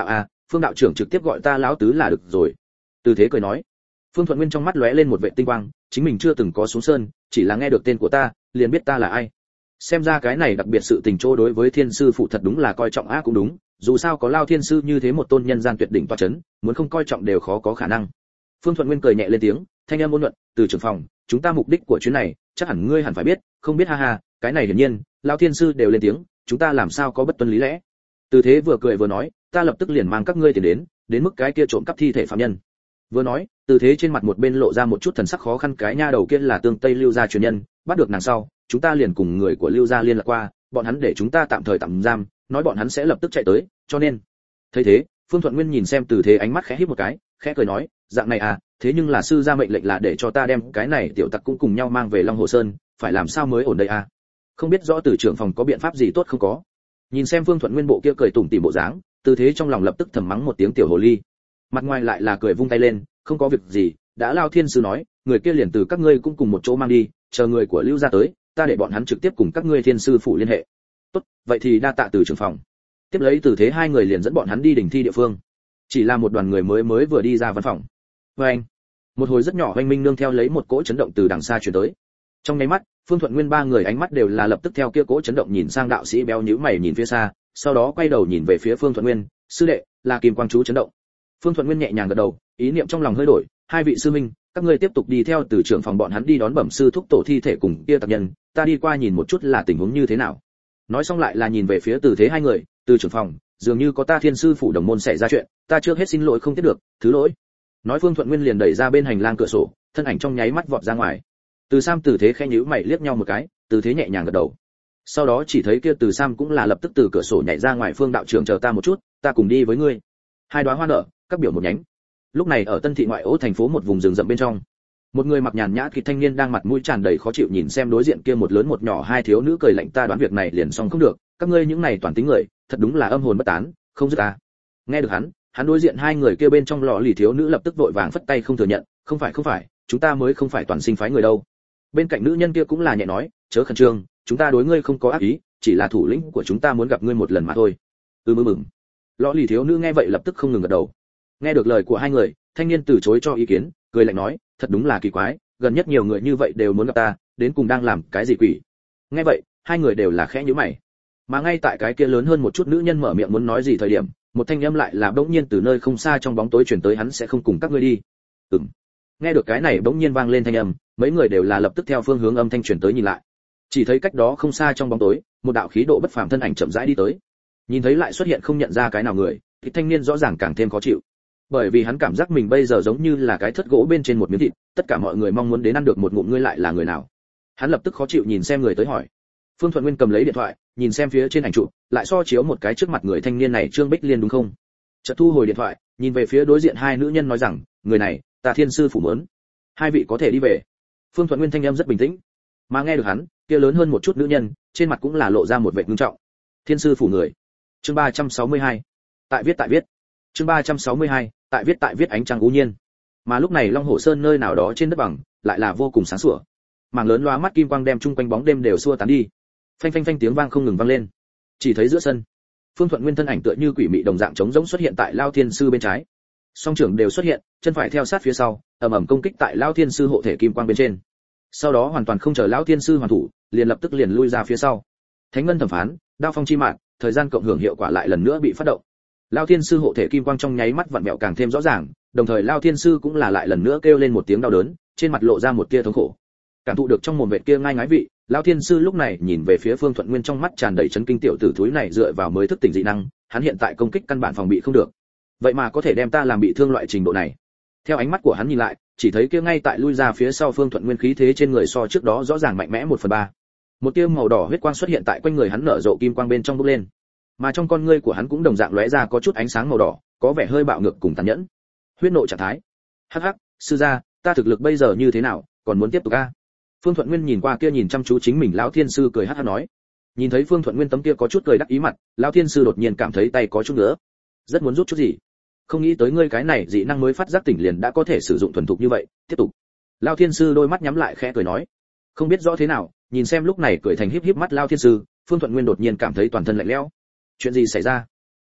Phương đạo trưởng trực tiếp gọi ta lão tứ là được rồi. Từ Thế cười nói. Phương Thuận Nguyên trong mắt lóe lên một vệt tinh quang, chính mình chưa từng có xuống sơn, chỉ là nghe được tên của ta, liền biết ta là ai. Xem ra cái này đặc biệt sự tình chỗ đối với Thiên sư phụ thật đúng là coi trọng á cũng đúng, dù sao có Lao Thiên sư như thế một tôn nhân gian tuyệt đỉnh tọa chấn, muốn không coi trọng đều khó có khả năng. Phương Thuận Nguyên cười nhẹ lên tiếng, thanh âm ôn nhuận, từ trưởng phòng, chúng ta mục đích của chuyến này, chắc hẳn ngươi hẳn phải biết, không biết ha ha, cái này hiển nhiên, Lao Thiên sư đều lên tiếng, chúng ta làm sao có bất tuân lý lẽ. Từ Thế vừa cười vừa nói, ta lập tức liền mang các ngươi tiền đến, đến mức cái kia trộm cắp thi thể phạm nhân. Vừa nói, Từ Thế trên mặt một bên lộ ra một chút thần sắc khó khăn, cái nha đầu kia là tương Tây Lưu gia truyền nhân, bắt được nàng sau, chúng ta liền cùng người của Lưu gia liên lạc qua, bọn hắn để chúng ta tạm thời tạm giam, nói bọn hắn sẽ lập tức chạy tới, cho nên. Thấy thế, Phương Thuận Nguyên nhìn xem Từ Thế ánh mắt khẽ híp một cái, khẽ cười nói, dạng này à, thế nhưng là sư gia mệnh lệnh là để cho ta đem cái này tiểu tặc cũng cùng nhau mang về Long Hồ Sơn, phải làm sao mới ổn đây à? Không biết rõ Từ trưởng phòng có biện pháp gì tốt không có. Nhìn xem Phương Thuận Nguyên bộ kia cười tủm tỉm bộ dáng, Từ Thế trong lòng lập tức thầm mắng một tiếng tiểu hồ ly. Mặt ngoài lại là cười vung tay lên, không có việc gì, đã Lao Thiên sư nói, người kia liền từ các ngươi cũng cùng một chỗ mang đi, chờ người của Lưu gia tới, ta để bọn hắn trực tiếp cùng các ngươi Thiên sư phụ liên hệ. Tốt, vậy thì đa tạ Từ trưởng phòng. Tiếp lấy Từ Thế hai người liền dẫn bọn hắn đi đỉnh thi địa phương. Chỉ là một đoàn người mới mới vừa đi ra văn phòng. Oeng, một hồi rất nhỏ oanh minh nương theo lấy một cỗ chấn động từ đằng xa truyền tới. Trong nháy mắt, Phương Thuận Nguyên ba người ánh mắt đều là lập tức theo kia cỗ chấn động nhìn sang đạo sĩ béo nhíu mày nhìn phía xa, sau đó quay đầu nhìn về phía Phương Thuận Nguyên, sư đệ, là Kim Quang chú chấn động. Phương Thuận Nguyên nhẹ nhàng gật đầu, ý niệm trong lòng hơi đổi, hai vị sư minh, các ngươi tiếp tục đi theo từ trưởng phòng bọn hắn đi đón bẩm sư thúc tổ thi thể cùng kia tặc nhân, ta đi qua nhìn một chút là tình huống như thế nào. Nói xong lại là nhìn về phía Từ Thế hai người, từ trưởng phòng, dường như có ta Thiên sư phủ đồng môn xảy ra chuyện, ta trước hết xin lỗi không tiếp được, thứ lỗi. Nói Phương Thuận Nguyên liền đẩy ra bên hành lang cửa sổ, thân ảnh trong nháy mắt vọt ra ngoài. Từ Sam Từ Thế khẽ nhíu mày liếc nhau một cái, Từ Thế nhẹ nhàng gật đầu. Sau đó chỉ thấy kia Từ Sam cũng là lập tức từ cửa sổ nhảy ra ngoài, Phương đạo trưởng chờ ta một chút, ta cùng đi với ngươi. Hai đóa hoa nở, các biểu một nhánh. Lúc này ở Tân thị ngoại ô thành phố một vùng rừng rậm bên trong, một người mặc nhàn nhã kịch thanh niên đang mặt mũi tràn đầy khó chịu nhìn xem đối diện kia một lớn một nhỏ hai thiếu nữ cười lạnh, ta đoán việc này liền xong không được, các ngươi những này toàn tính người, thật đúng là âm hồn bất tán, không dứt ta. Nghe được hắn, hắn đối diện hai người kia bên trong lọ lì thiếu nữ lập tức vội vàng phất tay không thừa nhận, không phải không phải, chúng ta mới không phải toàn sinh phái người đâu. Bên cạnh nữ nhân kia cũng là nhẹ nói, chớ khẩn trương, chúng ta đối ngươi không có ác ý, chỉ là thủ lĩnh của chúng ta muốn gặp ngươi một lần mà thôi. Ừ mừng mừng. Lọ lì thiếu nữ nghe vậy lập tức không ngừng gật đầu. Nghe được lời của hai người, thanh niên từ chối cho ý kiến, cười lạnh nói, thật đúng là kỳ quái, gần nhất nhiều người như vậy đều muốn gặp ta, đến cùng đang làm cái gì quỷ. Nghe vậy, hai người đều là khẽ nhíu mày. Mà ngay tại cái kia lớn hơn một chút nữ nhân mở miệng muốn nói gì thời điểm, một thanh âm lại là bỗng nhiên từ nơi không xa trong bóng tối truyền tới, hắn sẽ không cùng các ngươi đi. Ừm. Nghe được cái này bỗng nhiên vang lên thanh âm, mấy người đều là lập tức theo phương hướng âm thanh truyền tới nhìn lại. Chỉ thấy cách đó không xa trong bóng tối, một đạo khí độ bất phàm thân ảnh chậm rãi đi tới. Nhìn thấy lại xuất hiện không nhận ra cái nào người, thì thanh niên rõ ràng càng thêm khó chịu. Bởi vì hắn cảm giác mình bây giờ giống như là cái thất gỗ bên trên một miếng thịt, tất cả mọi người mong muốn đến ăn được một ngụm, ngươi lại là người nào? Hắn lập tức khó chịu nhìn xem người tới hỏi. Phương Thuận Nguyên cầm lấy điện thoại, nhìn xem phía trên ảnh chụp, lại so chiếu một cái trước mặt người thanh niên này, Trương Bích Liên đúng không? Chợt thu hồi điện thoại, nhìn về phía đối diện hai nữ nhân nói rằng, người này, ta Thiên sư phủ muốn. Hai vị có thể đi về. Phương Thuận Nguyên thanh âm rất bình tĩnh, mà nghe được hắn, kia lớn hơn một chút nữ nhân, trên mặt cũng là lộ ra một vẻ nghiêm trọng. Thiên sư phủ người. Chương ba trăm sáu mươi hai. Tại viết tại viết. Chương ba trăm sáu mươi hai, tại viết tại viết ánh trăng u nhiên. Mà lúc này Long Hồ Sơn nơi nào đó trên đất bằng, lại là vô cùng sáng sủa. Mảng lớn lóa mắt kim quang đem chung quanh bóng đêm đều xua tán đi. Phanh phanh phanh tiếng vang không ngừng vang lên. Chỉ thấy giữa sân, Phương Thuận Nguyên thân ảnh tựa như quỷ mị đồng dạng trống rỗng xuất hiện tại Lao Thiên sư bên trái. Song trưởng đều xuất hiện, chân phải theo sát phía sau, ầm ầm công kích tại Lao Thiên sư hộ thể kim quang bên trên. Sau đó hoàn toàn không chờ Lão Thiên sư hoàn thủ, liền lập tức liền lui ra phía sau. Thánh ngân thẩm phán, đao phong chi mạn, thời gian cộng hưởng hiệu quả lại lần nữa bị phát động. Lao Thiên sư hộ thể kim quang trong nháy mắt vặn vẹo càng thêm rõ ràng, đồng thời Lao Thiên sư cũng là lại lần nữa kêu lên một tiếng đau đớn, trên mặt lộ ra một tia thống khổ. Cảm thụ được trong mồm vệt kia ngai ngái vị, Lao Thiên sư lúc này nhìn về phía Phương Thuận Nguyên, trong mắt tràn đầy chấn kinh, tiểu tử thúi này dựa vào mới thức tỉnh dị năng, hắn hiện tại công kích căn bản phòng bị không được. Vậy mà có thể đem ta làm bị thương loại trình độ này. Theo ánh mắt của hắn nhìn lại, chỉ thấy kia ngay tại lui ra phía sau Phương Thuận Nguyên khí thế trên người so trước đó rõ ràng mạnh mẽ một phần ba. Một tia màu đỏ huyết quang xuất hiện tại quanh người hắn, nở rộ kim quang bên trong bốc lên. Mà trong con ngươi của hắn cũng đồng dạng lóe ra có chút ánh sáng màu đỏ, có vẻ hơi bạo ngược cùng tàn nhẫn. Huyết nộ trạng thái. Hắc hắc, sư gia, ta thực lực bây giờ như thế nào, còn muốn tiếp tục a? Phương Thuận Nguyên nhìn qua kia nhìn chăm chú chính mình, lão Thiên sư cười hắc hắc nói. Nhìn thấy Phương Thuận Nguyên tấm kia có chút cười đắc ý mặt, lão Thiên sư đột nhiên cảm thấy tay có chút nữa, rất muốn rút chút gì. Không nghĩ tới ngươi cái này dị năng mới phát giác tỉnh liền đã có thể sử dụng thuần thục như vậy, tiếp tục. Lão Thiên sư đôi mắt nhắm lại khẽ cười nói. Không biết rõ thế nào, nhìn xem lúc này cười thành híp híp mắt Lão Thiên sư, Phương Thuận Nguyên đột nhiên cảm thấy toàn thân lạnh lẽo. Chuyện gì xảy ra?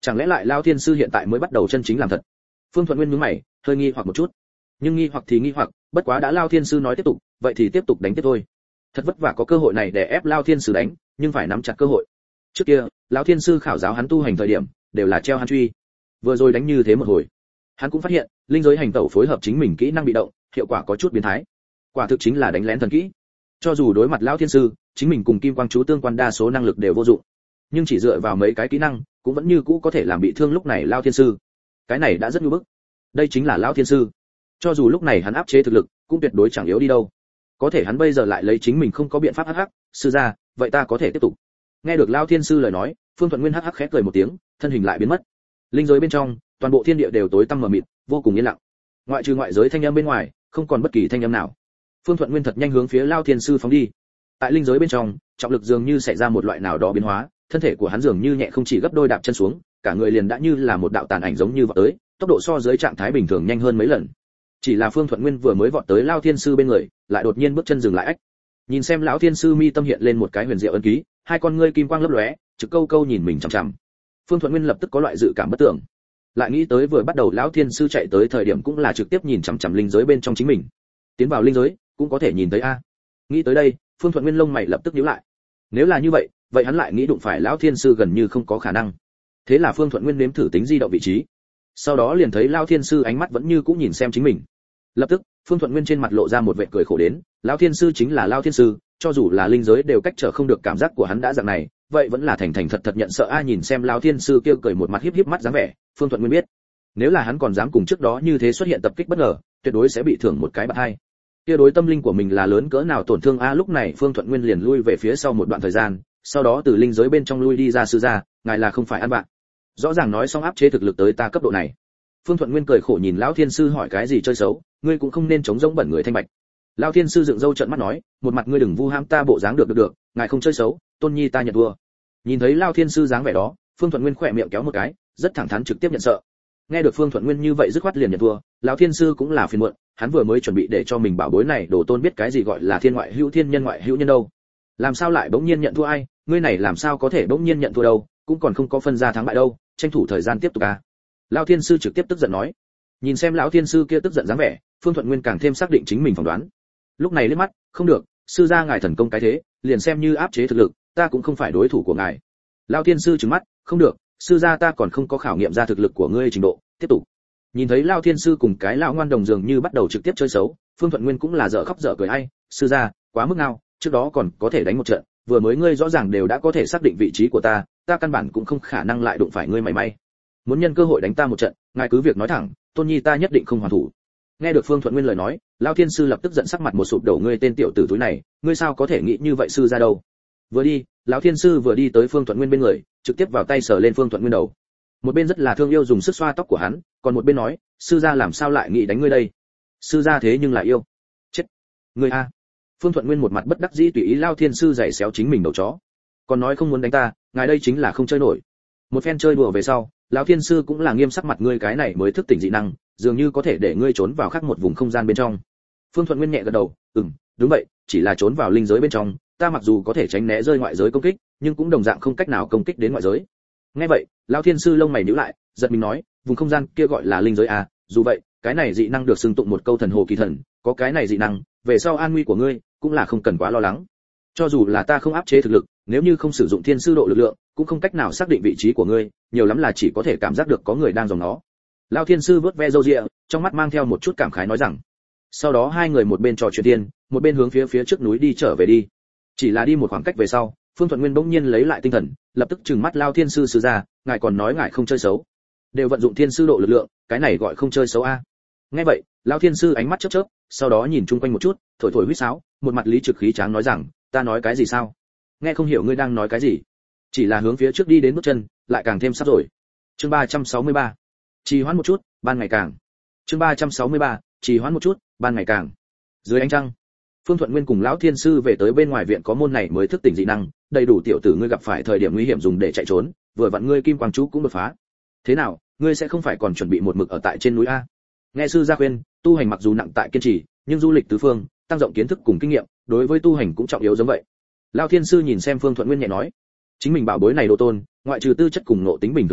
Chẳng lẽ lại Lão Thiên sư hiện tại mới bắt đầu chân chính làm thật? Phương Thuận Nguyên nhướng mày, hơi nghi hoặc một chút. Nhưng nghi hoặc thì nghi hoặc, bất quá đã Lão Thiên sư nói tiếp tục, vậy thì tiếp tục đánh tiếp thôi. Thật vất vả có cơ hội này để ép Lão Thiên sư đánh, nhưng phải nắm chặt cơ hội. Trước kia, Lão Thiên sư khảo giáo hắn tu hành thời điểm, đều là treo hắn truy. Vừa rồi đánh như thế một hồi, hắn cũng phát hiện, linh giới hành tẩu phối hợp chính mình kỹ năng bị động, hiệu quả có chút biến thái. Quả thực chính là đánh lén thần kỹ. Cho dù đối mặt Lão Thiên sư, chính mình cùng Kim Quang chú tương quan đa số năng lực đều vô dụng, nhưng chỉ dựa vào mấy cái kỹ năng, cũng vẫn như cũ có thể làm bị thương lúc này Lão Thiên sư. Cái này đã rất nhu bức. Đây chính là Lão Thiên sư. Cho dù lúc này hắn áp chế thực lực, cũng tuyệt đối chẳng yếu đi đâu. Có thể hắn bây giờ lại lấy chính mình không có biện pháp hắc hắc, sư gia, vậy ta có thể tiếp tục. Nghe được Lão Thiên sư lời nói, Phương Thuận Nguyên hắc hắc khẽ cười một tiếng, thân hình lại biến mất. Linh giới bên trong, toàn bộ thiên địa đều tối tăm mờ mịt, vô cùng yên lặng. Ngoại trừ ngoại giới thanh âm bên ngoài, không còn bất kỳ thanh âm nào. Phương Thuận Nguyên thật nhanh hướng phía Lão Thiên sư phóng đi. Tại linh giới bên trong, trọng lực dường như xảy ra một loại nào đó biến hóa, thân thể của hắn dường như nhẹ không chỉ gấp đôi đạp chân xuống, cả người liền đã như là một đạo tàn ảnh giống như vọt tới, tốc độ so dưới trạng thái bình thường nhanh hơn mấy lần. Chỉ là Phương Thuận Nguyên vừa mới vọt tới Lão Thiên sư bên người, lại đột nhiên bước chân dừng lại ách. Nhìn xem Lão Thiên sư mi tâm hiện lên một cái huyền diệu ấn ký, hai con ngươi kim quang lấp lóe, trực câu câu nhìn mình chằm chằm. Phương Thuận Nguyên lập tức có loại dự cảm bất tưởng. Lại nghĩ tới vừa bắt đầu Lão Thiên sư chạy tới thời điểm cũng là trực tiếp nhìn chằm chằm linh giới bên trong chính mình. Tiến vào linh giới, cũng có thể nhìn thấy a. Nghĩ tới đây, Phương Thuận Nguyên lông mày lập tức nhíu lại. Nếu là như vậy, vậy hắn lại nghĩ đụng phải Lão Thiên sư gần như không có khả năng. Thế là Phương Thuận Nguyên nếm thử tính di động vị trí. Sau đó liền thấy Lão Thiên sư ánh mắt vẫn như cũ nhìn xem chính mình. Lập tức, Phương Thuận Nguyên trên mặt lộ ra một vẻ cười khổ đến, Lão Thiên sư chính là Lão Thiên sư, cho dù là linh giới đều cách trở không được cảm giác của hắn đã dạng này, vậy vẫn là thành thành thật thật nhận sợ a. Nhìn xem Lão Thiên sư kêu cười một mặt híp híp mắt dáng vẻ, Phương Thuận Nguyên biết, nếu là hắn còn dám cùng trước đó như thế xuất hiện tập kích bất ngờ, tuyệt đối sẽ bị thưởng một cái bạt hai. Kia đối tâm linh của mình là lớn cỡ nào tổn thương a. Lúc này Phương Thuận Nguyên liền lui về phía sau một đoạn thời gian, sau đó từ linh giới bên trong lui đi ra. Sư gia, ngài là không phải ăn bạn. Rõ ràng nói xong áp chế thực lực tới ta cấp độ này. Phương Thuận Nguyên cười khổ nhìn Lão Thiên sư hỏi cái gì chơi xấu, ngươi cũng không nên chống giống bẩn người thanh bạch. Lão Thiên sư dựng râu trợn mắt nói, một mặt ngươi đừng vu ham ta bộ dáng được được được, ngài không chơi xấu, tôn nhi ta nhận thua. Nhìn thấy Lão Thiên sư dáng vẻ đó, Phương Thuận Nguyên khỏe miệng kéo một cái, rất thẳng thắn trực tiếp nhận sợ. Nghe được Phương Thuận Nguyên như vậy dứt khoát liền nhận thua, Lão Thiên sư cũng là phiền muộn, hắn vừa mới chuẩn bị để cho mình bảo bối này đồ tôn biết cái gì gọi là thiên ngoại hữu thiên nhân ngoại hữu nhân đâu. Làm sao lại bỗng nhiên nhận thua ai, ngươi này làm sao có thể bỗng nhiên nhận thua đâu, cũng còn không có phân ra thắng bại đâu, tranh thủ thời gian tiếp tục à. Lão Thiên sư trực tiếp tức giận nói. Nhìn xem Lão Thiên sư kia tức giận dáng vẻ, Phương Thuận Nguyên càng thêm xác định chính mình phỏng đoán. Lúc này liếc mắt, không được, sư gia ngài thần công cái thế, liền xem như áp chế thực lực, ta cũng không phải đối thủ của ngài. Lão Thiên sư trừng mắt, không được, sư gia ta còn không có khảo nghiệm ra thực lực của ngươi trình độ, tiếp tục. Nhìn thấy Lão Thiên sư cùng cái lão ngoan đồng dường như bắt đầu trực tiếp chơi xấu, Phương Thuận Nguyên cũng là dở khóc dở cười ai, sư gia, quá mức nào, trước đó còn có thể đánh một trận, vừa mới ngươi rõ ràng đều đã có thể xác định vị trí của ta, ta căn bản cũng không khả năng lại đụng phải ngươi mảy may. Muốn nhân cơ hội đánh ta một trận, ngài cứ việc nói thẳng, tôn nhi ta nhất định không hoàn thủ. Nghe được Phương Thuận Nguyên lời nói, Lão Thiên sư lập tức giận sắc mặt một sụp đổ, ngươi tên tiểu tử túi này, ngươi sao có thể nghĩ như vậy sư gia đâu. Vừa đi, Lão Thiên sư vừa đi tới Phương Thuận Nguyên bên người, trực tiếp vào tay sờ lên Phương Thuận Nguyên đầu. Một bên rất là thương yêu dùng sức xoa tóc của hắn, còn một bên nói, sư gia làm sao lại nghĩ đánh ngươi đây? Sư gia thế nhưng là yêu. Chết. Ngươi a. Phương Thuận Nguyên một mặt bất đắc dĩ tùy ý Lão Thiên sư giày xéo chính mình đầu chó. Còn nói không muốn đánh ta, ngài đây chính là không chơi nổi. Một phen chơi đùa về sau, Lão Thiên sư cũng là nghiêm sắc mặt, ngươi cái này mới thức tỉnh dị năng, dường như có thể để ngươi trốn vào khác một vùng không gian bên trong. Phương Thuận Nguyên nhẹ gật đầu, ừm, đúng vậy, chỉ là trốn vào linh giới bên trong, ta mặc dù có thể tránh né rơi ngoại giới công kích, nhưng cũng đồng dạng không cách nào công kích đến ngoại giới. Nghe vậy, Lão Thiên sư lông mày nhíu lại, giật mình nói, vùng không gian kia gọi là linh giới à? Dù vậy, cái này dị năng được xưng tụng một câu thần hồ kỳ thần, có cái này dị năng, về sau an nguy của ngươi cũng là không cần quá lo lắng. Cho dù là ta không áp chế thực lực, nếu như không sử dụng thiên sư độ lực lượng, cũng không cách nào xác định vị trí của ngươi, nhiều lắm là chỉ có thể cảm giác được có người đang dòng nó. Lão Thiên sư vớt ve râu ria, trong mắt mang theo một chút cảm khái nói rằng. Sau đó hai người một bên trò chuyện tiên, một bên hướng phía phía trước núi đi trở về đi. Chỉ là đi một khoảng cách về sau, Phương Thuận Nguyên bỗng nhiên lấy lại tinh thần, lập tức trừng mắt Lão Thiên sư sư ra, ngài còn nói ngài không chơi xấu, đều vận dụng thiên sư độ lực lượng, cái này gọi không chơi xấu a. Nghe vậy, Lão Thiên sư ánh mắt chớp chớp, sau đó nhìn chung quanh một chút, thổi thổi huýt sáo, một mặt lý trực khí tráng nói rằng, ta nói cái gì sao? Nghe không hiểu ngươi đang nói cái gì. Chỉ là hướng phía trước đi đến bước chân, lại càng thêm sắp rồi. Chương ba trăm sáu mươi ba. Trì hoãn một chút, ban ngày càng. Chương ba trăm sáu mươi ba. Trì hoãn một chút, ban ngày càng. Dưới ánh trăng, Phương Thuận Nguyên cùng Lão Thiên sư về tới bên ngoài viện có môn này mới thức tỉnh dị năng, đầy đủ tiểu tử ngươi gặp phải thời điểm nguy hiểm dùng để chạy trốn, vừa vặn ngươi kim quang chú cũng đột phá. Thế nào, ngươi sẽ không phải còn chuẩn bị một mực ở tại trên núi a? Nghe sư gia khuyên, tu hành mặc dù nặng tại kiên trì, nhưng du lịch tứ phương, tăng rộng kiến thức cùng kinh nghiệm, đối với tu hành cũng trọng yếu giống vậy. Lão Thiên sư nhìn xem Phương Thuận Nguyên nhẹ nói, chính mình bảo bối này đồ tôn, ngoại trừ tư chất cùng ngộ tính bình thường chút,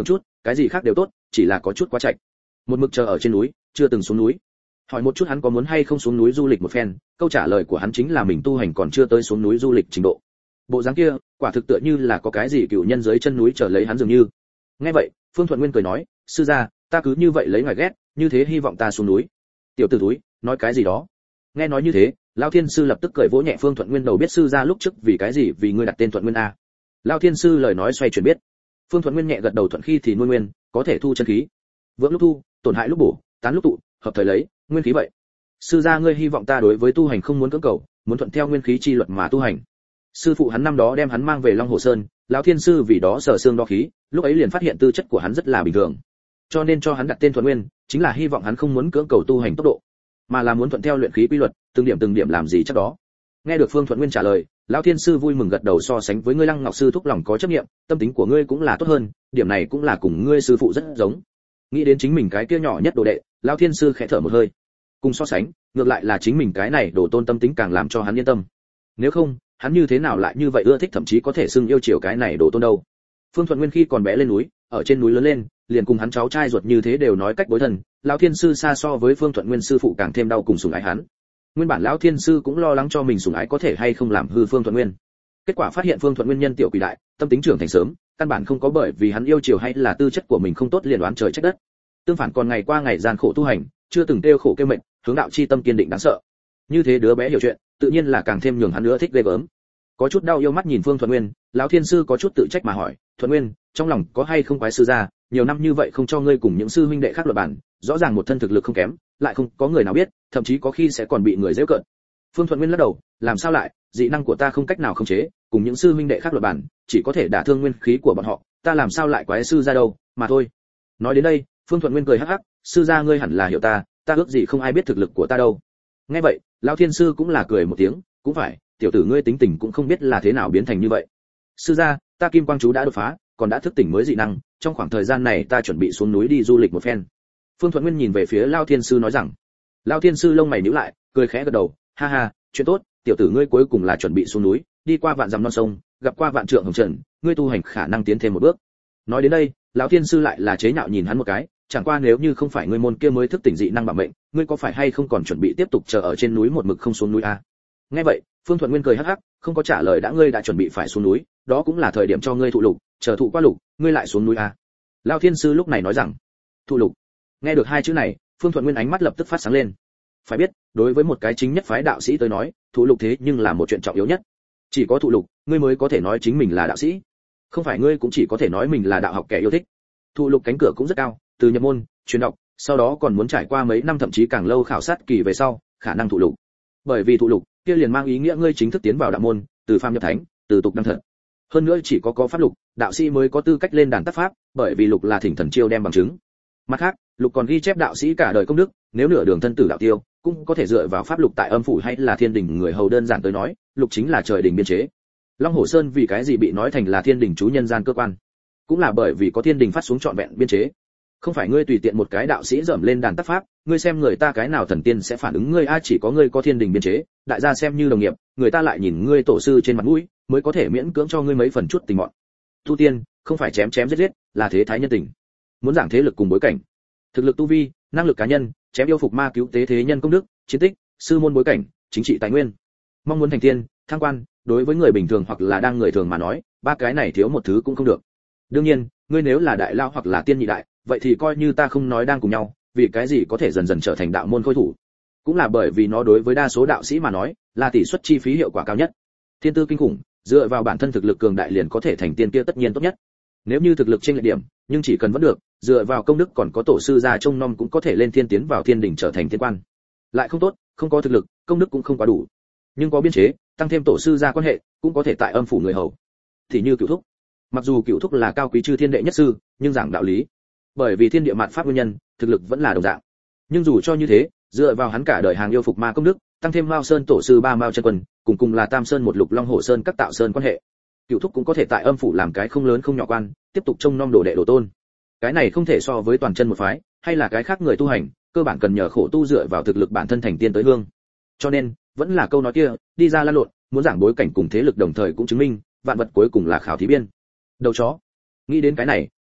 cái gì khác đều tốt, chỉ là có chút quá chạch. Một mực chờ ở trên núi, chưa từng xuống núi. Hỏi một chút hắn có muốn hay không xuống núi du lịch một phen, câu trả lời của hắn chính là mình tu hành còn chưa tới xuống núi du lịch trình độ. Bộ dáng kia, quả thực tựa như là có cái gì cựu nhân dưới chân núi chờ lấy hắn dường như. Nghe vậy, Phương Thuận Nguyên cười nói, sư gia, ta cứ như vậy lấy ngài ghét, như thế hy vọng ta xuống núi. Tiểu tử túi, nói cái gì đó. Nghe nói như thế, Lão Thiên sư lập tức cười vỗ nhẹ Phương Thuận Nguyên đầu, biết sư gia lúc trước vì cái gì, vì ngươi đặt tên Thuận Nguyên a. Lão Thiên sư lời nói xoay chuyển biết. Phương Thuận Nguyên nhẹ gật đầu, thuận khi thì nuôi nguyên, có thể thu chân khí. Vượng lúc thu, tổn hại lúc bổ, tán lúc tụ, hợp thời lấy, nguyên khí vậy. Sư gia ngươi hy vọng ta đối với tu hành không muốn cưỡng cầu, muốn thuận theo nguyên khí chi luật mà tu hành. Sư phụ hắn năm đó đem hắn mang về Long Hồ Sơn, lão thiên sư vì đó sở xương đo khí, lúc ấy liền phát hiện tư chất của hắn rất là bình thường, cho nên cho hắn đặt tên Thuận Nguyên, chính là hy vọng hắn không muốn cưỡng cầu tu hành tốc độ, mà là muốn thuận theo luyện khí quy luật, từng điểm từng điểm làm gì chắc đó. Nghe được Phương Thuận Nguyên trả lời, lão thiên sư vui mừng gật đầu, so sánh với ngươi Lăng Ngọc sư thúc lòng có chấp niệm, tâm tính của ngươi cũng là tốt hơn, điểm này cũng là cùng ngươi sư phụ rất giống. Nghĩ đến chính mình cái kia nhỏ nhất đồ đệ, lão thiên sư khẽ thở một hơi. Cùng so sánh, ngược lại là chính mình cái này đồ tôn tâm tính càng làm cho hắn yên tâm. Nếu không, hắn như thế nào lại như vậy ưa thích, thậm chí có thể xưng yêu chiều cái này đồ tôn đâu. Phương Thuận Nguyên khi còn bé lên núi, ở trên núi lớn lên, liền cùng hắn cháu trai ruột như thế đều nói cách bối thần, lão thiên sư xa so với Phương Thuận Nguyên sư phụ càng thêm đau cùng sủng ái hắn. Nguyên bản lão thiên sư cũng lo lắng cho mình sủng ái có thể hay không làm hư Phương Thuận Nguyên. Kết quả phát hiện Phương Thuận Nguyên nhân tiểu quỷ đại, tâm tính trưởng thành sớm, căn bản không có bởi vì hắn yêu chiều hay là tư chất của mình không tốt liền đoán trời trách đất. Tương phản còn ngày qua ngày gian khổ tu hành, chưa từng tiêu khổ kêu mệnh, hướng đạo chi tâm kiên định đáng sợ. Như thế đứa bé hiểu chuyện, tự nhiên là càng thêm nhường hắn nữa thích ghê gớm. Có chút đau yêu mắt nhìn Phương Thuận Nguyên, lão thiên sư có chút tự trách mà hỏi, Thuận Nguyên, trong lòng có hay không quái sư gia, nhiều năm như vậy không cho ngươi cùng những sư huynh đệ khác luận bản, rõ ràng một thân thực lực không kém, lại không có người nào biết, thậm chí có khi sẽ còn bị người giễu cợt. Phương Thuận Nguyên lắc đầu, làm sao lại, dị năng của ta không cách nào khống chế, cùng những sư huynh đệ khác luận bản, chỉ có thể đả thương nguyên khí của bọn họ, ta làm sao lại quái sư gia đâu, mà thôi. Nói đến đây, Phương Thuận Nguyên cười hắc hắc, sư gia ngươi hẳn là hiểu ta, ta ước gì không ai biết thực lực của ta đâu. Nghe vậy, lão thiên sư cũng là cười một tiếng, cũng phải, tiểu tử ngươi tính tình cũng không biết là thế nào biến thành như vậy. Sư gia, ta kim quang chú đã đột phá, còn đã thức tỉnh mới dị năng, trong khoảng thời gian này ta chuẩn bị xuống núi đi du lịch một phen. Phương Thuận Nguyên nhìn về phía lão thiên sư nói rằng. Lão thiên sư lông mày nhíu lại, cười khẽ gật đầu, ha ha, chuyện tốt, tiểu tử ngươi cuối cùng là chuẩn bị xuống núi, đi qua vạn dặm non sông, gặp qua vạn trượng hồng trần, ngươi tu hành khả năng tiến thêm một bước. Nói đến đây, lão thiên sư lại là chế nhạo nhìn hắn một cái, chẳng qua nếu như không phải ngươi môn kia mới thức tỉnh dị năng bảo mệnh, ngươi có phải hay không còn chuẩn bị tiếp tục chờ ở trên núi một mực không xuống núi a? Nghe vậy, Phương Thuận Nguyên cười hắc hắc, không có trả lời, đã ngươi đã chuẩn bị phải xuống núi, đó cũng là thời điểm cho ngươi thụ lục, chờ thụ qua lục, ngươi lại xuống núi a. Lão thiên sư lúc này nói rằng, thụ lục. Nghe được hai chữ này, Phương Thuận Nguyên ánh mắt lập tức phát sáng lên. Phải biết, đối với một cái chính nhất phái đạo sĩ tới nói, thụ lục thế nhưng là một chuyện trọng yếu nhất. Chỉ có thụ lục, ngươi mới có thể nói chính mình là đạo sĩ. Không phải ngươi cũng chỉ có thể nói mình là đạo học kẻ yêu thích. Thụ lục cánh cửa cũng rất cao, từ nhập môn, truyền đọc, sau đó còn muốn trải qua mấy năm thậm chí càng lâu khảo sát kỳ về sau, khả năng thụ lục. Bởi vì thụ lục, kia liền mang ý nghĩa ngươi chính thức tiến vào đạo môn, từ phàm nhập thánh, từ tục đăng thật. Hơn nữa chỉ có có pháp lục, đạo sĩ mới có tư cách lên đàn tác pháp, bởi vì lục là thỉnh thần chiêu đem bằng chứng. Mặt khác, lục còn ghi chép đạo sĩ cả đời công đức, nếu nửa đường thân tử đạo tiêu, cũng có thể dựa vào pháp lục tại âm phủ hay là thiên đình người hầu, đơn giản tới nói, lục chính là trời đình biên chế. Long Hồ Sơn vì cái gì bị nói thành là thiên đình chú nhân gian cơ quan, cũng là bởi vì có thiên đình phát xuống trọn vẹn biên chế. Không phải ngươi tùy tiện một cái đạo sĩ dởm lên đàn tác pháp, ngươi xem người ta cái nào thần tiên sẽ phản ứng ngươi, a chỉ có ngươi có thiên đình biên chế, đại gia xem như đồng nghiệp, người ta lại nhìn ngươi tổ sư trên mặt mũi, mới có thể miễn cưỡng cho ngươi mấy phần chút tình mọn. Tu tiên, không phải chém chém giết giết, là thế thái nhân tình. Muốn giảng thế lực cùng bối cảnh, thực lực tu vi, năng lực cá nhân, chém yêu phục ma cứu tế thế nhân công đức, chiến tích, sư môn bối cảnh, chính trị tài nguyên. Mong muốn thành tiên, thăng quan, đối với người bình thường hoặc là đang người thường mà nói, ba cái này thiếu một thứ cũng không được. Đương nhiên, ngươi nếu là đại lao hoặc là tiên nhị đại, vậy thì coi như ta không nói đang cùng nhau, vì cái gì có thể dần dần trở thành đạo môn khôi thủ, cũng là bởi vì nó đối với đa số đạo sĩ mà nói, là tỷ suất chi phí hiệu quả cao nhất. Thiên tư kinh khủng, dựa vào bản thân thực lực cường đại liền có thể thành tiên kia tất nhiên tốt nhất. Nếu như thực lực trên lệch điểm, nhưng chỉ cần vẫn được, dựa vào công đức còn có tổ sư gia trông nom cũng có thể lên thiên tiến vào thiên đỉnh trở thành thiên quan. Lại không tốt, không có thực lực, công đức cũng không quá đủ. Nhưng có biên chế, tăng thêm tổ sư gia quan hệ, cũng có thể tại âm phủ người hầu. Thì như Cửu Thúc. Mặc dù Cửu Thúc là cao quý chư thiên đệ nhất sư, nhưng giảng đạo lý, bởi vì thiên địa mạt pháp nguyên nhân, thực lực vẫn là đồng dạng. Nhưng dù cho như thế, dựa vào hắn cả đời hàng yêu phục ma công đức, tăng thêm Mao Sơn tổ sư ba Mao chân quân, cùng cùng là Tam Sơn một Lục Long Hồ Sơn các tạo sơn quan hệ, Cửu Thúc cũng có thể tại âm phủ làm cái không lớn không nhỏ quan, tiếp tục trông nom đồ đệ đồ tôn. Cái này không thể so với toàn chân một phái, hay là cái khác người tu hành, cơ bản cần nhờ khổ tu dựa vào thực lực bản thân thành tiên tới hương. Cho nên, vẫn là câu nói kia, đi ra lăn lộn, muốn giảng bối cảnh cùng thế lực đồng thời cũng chứng minh, vạn vật cuối cùng là khảo thí biên. Đầu chó. Nghĩ đến cái này,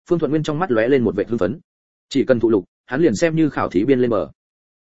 Phương Thuận Nguyên trong mắt lóe lên một vẻ hưng phấn. Chỉ cần thụ lục, hắn liền xem như khảo thí biên lên bờ.